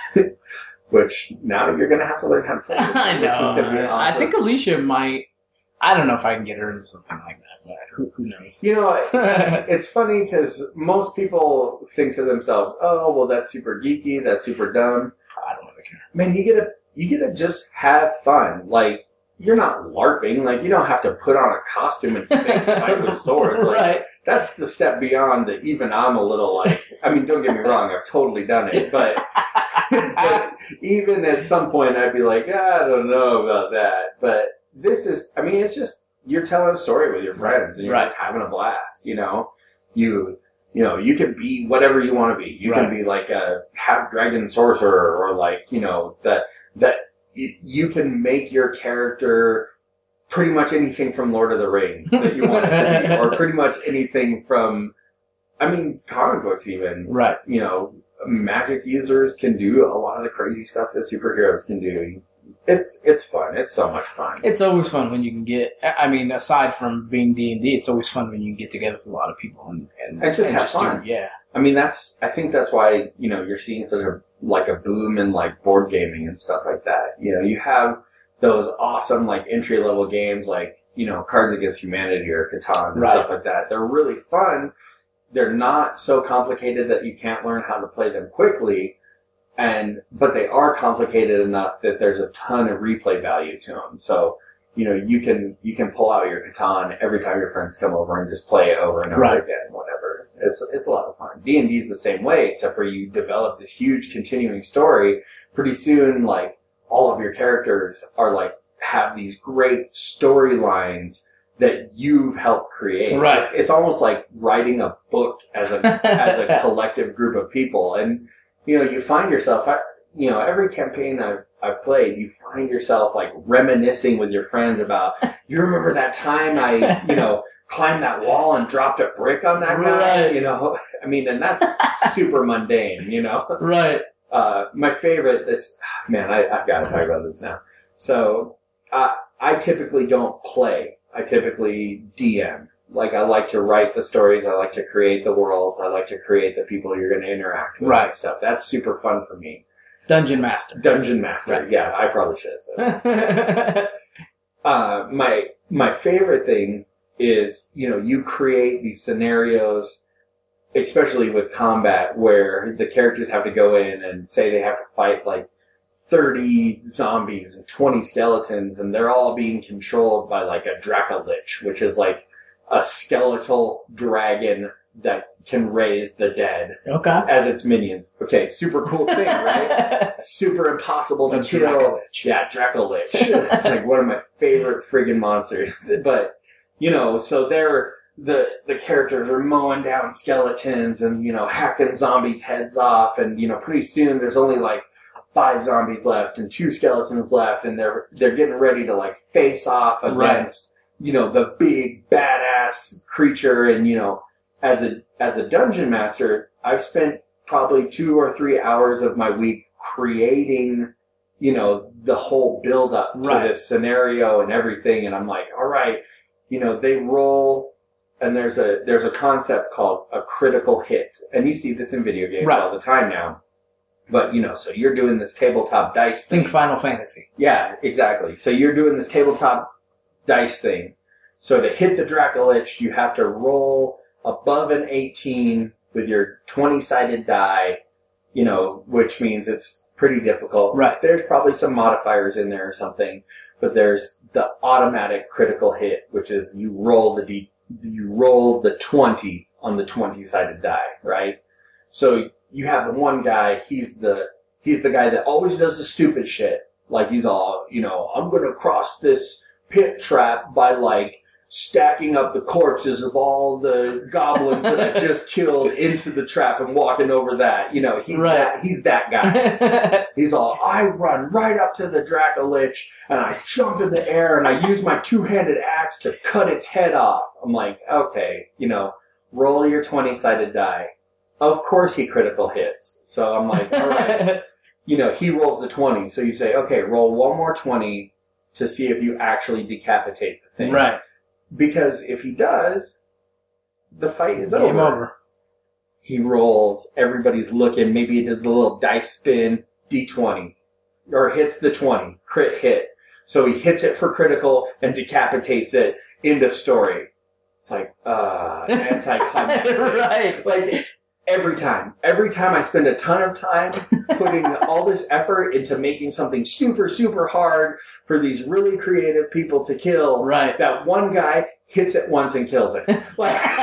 [SPEAKER 2] Which now you're gonna have to learn how to play. This,
[SPEAKER 1] I
[SPEAKER 2] which is
[SPEAKER 1] know.
[SPEAKER 2] gonna be
[SPEAKER 1] I
[SPEAKER 2] awesome.
[SPEAKER 1] think Alicia might. I don't know if I can get her into something like that, but who, who knows?
[SPEAKER 2] You know, it's funny because most people think to themselves, "Oh, well, that's super geeky. That's super dumb."
[SPEAKER 1] I don't really care.
[SPEAKER 2] Man, you get to you get to just have fun. Like, you're not LARPing. Like, you don't have to put on a costume and fake fight with swords. Like,
[SPEAKER 1] Right.
[SPEAKER 2] that's the step beyond that. Even I'm a little like. I mean, don't get me wrong. I've totally done it, but, but even at some point, I'd be like, I don't know about that. But this is. I mean, it's just you're telling a story with your friends, and you're
[SPEAKER 1] Right.
[SPEAKER 2] just having a blast. You know, you. You know, you can be whatever you want to be. You
[SPEAKER 1] Right.
[SPEAKER 2] can be like a half dragon sorcerer, or like, you know, that, that you, you can make your character pretty much anything from Lord of the Rings that you want it to be, or pretty much anything from, I mean, comic books even.
[SPEAKER 1] Right.
[SPEAKER 2] You know, magic users can do a lot of the crazy stuff that superheroes can do. It's, it's fun. It's so much fun.
[SPEAKER 1] It's always fun when you can get. I mean, aside from being D and D, it's always fun when you can get together with a lot of people and and,
[SPEAKER 2] And just have
[SPEAKER 1] do-
[SPEAKER 2] fun.
[SPEAKER 1] yeah.
[SPEAKER 2] I mean, that's, I think that's why, you know, you're seeing such a, like a boom in like board gaming and stuff like that. You know, you have those awesome like entry level games like, you know, Cards Against Humanity or Catan and
[SPEAKER 1] Right.
[SPEAKER 2] stuff like that. They're really fun. They're not so complicated that you can't learn how to play them quickly. And, but they are complicated enough that there's a ton of replay value to them. So, you know, you can, you can pull out your Catan every time your friends come over and just play it over and over
[SPEAKER 1] Right.
[SPEAKER 2] again, whatever. It's, it's a lot of fun. D and D is the same way, except for you develop this huge continuing story. Pretty soon, like, all of your characters are like, have these great storylines that you've helped create.
[SPEAKER 1] Right.
[SPEAKER 2] It's, it's almost like writing a book as a, as a collective group of people. And, you know, you find yourself, you know, every campaign I've, I've played, you find yourself like reminiscing with your friends about, you remember that time I, you know, climbed that wall and dropped a brick on that guy,
[SPEAKER 1] Right.
[SPEAKER 2] you know? I mean, and that's super mundane, you know?
[SPEAKER 1] Right.
[SPEAKER 2] Uh, my favorite, this, man, I, I've got to talk about this now. So, uh, I typically don't play. I typically D M. Like, I like to write the stories, I like to create the worlds, I like to create the people you're going to interact with
[SPEAKER 1] Right.
[SPEAKER 2] and stuff. That's super fun for me.
[SPEAKER 1] Dungeon Master.
[SPEAKER 2] Dungeon Master,
[SPEAKER 1] Right.
[SPEAKER 2] yeah, I probably should have said that. Uh, my, my favorite thing is, you know, you create these scenarios, especially with combat, where the characters have to go in and say they have to fight like thirty zombies and twenty skeletons, and they're all being controlled by like a Dracolich, which is like a skeletal dragon that can raise the dead
[SPEAKER 1] Okay.
[SPEAKER 2] as its minions. Okay, super cool thing, right? Super impossible to
[SPEAKER 1] A
[SPEAKER 2] kill.
[SPEAKER 1] Dracolich.
[SPEAKER 2] Yeah, Dracolich. It's like one of my favorite friggin' monsters. But, you know, so they're, the, the characters are mowing down skeletons and, you know, hacking zombies' heads off, and, you know, pretty soon there's only like five zombies left and two skeletons left, and they're, they're getting ready to like face off against,
[SPEAKER 1] Right.
[SPEAKER 2] you know, the big badass creature. And, you know, as a, as a dungeon master, I've spent probably two or three hours of my week creating, you know, the whole build up
[SPEAKER 1] Right.
[SPEAKER 2] to this scenario and everything. And I'm like, all right, you know, they roll, and there's a, there's a concept called a critical hit. And you see this in video games
[SPEAKER 1] Right.
[SPEAKER 2] all the time now. But, you know, so you're doing this tabletop dice thing.
[SPEAKER 1] Think Final Fantasy.
[SPEAKER 2] Yeah, exactly. So you're doing this tabletop dice thing. So to hit the Dracolich, you have to roll above an eighteen with your twenty-sided die, you know, which means it's pretty difficult.
[SPEAKER 1] Right.
[SPEAKER 2] There's probably some modifiers in there or something, but there's the automatic critical hit, which is you roll the D, you roll the twenty on the twenty-sided die, right? So you have the one guy, he's the, he's the guy that always does the stupid shit. Like he's all, you know, I'm gonna cross this pit trap by like stacking up the corpses of all the goblins that I just killed into the trap and walking over that. You know, he's
[SPEAKER 1] Right.
[SPEAKER 2] that, he's that guy. He's all, I run right up to the Dracolich and I jump in the air and I use my two-handed axe to cut its head off. I'm like, okay, you know, roll your twenty-sided die. Of course he critical hits. So I'm like, all right. You know, he rolls the twenty. So you say, okay, roll one more twenty to see if you actually decapitate the thing.
[SPEAKER 1] Right.
[SPEAKER 2] Because if he does, the fight is
[SPEAKER 1] Game
[SPEAKER 2] over.
[SPEAKER 1] over.
[SPEAKER 2] He rolls, everybody's looking, maybe he does the little dice spin, D twenty, or hits the twenty, crit hit. So he hits it for critical and decapitates it, end of story. It's like, uh, anticlimactic.
[SPEAKER 1] Right.
[SPEAKER 2] Like, every time. Every time I spend a ton of time putting all this effort into making something super, super hard for these really creative people to kill.
[SPEAKER 1] Right.
[SPEAKER 2] That one guy hits it once and kills it. Like,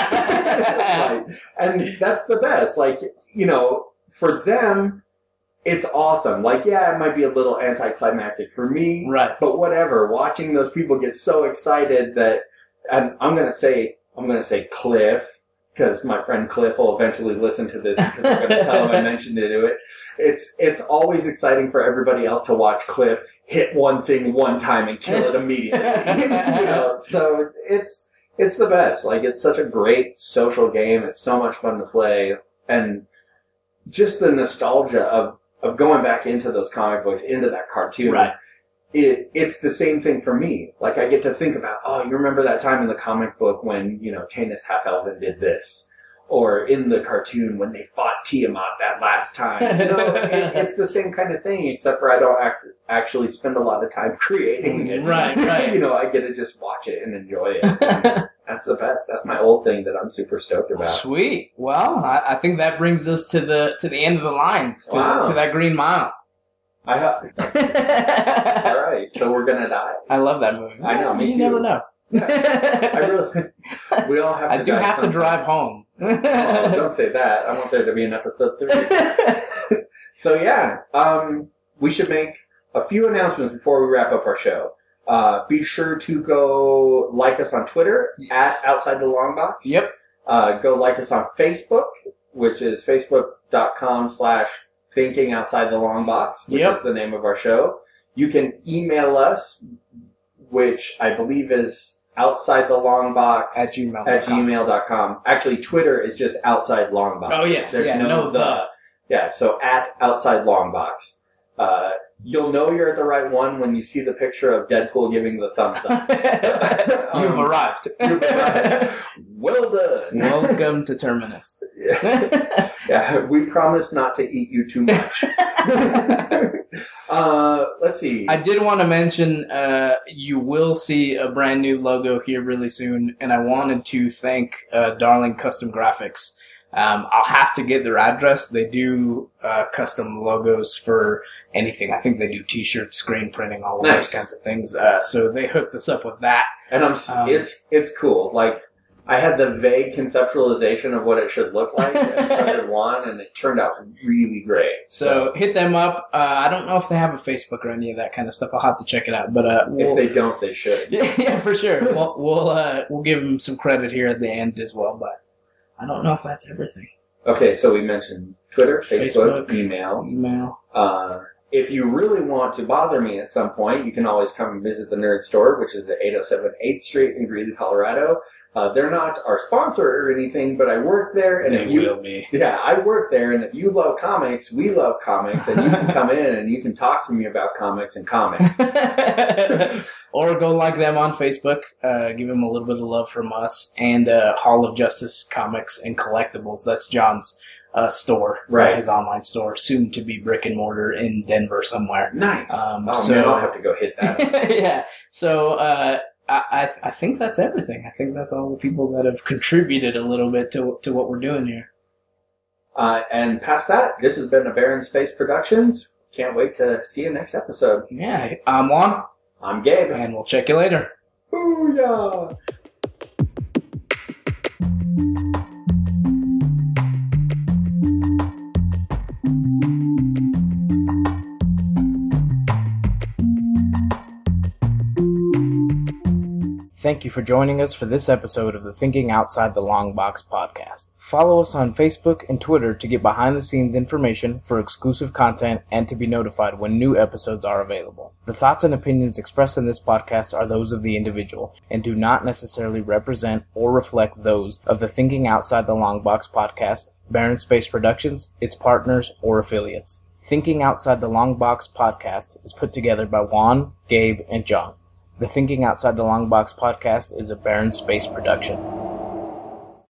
[SPEAKER 2] like, and that's the best. Like, you know, for them, it's awesome. Like, yeah, it might be a little anticlimactic for me.
[SPEAKER 1] Right.
[SPEAKER 2] But whatever. Watching those people get so excited that, and I'm going to say, I'm going to say Cliff, because my friend Cliff will eventually listen to this because I'm going to tell him I mentioned it to it. It's, it's always exciting for everybody else to watch Cliff hit one thing one time and kill it immediately. You know, so it's, it's the best. Like, it's such a great social game. It's so much fun to play. And just the nostalgia of, of going back into those comic books, into that cartoon.
[SPEAKER 1] Right.
[SPEAKER 2] It, it's the same thing for me. Like, I get to think about, oh, you remember that time in the comic book when, you know, Tanis Half-Elven did this? Or in the cartoon when they fought Tiamat that last time. You know, it, it's the same kind of thing, except for I don't act, actually spend a lot of time creating it.
[SPEAKER 1] Right, right.
[SPEAKER 2] You know, I get to just watch it and enjoy it. And that's the best. That's my old thing that I'm super stoked about.
[SPEAKER 1] Sweet. Well, I, I think that brings us to the to the end of the line, to,
[SPEAKER 2] Wow.
[SPEAKER 1] to that Green Mile.
[SPEAKER 2] I hope.
[SPEAKER 1] I
[SPEAKER 2] All right, so we're gonna die.
[SPEAKER 1] love that movie.
[SPEAKER 2] I know, me
[SPEAKER 1] you
[SPEAKER 2] too.
[SPEAKER 1] never know.
[SPEAKER 2] I really. We all have. To
[SPEAKER 1] I do
[SPEAKER 2] die
[SPEAKER 1] have to
[SPEAKER 2] sometime.
[SPEAKER 1] drive home.
[SPEAKER 2] Oh, don't say that. I want there to be an episode three. So yeah, um, we should make a few announcements before we wrap up our show. Uh, be sure to go like us on Twitter
[SPEAKER 1] Yes.
[SPEAKER 2] at Outside the Long Box.
[SPEAKER 1] Yep.
[SPEAKER 2] Uh, go like us on Facebook, which is facebook.com slash Thinking Outside the Long Box, which
[SPEAKER 1] Yep.
[SPEAKER 2] is the name of our show. You can email us, which I believe is outside the long box
[SPEAKER 1] At gmail.
[SPEAKER 2] at gmail dot com. Actually, Twitter is just outside long box.
[SPEAKER 1] Oh, yes.
[SPEAKER 2] There's
[SPEAKER 1] Yeah,
[SPEAKER 2] no,
[SPEAKER 1] no
[SPEAKER 2] the.
[SPEAKER 1] the.
[SPEAKER 2] Yeah, so at outside long box. Uh, you'll know you're at the right one when you see the picture of Deadpool giving the thumbs up.
[SPEAKER 1] You've
[SPEAKER 2] Um,
[SPEAKER 1] arrived.
[SPEAKER 2] You've arrived. Well done.
[SPEAKER 1] Welcome to Terminus.
[SPEAKER 2] Yeah. Yeah, we promise not to eat you too much. Uh, let's see.
[SPEAKER 1] I did want to mention uh, you will see a brand new logo here really soon, and I wanted to thank uh, Darling Custom Graphics. Um, I'll have to get their address. They do uh, custom logos for anything. I think they do T-shirts, screen printing, all of
[SPEAKER 2] Nice.
[SPEAKER 1] those kinds of things. Uh, so they hooked us up with that.
[SPEAKER 2] And I'm. s
[SPEAKER 1] Um,
[SPEAKER 2] it's it's cool. Like I had the vague conceptualization of what it should look like, and so did Juan, and it turned out really great.
[SPEAKER 1] So hit them up. Uh, I don't know if they have a Facebook or any of that kind of stuff. I'll have to check it out. But uh, we'll,
[SPEAKER 2] if they don't, they should.
[SPEAKER 1] yeah, yeah, for sure. We'll we'll, uh, we'll give them some credit here at the end as well. But I don't know if that's everything.
[SPEAKER 2] Okay, so we mentioned Twitter, Facebook,
[SPEAKER 1] Facebook.
[SPEAKER 2] email.
[SPEAKER 1] Email.
[SPEAKER 2] Uh, if you really want to bother me at some point, you can always come and visit the Nerd Store, which is at eight oh seven eighth Street in Greeley, Colorado. Uh, they're not our sponsor or anything, but I work there, and
[SPEAKER 1] They
[SPEAKER 2] if you,
[SPEAKER 1] will be.
[SPEAKER 2] yeah, I work there, and if you love comics, we love comics, and you can come in and you can talk to me about comics and comics.
[SPEAKER 1] Or go like them on Facebook. Uh, give them a little bit of love from us. And uh, Hall of Justice Comics and Collectibles. That's John's uh, store,
[SPEAKER 2] Right.
[SPEAKER 1] uh, his online store, soon to be brick and mortar in Denver somewhere.
[SPEAKER 2] Nice.
[SPEAKER 1] Um,
[SPEAKER 2] oh
[SPEAKER 1] so-
[SPEAKER 2] man, I'll have to go hit that.
[SPEAKER 1] Yeah. So uh, I, I I think that's everything. I think that's all the people that have contributed a little bit to to what we're doing here.
[SPEAKER 2] Uh, and past that, this has been a Barren Space Productions. Can't wait to see you next episode.
[SPEAKER 1] Yeah. I'm Juan,
[SPEAKER 2] I'm Gabe.
[SPEAKER 1] and we'll check you later.
[SPEAKER 2] Booyah!
[SPEAKER 1] Thank you for joining us for this episode of the Thinking Outside the Long Box podcast. Follow us on Facebook and Twitter to get behind-the-scenes information for exclusive content and to be notified when new episodes are available. The thoughts and opinions expressed in this podcast are those of the individual and do not necessarily represent or reflect those of the Thinking Outside the Long Box podcast, Barren Space Productions, its partners, or affiliates. Thinking Outside the Long Box podcast is put together by Juan, Gabe, and John. The Thinking Outside the Long Box podcast is a Barren Space production.